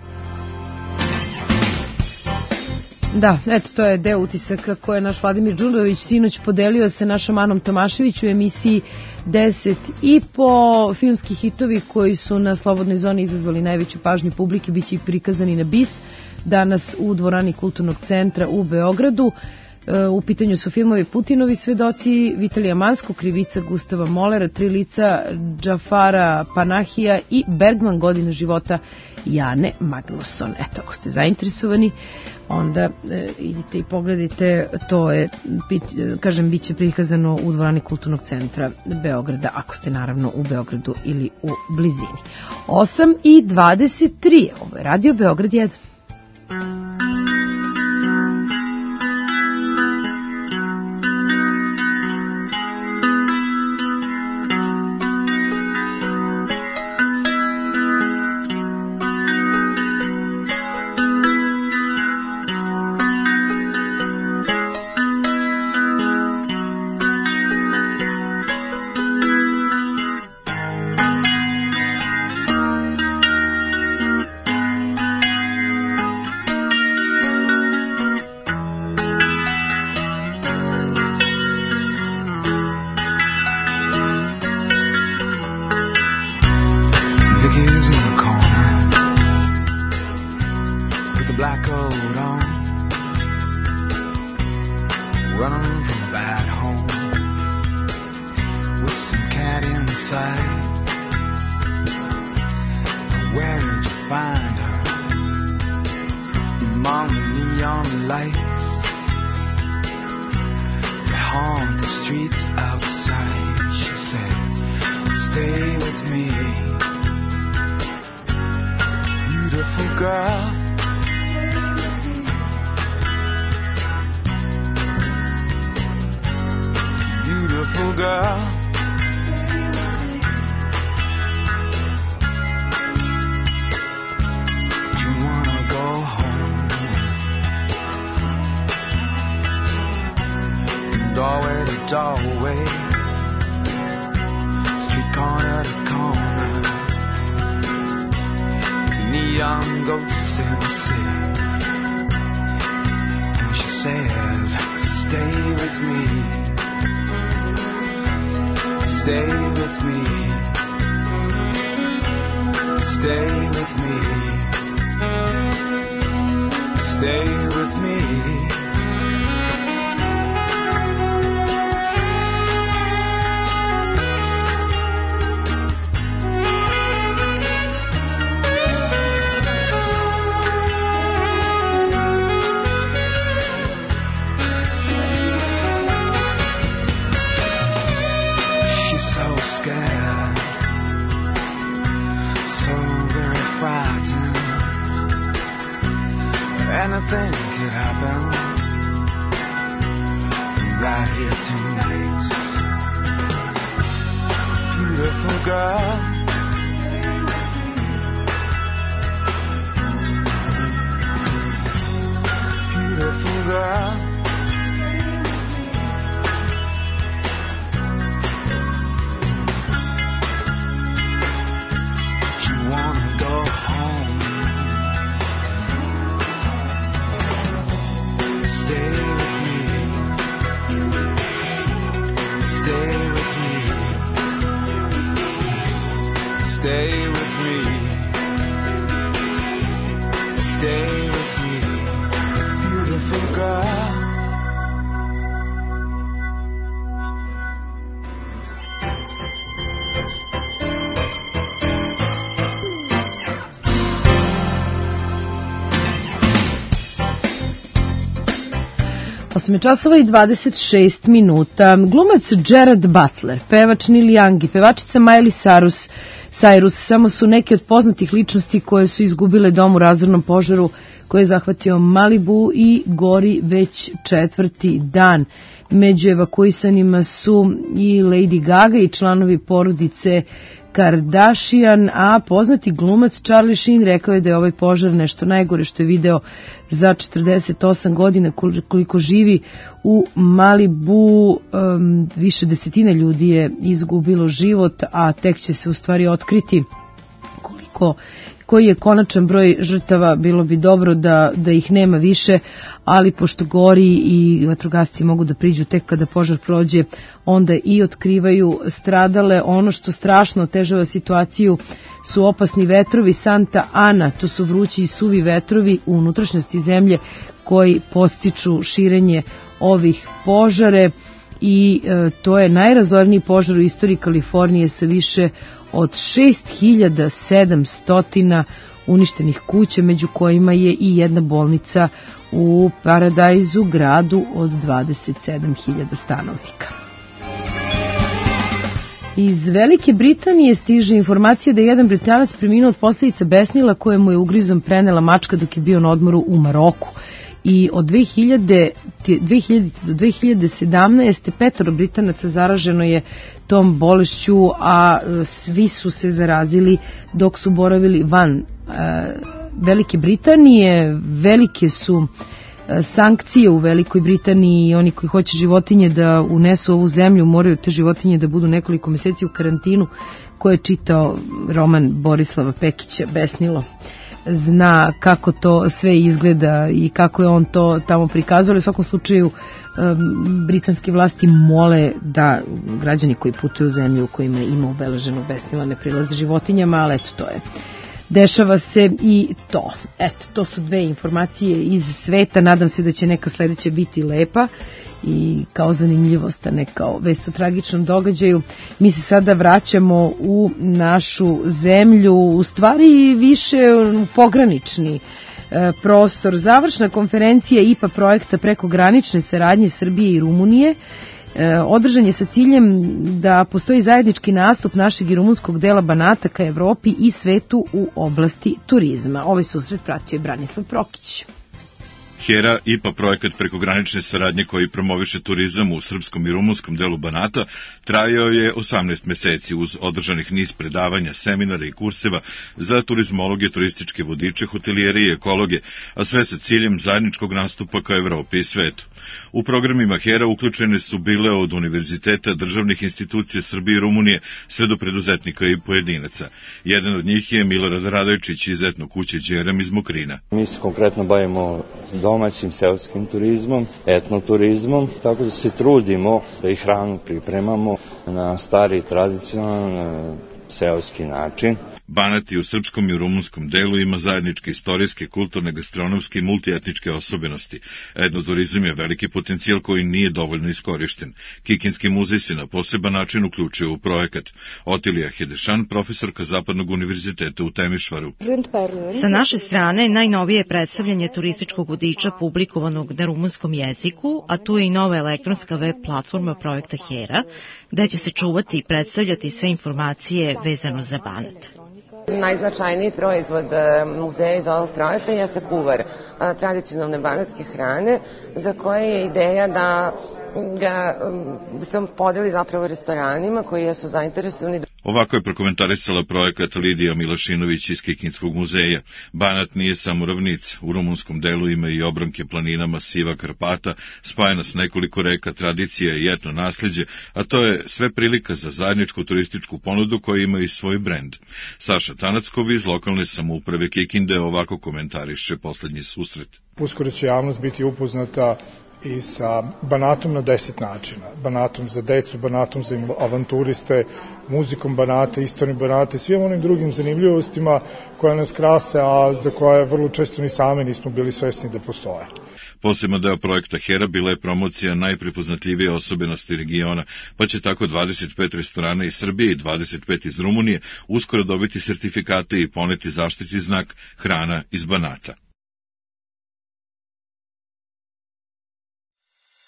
Speaker 2: Da, eto, to je deo utisaka koje je naš Vladimir Đurović sinoć podelio sa našom Anom Tomašević u emisiji deset i po. Filmski hitovi koji su na Slobodnoj zoni izazvali najveću pažnju publike biće i prikazani na BIS danas u dvorani Kulturnog centra u Beogradu. U pitanju su filmovi Putinovi svedoci, Vitalija Mansko, Krivica Gustava Molera, Tri lica Džafara Panahija i Bergman, Godina života Jane Magnusson. Eto, ako ste zainteresovani, onda e, idite i pogledajte, to je, bit, kažem, bit će prikazano u dvorani Kulturnog centra Beograda, ako ste naravno u Beogradu ili u blizini. osam i dvadeset tri, ovo je Radio Beograd jedan. osam časova i dvadeset šest minuta. Glumac Gerard Butler, pevač Neil Young i pevačica Miley Cyrus, Cyrus samo su neke od poznatih ličnosti koje su izgubile dom u razornom požaru koji je zahvatio Malibu i gori već četvrti dan. Među evakuisanima su i Lady Gaga i članovi porodice Kardashian, a poznati glumac Charlie Sheen rekao je da je ovaj požar nešto najgore što je video za četrdeset osam godina koliko živi u Malibu. Um, više desetina ljudi je izgubilo život, a tek će se u stvari otkriti koliko koji je konačan broj žrtava. Bilo bi dobro da, da ih nema više, ali pošto gori i vatrogasci mogu da priđu tek kada požar prođe, onda i otkrivaju stradale. Ono što strašno otežava situaciju su opasni vetrovi Santa Ana, to su vrući i suvi vetrovi u unutrašnjosti zemlje koji podstiču širenje ovih požare i e, to je najrazorniji požar u istoriji Kalifornije sa više od šest hiljada sedamsto uništenih kuća, među kojima je i jedna bolnica u Paradajzu, gradu od dvadeset sedam hiljada stanovnika. Iz Velike Britanije stiže informacija da je jedan Britanac preminuo od posljedica besnila koje mu je ugrizom prenela mačka dok je bio na odmoru u Maroku. I od dve hiljade do dve hiljade sedamnaeste. petoro Britanaca zaraženo je tom bolešću, a svi su se zarazili dok su boravili van e, Velike Britanije. Velike su e, sankcije u Velikoj Britaniji i oni koji hoće životinje da unesu ovu zemlju moraju te životinje da budu nekoliko meseci u karantinu, koje je čitao roman Borislava Pekića Besnilo. Zna kako to sve izgleda i kako je on to tamo prikazao. U svakom slučaju britanske vlasti mole da građani koji putuju u zemlju u kojima ima obeleženo besnilo ne prilaze životinjama, ali eto to je. Dešava se i to. Eto, to su dve informacije iz sveta. Nadam se da će neka sledeća biti lepa i kao zanimljivost, a ne kao vest o tragičnom događaju. Mi se sada vraćamo u našu zemlju, u stvari više u pogranični e, prostor. Završna konferencija I P A projekta prekogranične saradnje Srbije i Rumunije e, održan je sa ciljem da postoji zajednički nastup našeg i rumunskog dela Banata ka Evropi i svetu u oblasti turizma. Ovaj susret pratio je Branislav Prokić.
Speaker 10: HERA I P A projekat prekogranične saradnje koji promoviše turizam u srpskom i rumunskom delu Banata trajao je osamnaest meseci uz održanih niz predavanja, seminara i kurseva za turizmologe, turističke vodiče, hotelijere i ekologe, a sve sa ciljem zajedničkog nastupa ka Evropi i svetu. U programima HERA uključene su bile od univerziteta, državnih institucija Srbije i Rumunije sve do preduzetnika i pojedinaca. Jedan od njih je Milorad Radojčić iz etno kuće Đerem iz Mokrina.
Speaker 11: Mi se konkretno bavimo domaćim seoskim turizmom, etnoturizmom, tako da se trudimo da i hranu pripremamo na stari tradicionalan seoski način.
Speaker 10: Banat i u srpskom i u rumunskom delu ima zajedničke istorijske, kulturne, gastronomske i multietničke osobenosti. Etnoturizam je veliki potencijal koji nije dovoljno iskorišten. Kikinski muzej se na poseban način uključio u projekat. Otilija Hedešan, profesorka Zapadnog univerziteta u Temišvaru.
Speaker 13: Sa naše strane najnovije je predstavljanje turističkog vodiča publikovanog na rumunskom jeziku, a tu je i nova elektronska web platforma projekta HERA, gde će se čuvati i predstavljati sve informacije vezano za Banat.
Speaker 20: Najznačajniji proizvod muzeja iz ovog projekta jeste kuvar tradicionalne banatske hrane, za koje je ideja da ga da se on podeli zapravo restoranima koji su zainteresovani.
Speaker 10: Ovako je prokomentarisala projekat Lidija Milašinović iz Kikinskog muzeja. Banat nije samo ravnica. U rumunskom delu ima i obronke planina masiva Karpata, spajena s nekoliko reka, tradicija i etno nasljeđe, a to je sve prilika za zajedničku turističku ponudu koja ima i svoj brend. Saša Tanackov iz lokalne samouprave Kikinde ovako komentariše poslednji susret.
Speaker 21: Uskoro će javnost biti upoznata i sa Banatom na deset načina. Banatom za decu, Banatom za avanturiste, muzikom Banata, istorijom Banata i svim onim drugim zanimljivostima koje nas krase, a za koje vrlo često ni sami nismo bili svesni da postoje.
Speaker 10: Poseban deo projekta HERA bila je promocija najprepoznatljivije osobenosti regiona, pa će tako dvadeset pet restorana iz Srbije i dvadeset pet iz Rumunije uskoro dobiti sertifikate i poneti zaštitni znak Hrana iz Banata.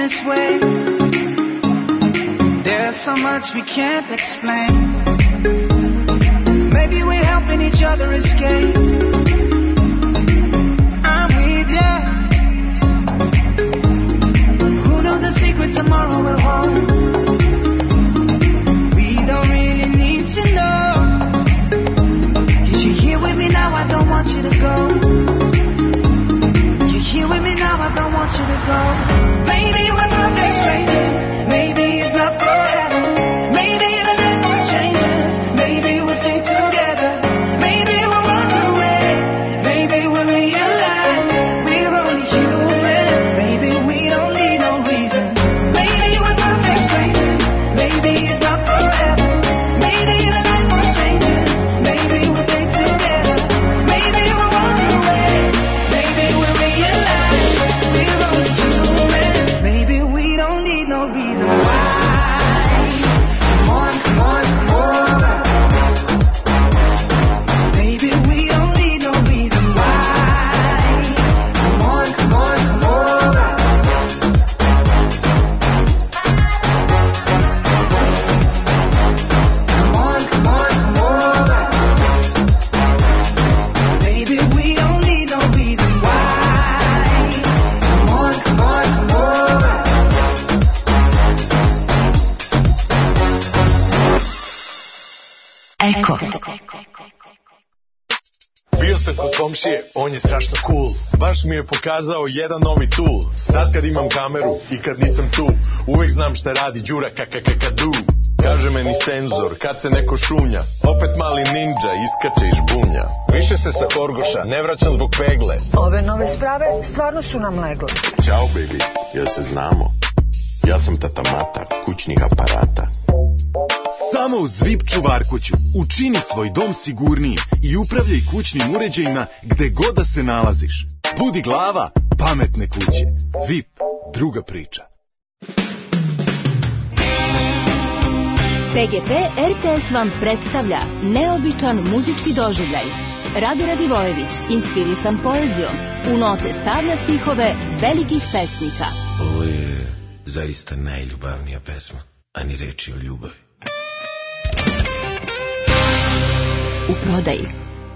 Speaker 12: this way. There's so much we can't explain. Maybe we're helping each other escape. I'm with ya. Who knows the secret tomorrow will hold? We don't really need to know. 'Cause you're here with me now, I don't want you to go. You're here with me now, I don't want you to go. Maybe we're perfect strangers. Maybe it's not forever. Maybe the night won't change us. Maybe we'll stay together. Maybe we'll run away. Maybe we'll realize we're only human. Maybe we don't need no reason. Maybe we're perfect strangers. Maybe it's not forever. Maybe the night won't change us. Maybe we'll stay together. Maybe we'll run away. Maybe we'll realize we're only human. Maybe we don't need no reason why. Come on, come on, come over. Maybe we don't need no reason why. Come on, come on, come over. Come on, come on, come over. Maybe we don't need no reason why. Come on, come on, come over.
Speaker 27: Eko.
Speaker 14: Bio sam kod komšije, on je strašno cool. Baš mi je pokazao jedan novi tool. Sad kad imam kameru i kad nisam tu, uvek znam šta radi Đura kakakakadu. Kaže meni senzor, kad se neko šunja, opet mali ninja iskače iz bunja. Više se sa Horgoša ne vraćam zbog pegle.
Speaker 15: Ove nove sprave stvarno su nam legle.
Speaker 14: Ćao baby, jel se znamo? Ja sam tata Mata, kućnih aparata.
Speaker 22: Samo u Zvip čuvarkuću učini svoj dom sigurnijim i upravljaj kućnim uređajima gde god da se nalaziš. Budi glava pametne kuće. Vip, druga priča.
Speaker 23: P G P R T S vam predstavlja neobičan muzički doživljaj. Rade Radivojević, inspirisan poezijom, u note stavlja stihove velikih pesnika.
Speaker 14: Ovo je zaista najljubavnija pesma, a ni reči o ljubavi.
Speaker 23: U prodaji.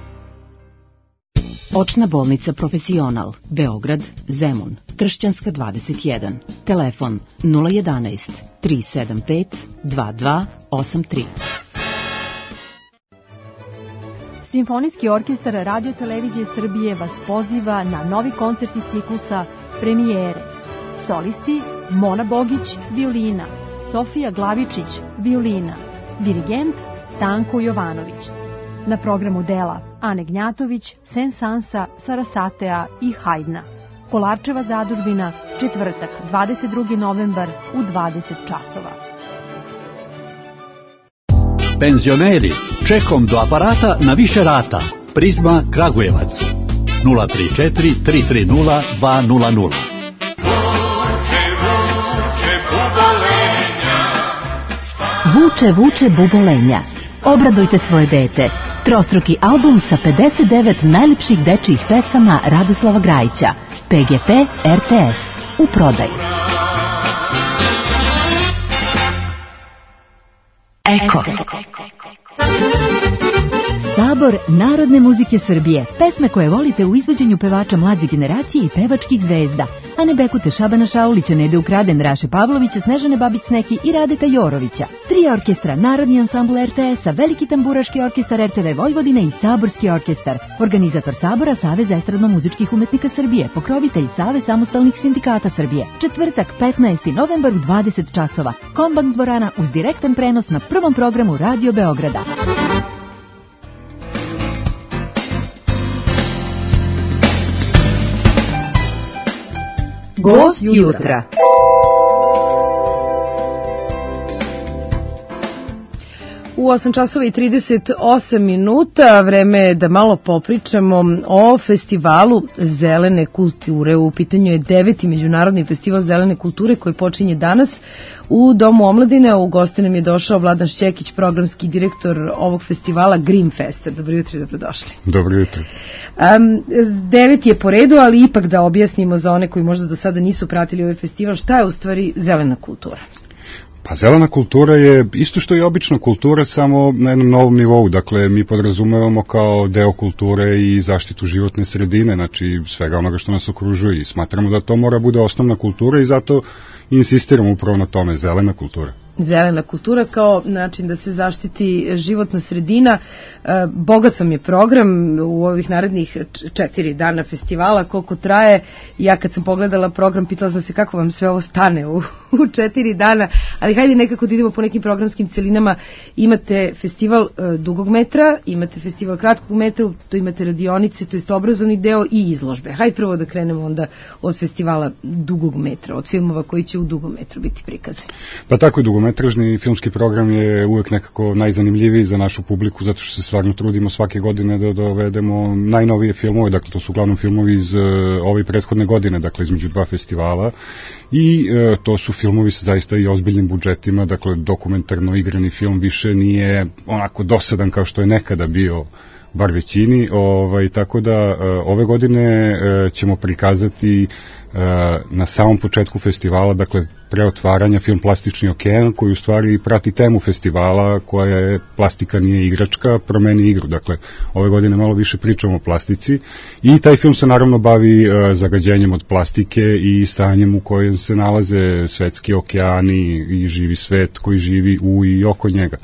Speaker 23: Očna bolnica Profesional, Beograd, Zemun, Tršćanska dvadeset jedan. Telefon nula jedanaest tri sedam pet dva dva osam tri.
Speaker 24: Simfonijski orkestar Radio Televizije Srbije vas poziva na novi koncert iz ciklusa Premijere. Solisti Mona Bogić, violina, Sofija Glavičić, violina, dirigent Stanko Jovanović. Na programu dela Ane Gnjatović, Sensansa, Sarasatea i Hajdna. Kolarčeva zadužbina, četvrtak, dvadeset drugi novembar u dvadeset časova.
Speaker 25: Penzioneri, čekom do aparata na više rata. Prizma Kragujevac. nula tri četiri tri tri nula dva nula nula.
Speaker 27: Vuče, vuče bubolenja. Obradujte svoje dete. Trostruki album sa pedeset devet najlepših dečijih pesama Radoslava Grajića. P G P R T S. U prodaju. Eko. Sabor narodne muzike Srbije. Pesme koje volite u izvođenju pevača mlađe generacije i pevačkih zvezda. Ane Bekute, Šabana Šaulića, Nede Ukraden, Raše Pavlovića, Snežane Babić-Sneki i Radeta Jorovića. Tri orkestra, Narodni ansambl R T S-a, Veliki tamburaški orkestar R T V Vojvodine i Saborski orkestar. Organizator Sabora Savez estradno-muzičkih umetnika Srbije, pokrovitelj Savez samostalnih sindikata Srbije. Četvrtak, petnaesti novembar u dvadeset časova. Kombank dvorana uz direktan prenos na prvom programu Radio Beograda. Gost jutra.
Speaker 2: U osam časova i trideset osam minuta vreme je da malo popričamo o festivalu zelene kulture. U pitanju je deveti međunarodni festival zelene kulture koji počinje danas u Domu omladine. U goste nam je došao Vladan Šćekić, programski direktor ovog festivala Green Festa. Dobro jutro i dobrodošli.
Speaker 1: Dobro jutro.
Speaker 2: Um, deveti je po redu, ali ipak da objasnimo za one koji možda do sada nisu pratili ovaj festival, šta je u stvari zelena kultura?
Speaker 1: Pa zelena kultura je isto što i obična kultura, samo na jednom novom nivou. Dakle, mi podrazumevamo kao deo kulture i zaštitu životne sredine, znači svega onoga što nas okružuje, i smatramo da to mora bude osnovna kultura i zato insistiramo upravo na tome, zelena kultura.
Speaker 2: Zelena kultura kao način da se zaštiti životna sredina. Bogat vam je program u ovih narednih četiri dana festivala, koliko traje. Ja kad sam pogledala program, pitala sam se kako vam sve ovo stane u, u četiri dana, ali hajde nekako da idemo po nekim programskim celinama. Imate festival dugog metra, imate festival kratkog metra, to imate radionice, to je obrazovni deo i izložbe. Hajde prvo da krenemo onda od festivala dugog metra, od filmova koji će u dugom metru biti prikazani.
Speaker 1: Pa tako je, dugometražni filmski program je uvek nekako najzanimljiviji za našu publiku, zato što se stvarno trudimo svake godine da dovedemo najnovije filmove, dakle to su uglavnom filmovi iz uh, ove prethodne godine, dakle između dva festivala, i uh, to su filmovi sa zaista i ozbiljnim budžetima, dakle dokumentarno igrani film više nije onako dosadan kao što je nekada bio, bar većini, ovaj, tako da uh, ove godine uh, ćemo prikazati uh, na samom početku festivala, dakle pre otvaranja, film Plastični okean, koji u stvari prati temu festivala, koja je plastika nije igračka, promeni igru. Dakle, ove godine malo više pričamo o plastici i taj film se naravno bavi uh, zagađenjem od plastike i stanjem u kojem se nalaze svetski okeani i živi svet koji živi u i oko njega.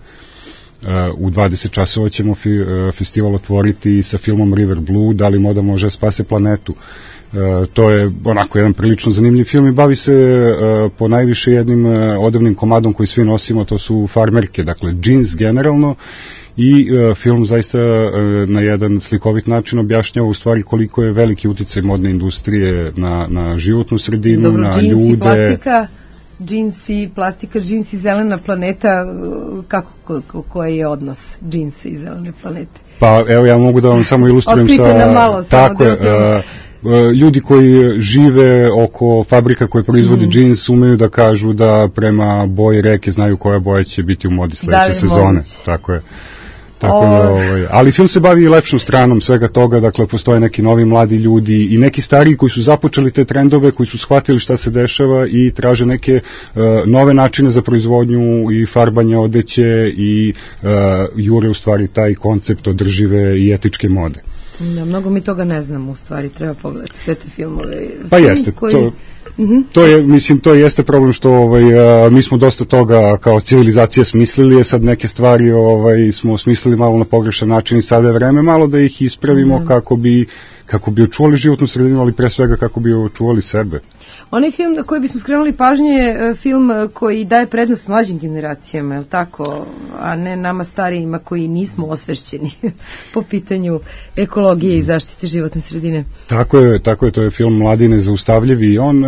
Speaker 1: U dvadeset časova ćemo fi, festival otvoriti sa filmom River Blue, da li moda može spase planetu. E, to je onako jedan prilično zanimljiv film i bavi se e, po najviše jednim e, odevnim komadom koji svi nosimo, to su farmerke, dakle džins generalno, i e, film zaista e, na jedan slikovit način objašnjava u stvari koliko je veliki uticaj modne industrije na, na životnu sredinu,
Speaker 2: dobro,
Speaker 1: na
Speaker 2: džins
Speaker 1: ljude.
Speaker 2: I plastika. Džinsi, plastika, džinsi, zelena planeta, kako, ko, ko, koji je odnos džinsa i zelene planete?
Speaker 1: Pa evo, ja mogu da vam samo ilustrujem sa...
Speaker 2: Malo,
Speaker 1: tako je, uh, ljudi koji žive oko fabrika koje proizvodi mm. džins umeju da kažu da prema boji reke znaju koja boja će biti u modi sledeće sezone. Moguće. Tako je. Tako da, ovaj, ali film se bavi i lepšom stranom svega toga, dakle postoje neki novi mladi ljudi i neki stariji koji su započeli te trendove, koji su shvatili šta se dešava i traže neke uh, nove načine za proizvodnju i farbanje odeće i uh, jure u stvari taj koncept održive i etičke mode.
Speaker 2: Da, mnogo mi toga ne znamo, u stvari treba pogledati sve te filmove.
Speaker 1: Pa Film jeste,
Speaker 2: koji...
Speaker 1: to... Mm-hmm. To je, mislim, to jeste problem što ovaj, a, mi smo dosta toga kao civilizacija smislili, je sad neke stvari ovaj, smo smislili malo na pogrešan način i sada je vreme malo da ih ispravimo mm-hmm. kako bi kako bi očuvali životnu sredinu, ali pre svega kako bi očuvali sebe.
Speaker 2: Onaj film na koji bismo skrenuli pažnje je film koji daje prednost mlađim generacijama, je li tako? A ne nama starijima koji nismo osvešćeni po pitanju ekologije i zaštite životne sredine.
Speaker 1: Tako je, tako je, to je film Mladi nezaustavljivi i on e,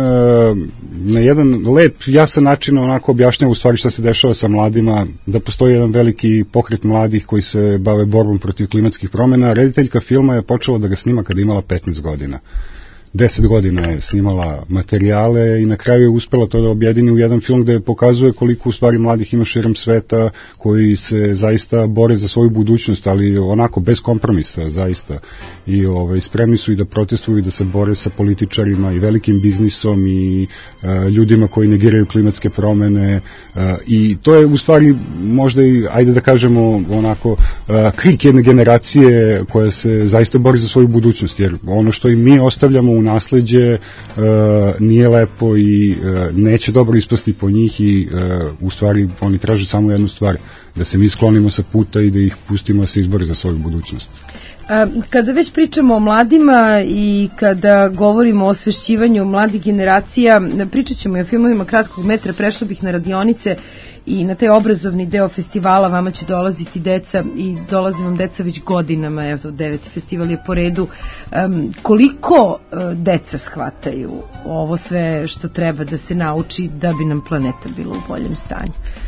Speaker 1: na jedan lep, jasan način onako objašnjava u stvari šta se dešava sa mladima, da postoji jedan veliki pokret mladih koji se bave borbom protiv klimatskih promjena. Rediteljka filma je počela da ga snima kada je imala petnaest godina. deset godina je snimala materijale i na kraju je uspela to da objedini u jedan film gde pokazuje koliko u stvari mladih ima širom sveta koji se zaista bore za svoju budućnost, ali onako bez kompromisa zaista. I ovaj, spremni su i da protestuju i da se bore sa političarima i velikim biznisom i uh, ljudima koji negiraju klimatske promene uh, i to je u stvari možda i, ajde da kažemo onako, uh, krik jedne generacije koja se zaista bori za svoju budućnost, jer ono što i mi ostavljamo u nasleđe uh, nije lepo i uh, neće dobro ispasti po njih i uh, u stvari oni traže samo jednu stvar, da se mi sklonimo sa puta i da ih pustimo da se izbore za svoju budućnost.
Speaker 2: Kada već pričamo o mladima i kada govorimo o osvešćivanju mladih generacija, pričat ćemo i o filmovima kratkog metra, prešla bih na radionice i na taj obrazovni deo festivala. Vama će dolaziti deca i dolazi vam deca već godinama, evo, deveti festival je po redu. Um, koliko uh, deca shvataju ovo sve što treba da se nauči da bi nam planeta bila u boljem stanju?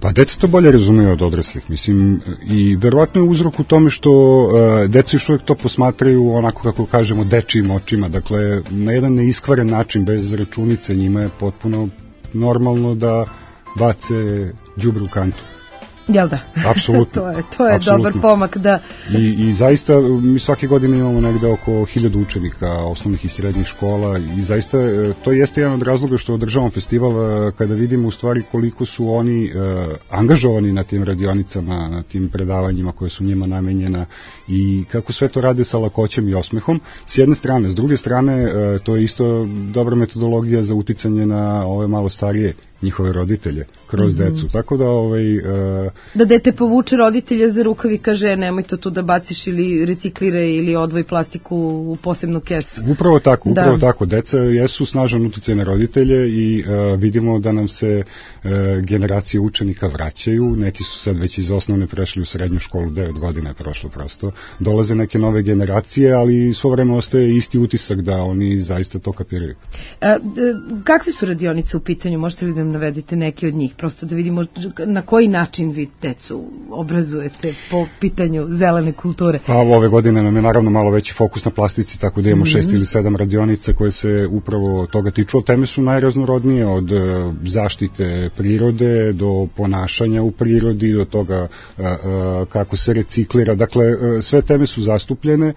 Speaker 1: Pa deca to bolje razumeju od odraslih, mislim, i verovatno je uzrok u tome što uh, deca još uvijek to posmatraju onako kako kažemo dečijim očima, dakle na jedan neiskvaren način, bez računice, njima je potpuno normalno da bace đubre u kantu.
Speaker 2: Jel da?
Speaker 1: Apsolutno.
Speaker 2: to je, to je
Speaker 1: Apsolutno.
Speaker 2: dobar pomak, da.
Speaker 1: I, I zaista mi svake godine imamo negde oko hiljadu učenika osnovnih i srednjih škola i zaista to jeste jedan od razloga što održavam festival, kada vidimo u stvari koliko su oni uh, angažovani na tim radionicama, na tim predavanjima koje su njima namenjena i kako sve to rade sa lakoćem i osmehom. S jedne strane, s druge strane uh, to je isto dobra metodologija za uticanje na ove malo starije njihove roditelje kroz mm-hmm. decu. Tako da ovaj uh,
Speaker 2: da dete povuče roditelja za rukav i kaže nemoj to tu da baciš ili recikliraj ili odvoj plastiku u posebnu kesu.
Speaker 1: Upravo tako, upravo
Speaker 2: da.
Speaker 1: tako. Deca jesu snažan uticaj na roditelje i uh, vidimo da nam se uh, generacije učenika vraćaju. Neki su sad već iz osnovne prešli u srednju školu, devet godina je prošlo prosto. Dolaze neke nove generacije, ali svo vreme ostaje isti utisak da oni zaista to kapiraju.
Speaker 2: A, kakve su radionice u pitanju? Možete li da nam navedite neke od njih? Prosto da vidimo na koji način vi decu obrazujete po pitanju zelene kulture.
Speaker 1: Pa ove godine nam je naravno malo veći fokus na plastici, tako da imamo mm-hmm. šest ili sedam radionica koje se upravo toga tiču. Teme su najraznorodnije, od zaštite prirode do ponašanja u prirodi, do toga a, a, kako se reciklira. Dakle, sve teme su zastupljene,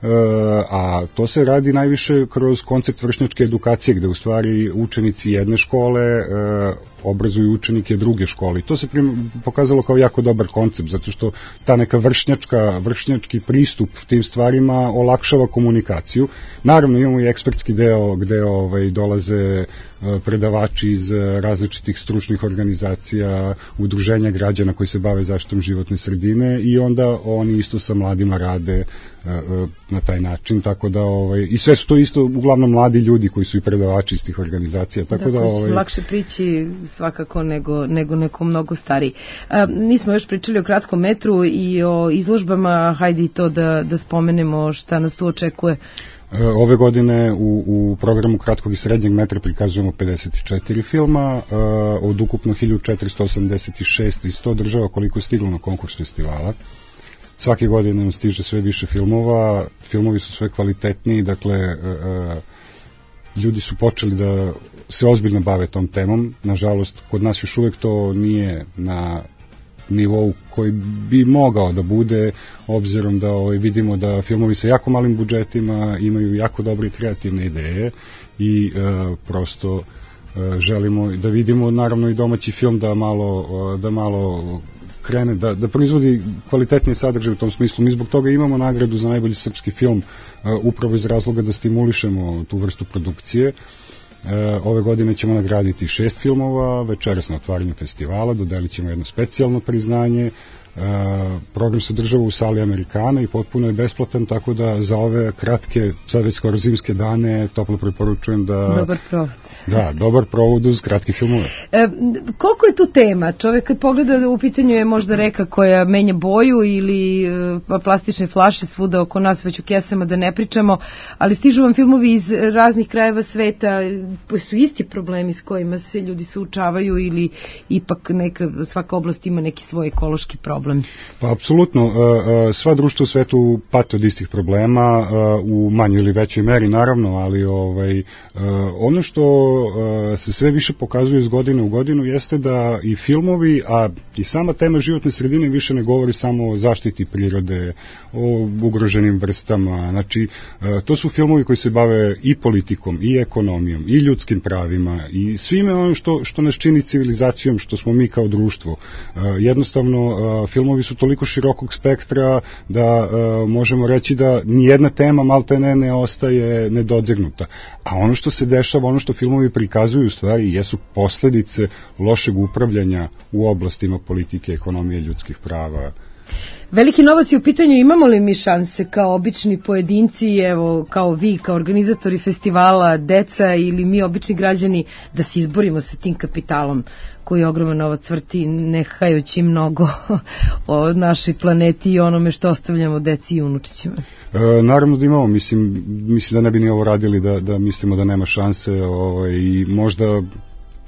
Speaker 1: a to se radi najviše kroz koncept vršnjačke edukacije, gde u stvari učenici jedne škole obrazuju učenike druge škole. I to se prim, pokazalo kao jako dobar koncept, zato što ta neka vršnjačka, vršnjački pristup tim stvarima olakšava komunikaciju. Naravno imamo i ekspertski deo gde ovaj, dolaze predavači iz različitih stručnih organizacija, udruženja građana koji se bave zaštitom životne sredine i onda oni isto sa mladima rade na taj način, tako da ovaj, i sve su to isto uglavnom mladi ljudi koji su i predavači iz tih organizacija, tako da, da ovaj,
Speaker 2: lakše prići svakako nego, nego neko mnogo stariji. A, nismo još pričali o kratkom metru i o izložbama, hajde i to da, da spomenemo šta nas tu očekuje.
Speaker 1: Ove godine u, u programu kratkog i srednjeg metra prikazujemo pedeset četiri filma, uh, od ukupno hiljadu četiristo osamdeset šest iz sto država koliko je stiglo na konkurs festivala. Svake godine nam stiže sve više filmova, filmovi su sve kvalitetniji, dakle uh, ljudi su počeli da se ozbiljno bave tom temom. Nažalost, kod nas još uvek to nije na nivou koji bi mogao da bude, obzirom da ovaj, vidimo da filmovi sa jako malim budžetima imaju jako dobre kreativne ideje i e, prosto e, želimo da vidimo naravno i domaći film da malo, da malo krene, da, da proizvodi kvalitetnije sadržaje u tom smislu. Mi zbog toga imamo nagradu za najbolji srpski film e, upravo iz razloga da stimulišemo tu vrstu produkcije. Ove godine ćemo nagraditi šest filmova, večeras na otvaranju festivala, dodelit ćemo jedno specijalno priznanje. Program se održava u sali Amerikana i potpuno je besplatan, tako da za ove kratke, sad već skoro zimske dane, toplo preporučujem da...
Speaker 2: Dobar provod.
Speaker 1: Da, dobar provod uz kratke filmove.
Speaker 2: E, koliko je tu tema? Čovjek kad pogleda, u pitanju je možda reka koja menja boju ili e, plastične flaše svuda oko nas, već u kesama da ne pričamo, ali stižu vam filmovi iz raznih krajeva sveta, su isti problemi s kojima se ljudi suočavaju ili ipak neka, svaka oblast ima neki svoj ekološki problem?
Speaker 1: Pa apsolutno, sva društva u svetu pate od istih problema u manjoj ili većoj meri naravno, ali ovaj, ono što se sve više pokazuje iz godine u godinu jeste da i filmovi, a i sama tema životne sredine više ne govori samo o zaštiti prirode, o ugroženim vrstama, znači to su filmovi koji se bave i politikom, i ekonomijom, i ljudskim pravima, i svime ono što, što nas čini civilizacijom, što smo mi kao društvo. Jednostavno, filmovi su toliko širokog spektra da uh, možemo reći da nijedna tema maltene ne ostaje nedodirnuta. A ono što se dešava, ono što filmovi prikazuju u stvari jesu posledice lošeg upravljanja u oblastima politike, ekonomije, ljudskih prava.
Speaker 2: Veliki novac je u pitanju, imamo li mi šanse kao obični pojedinci, evo kao vi, kao organizatori festivala, deca ili mi obični građani da se izborimo sa tim kapitalom koji ogroman novac vrti, ne hajući mnogo o našoj planeti i onome što ostavljamo deci i unučićima?
Speaker 1: E, naravno da imamo, mislim, mislim da ne bi ni ovo radili da, da mislimo da nema šanse ovaj, i možda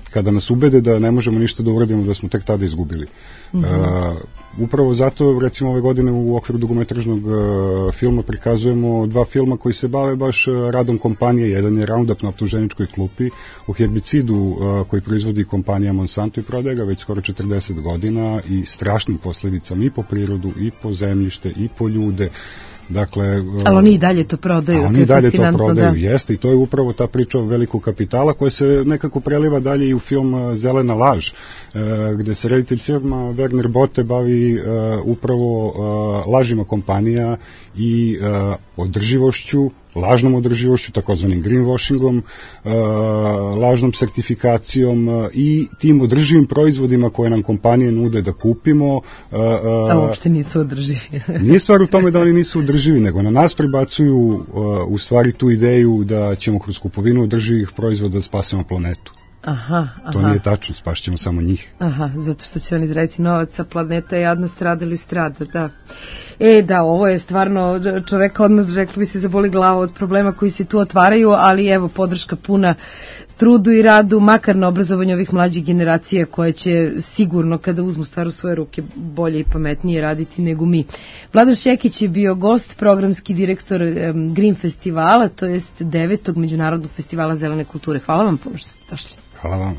Speaker 1: kada nas ubede da ne možemo ništa da uradimo, da smo tek tada izgubili. Mm -hmm. uh, upravo zato, recimo, ove godine u okviru dugometražnog uh, filma prikazujemo dva filma koji se bave baš radom kompanije. Jedan je Roundup na optuženičkoj klupi o herbicidu uh, koji proizvodi kompanija Monsanto i prodaje ga već skoro četrdeset godina i strašnim posledicama i po prirodu, i po zemljište, i po ljude. Dakle,
Speaker 2: ali oni i dalje to prodaju.
Speaker 1: Oni i dalje to prodaju, da. Jeste, i to je upravo ta priča o velikog kapitala koja se nekako preliva dalje i u film Zelena laž, gde se reditelj firma Werner Botte bavi upravo lažima kompanija i održivošću, lažnom održivošću, takozvanim greenwashingom, lažnom sertifikacijom i tim održivim proizvodima koje nam kompanije nude da kupimo.
Speaker 2: A uopšte nisu održivi.
Speaker 1: Nije stvar u tome da oni nisu održivi, nego na nas prebacuju u stvari tu ideju da ćemo kroz kupovinu održivih proizvoda da spasemo planetu.
Speaker 2: Aha, aha.
Speaker 1: To nije tačno, spašćemo samo njih.
Speaker 2: Aha, zato što će oni izraditi novac, sa planeta je jadno strada ili strada, da. E, da, ovo je stvarno, čoveka odmah, rekli bi se, zaboli glava od problema koji se tu otvaraju, ali evo, podrška puna trudu i radu, makar na obrazovanju ovih mlađih generacija koje će sigurno, kada uzmu stvar u svoje ruke, bolje i pametnije raditi nego mi. Vlado Šekić je bio gost, programski direktor um, Green festivala, to jest devetog Međunarodnog festivala zelene kulture. Hvala vam puno što ste došli.
Speaker 1: Hvala vam.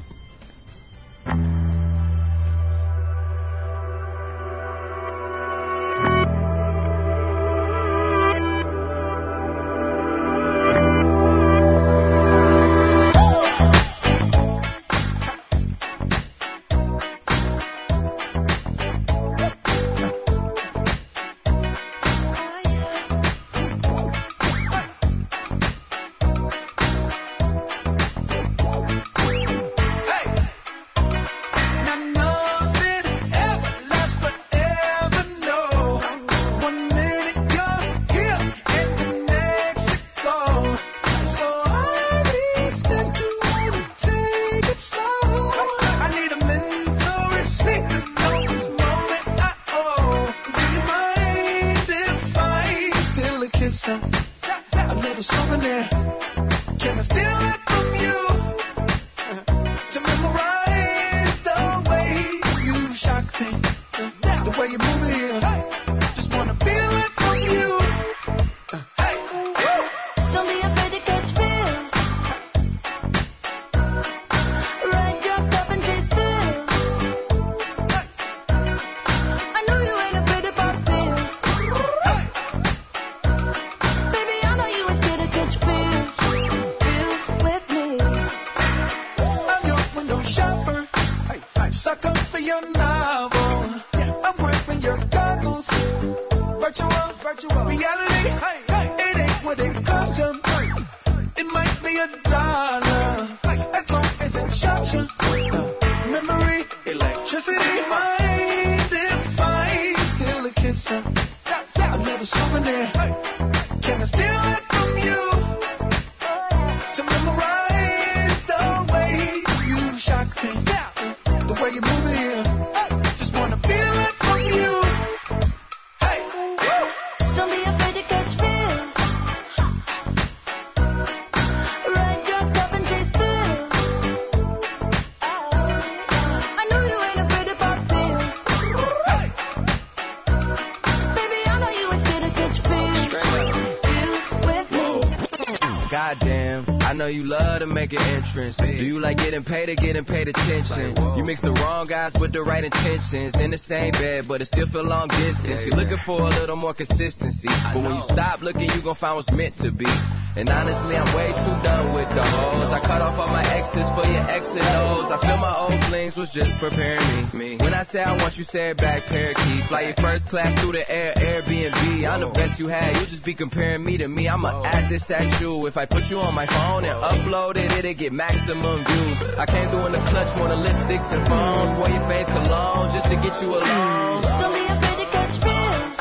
Speaker 3: You love to make an entrance. Do you like getting paid or getting paid attention? You mix the wrong guys with the right intentions. In the same bed, but it still feel long distance. You're looking for a little more consistency. But when you stop looking, you gon' find what's meant to be. And honestly, I'm way too done with the hoes. I cut off all my exes for your X and O's. I feel my old flings was just preparing me. When I say I want you, say it back, parakeet. Fly your first class through the air, Airbnb. I'm the best you had, you just be comparing me to me. I'ma add this at you. If I put you on my phone and upload it, it'll get maximum views. I came through in the clutch, more than lipsticks and phones. Wore your fave cologne just to get you alone. Don't be afraid to catch feels.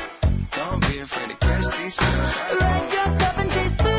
Speaker 3: Don't be afraid to catch these feels. Ride your cup and chase thrills.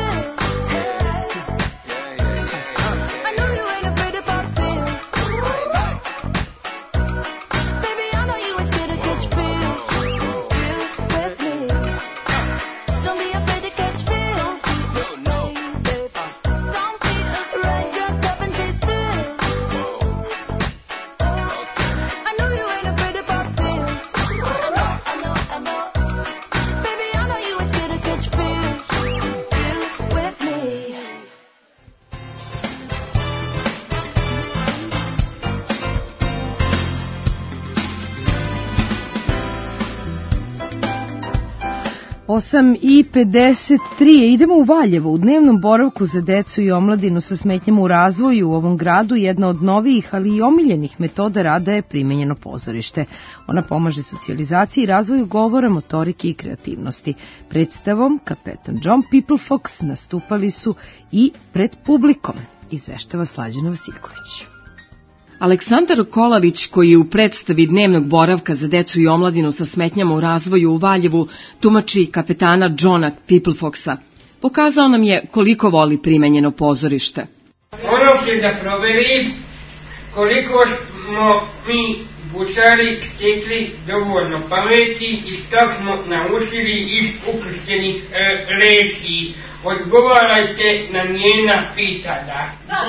Speaker 2: osam i pedeset tri. Idemo u Valjevo. U dnevnom boravku za decu i omladinu sa smetnjama u razvoju u ovom gradu jedna od novijih, ali i omiljenih metoda rada je primenjeno pozorište. Ona pomaže socijalizaciji i razvoju govora, motorike i kreativnosti. Predstavom Kapetan John Peoplefox nastupali su i pred publikom, izveštava Slađana Vasiljković.
Speaker 4: Aleksandar Kolavić, koji je u predstavi dnevnog boravka za decu i omladinu sa smetnjama u razvoju u Valjevu tumači kapetana Johna Peoplefoxa, pokazao nam je koliko voli primenjeno pozorište.
Speaker 5: Ono će da proveri koliko smo mi bučari stekli dovoljno pameti i šta smo naučili iz ukrštenih e, reči. Odgovarajte na njena pitanja.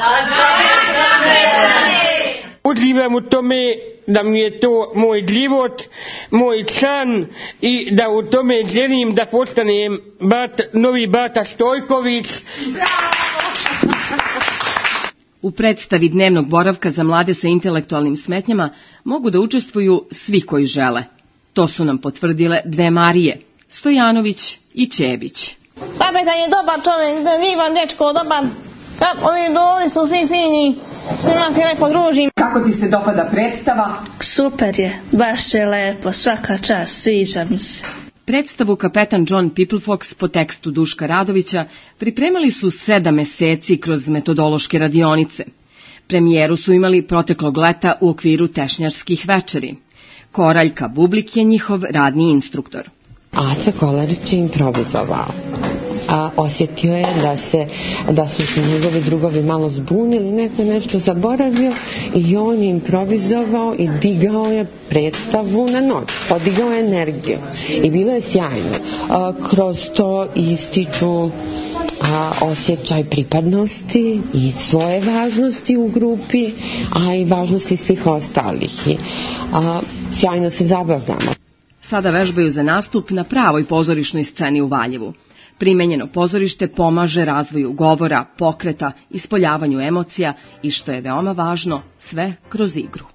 Speaker 5: Uživam u tome da mi je to moj život, moj san i da u tome želim da postanem bat, novi Bata Stojković.
Speaker 4: U predstavi dnevnog boravka za mlade sa intelektualnim smetnjama mogu da učestvuju svi koji žele. To su nam potvrdile dve Marije, Stojanović i Čebić.
Speaker 6: Kapetan je dobar čovjek, divan dečko, dobar. Ovi dovoljni su svi fini, svima se lepo družim.
Speaker 8: Kako ti se dopada predstava?
Speaker 6: Super je, baš je lepo, svaka čast, sviđa mi se.
Speaker 4: Predstavu Kapetan John Peoplefox po tekstu Duška Radovića pripremali su sedam meseci kroz metodološke radionice. Premijeru su imali proteklog leta u okviru tešnjarskih večeri. Koraljka Bublik je njihov radni instruktor.
Speaker 18: Aca Kolarić je improvizovao. A osjetio je da, se, da su se njegovi drugovi malo zbunili, neko je nešto zaboravio i on je improvizovao i digao je predstavu na noć, podigao je energiju i bilo je sjajno. A, kroz to ističu a, osjećaj pripadnosti i svoje važnosti u grupi, a i važnosti svih ostalih. I, a, sjajno se zabavljamo.
Speaker 4: Sada vežbaju za nastup na pravoj pozorišnoj sceni u Valjevu. Primenjeno pozorište pomaže razvoju govora, pokreta, ispoljavanju emocija i, što je veoma važno, sve kroz igru.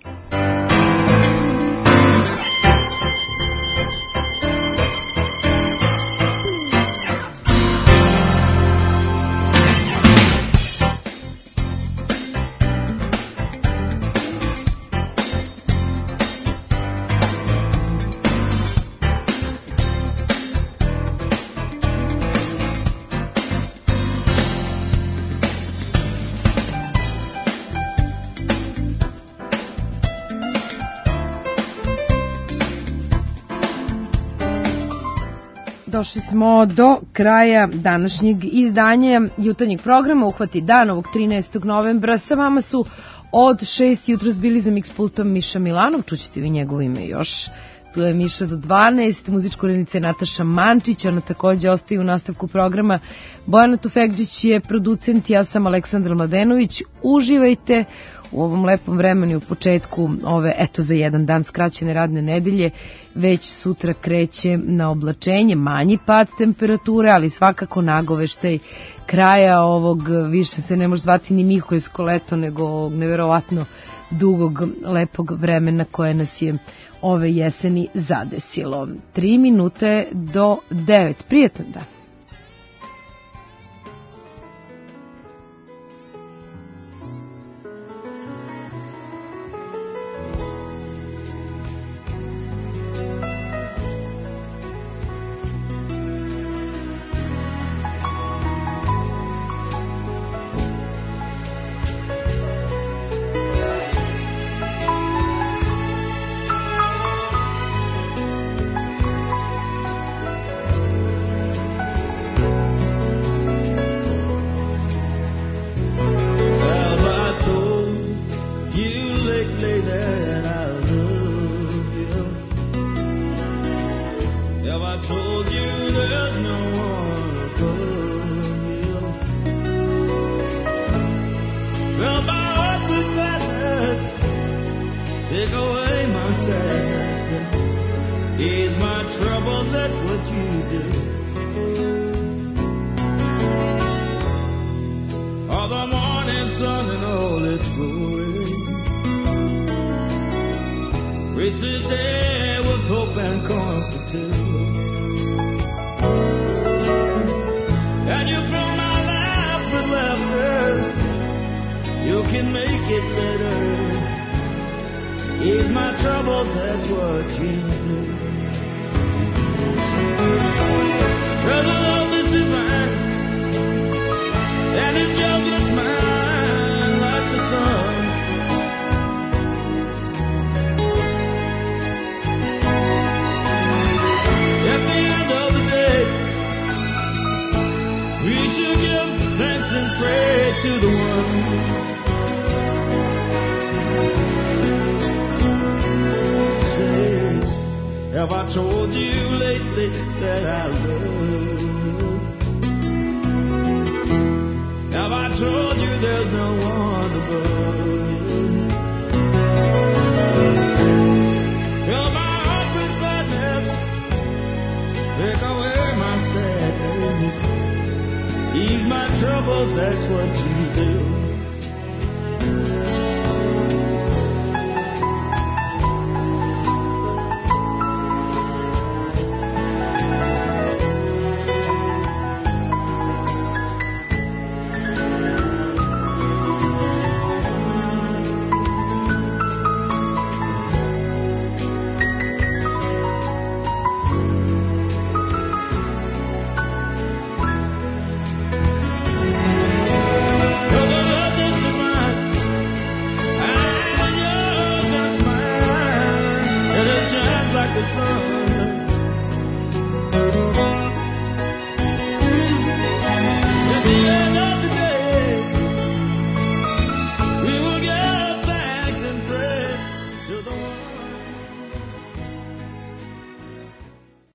Speaker 2: Došli smo do kraja današnjeg izdanja jutarnjeg programa Uhvati dan ovog trinaestog novembra. Sa vama su od šest jutros bili za Mixpultom Miša Milanov, čućete vi njegovo ime još. Tu je Miša do dvanaest, muzička urednica je Nataša Mančić, ona takođe ostaje u nastavku programa. Bojana Tufekđić je producent, ja sam Aleksandar Mladenović. Uživajte u ovom lepom vremenu u početku ove, eto, za jedan dan skraćene radne nedelje. Već sutra kreće na oblačenje, manji pad temperature, ali svakako nagoveštaj kraja ovog, više se ne može zvati ni Mihojsko leto, nego ovog neverovatno dugog, lepog vremena koje nas je ove jeseni zadesilo. Tri minute do devet. Prijetan dan.
Speaker 12: Grace is there with hope and comfort too.
Speaker 7: can make it better. Ease my troubles, that's what you do. Brother, love is divine, and it juggles mine like the sun. At the end of the day, we should give thanks and pray to the one. Say, have I told you lately that I love you?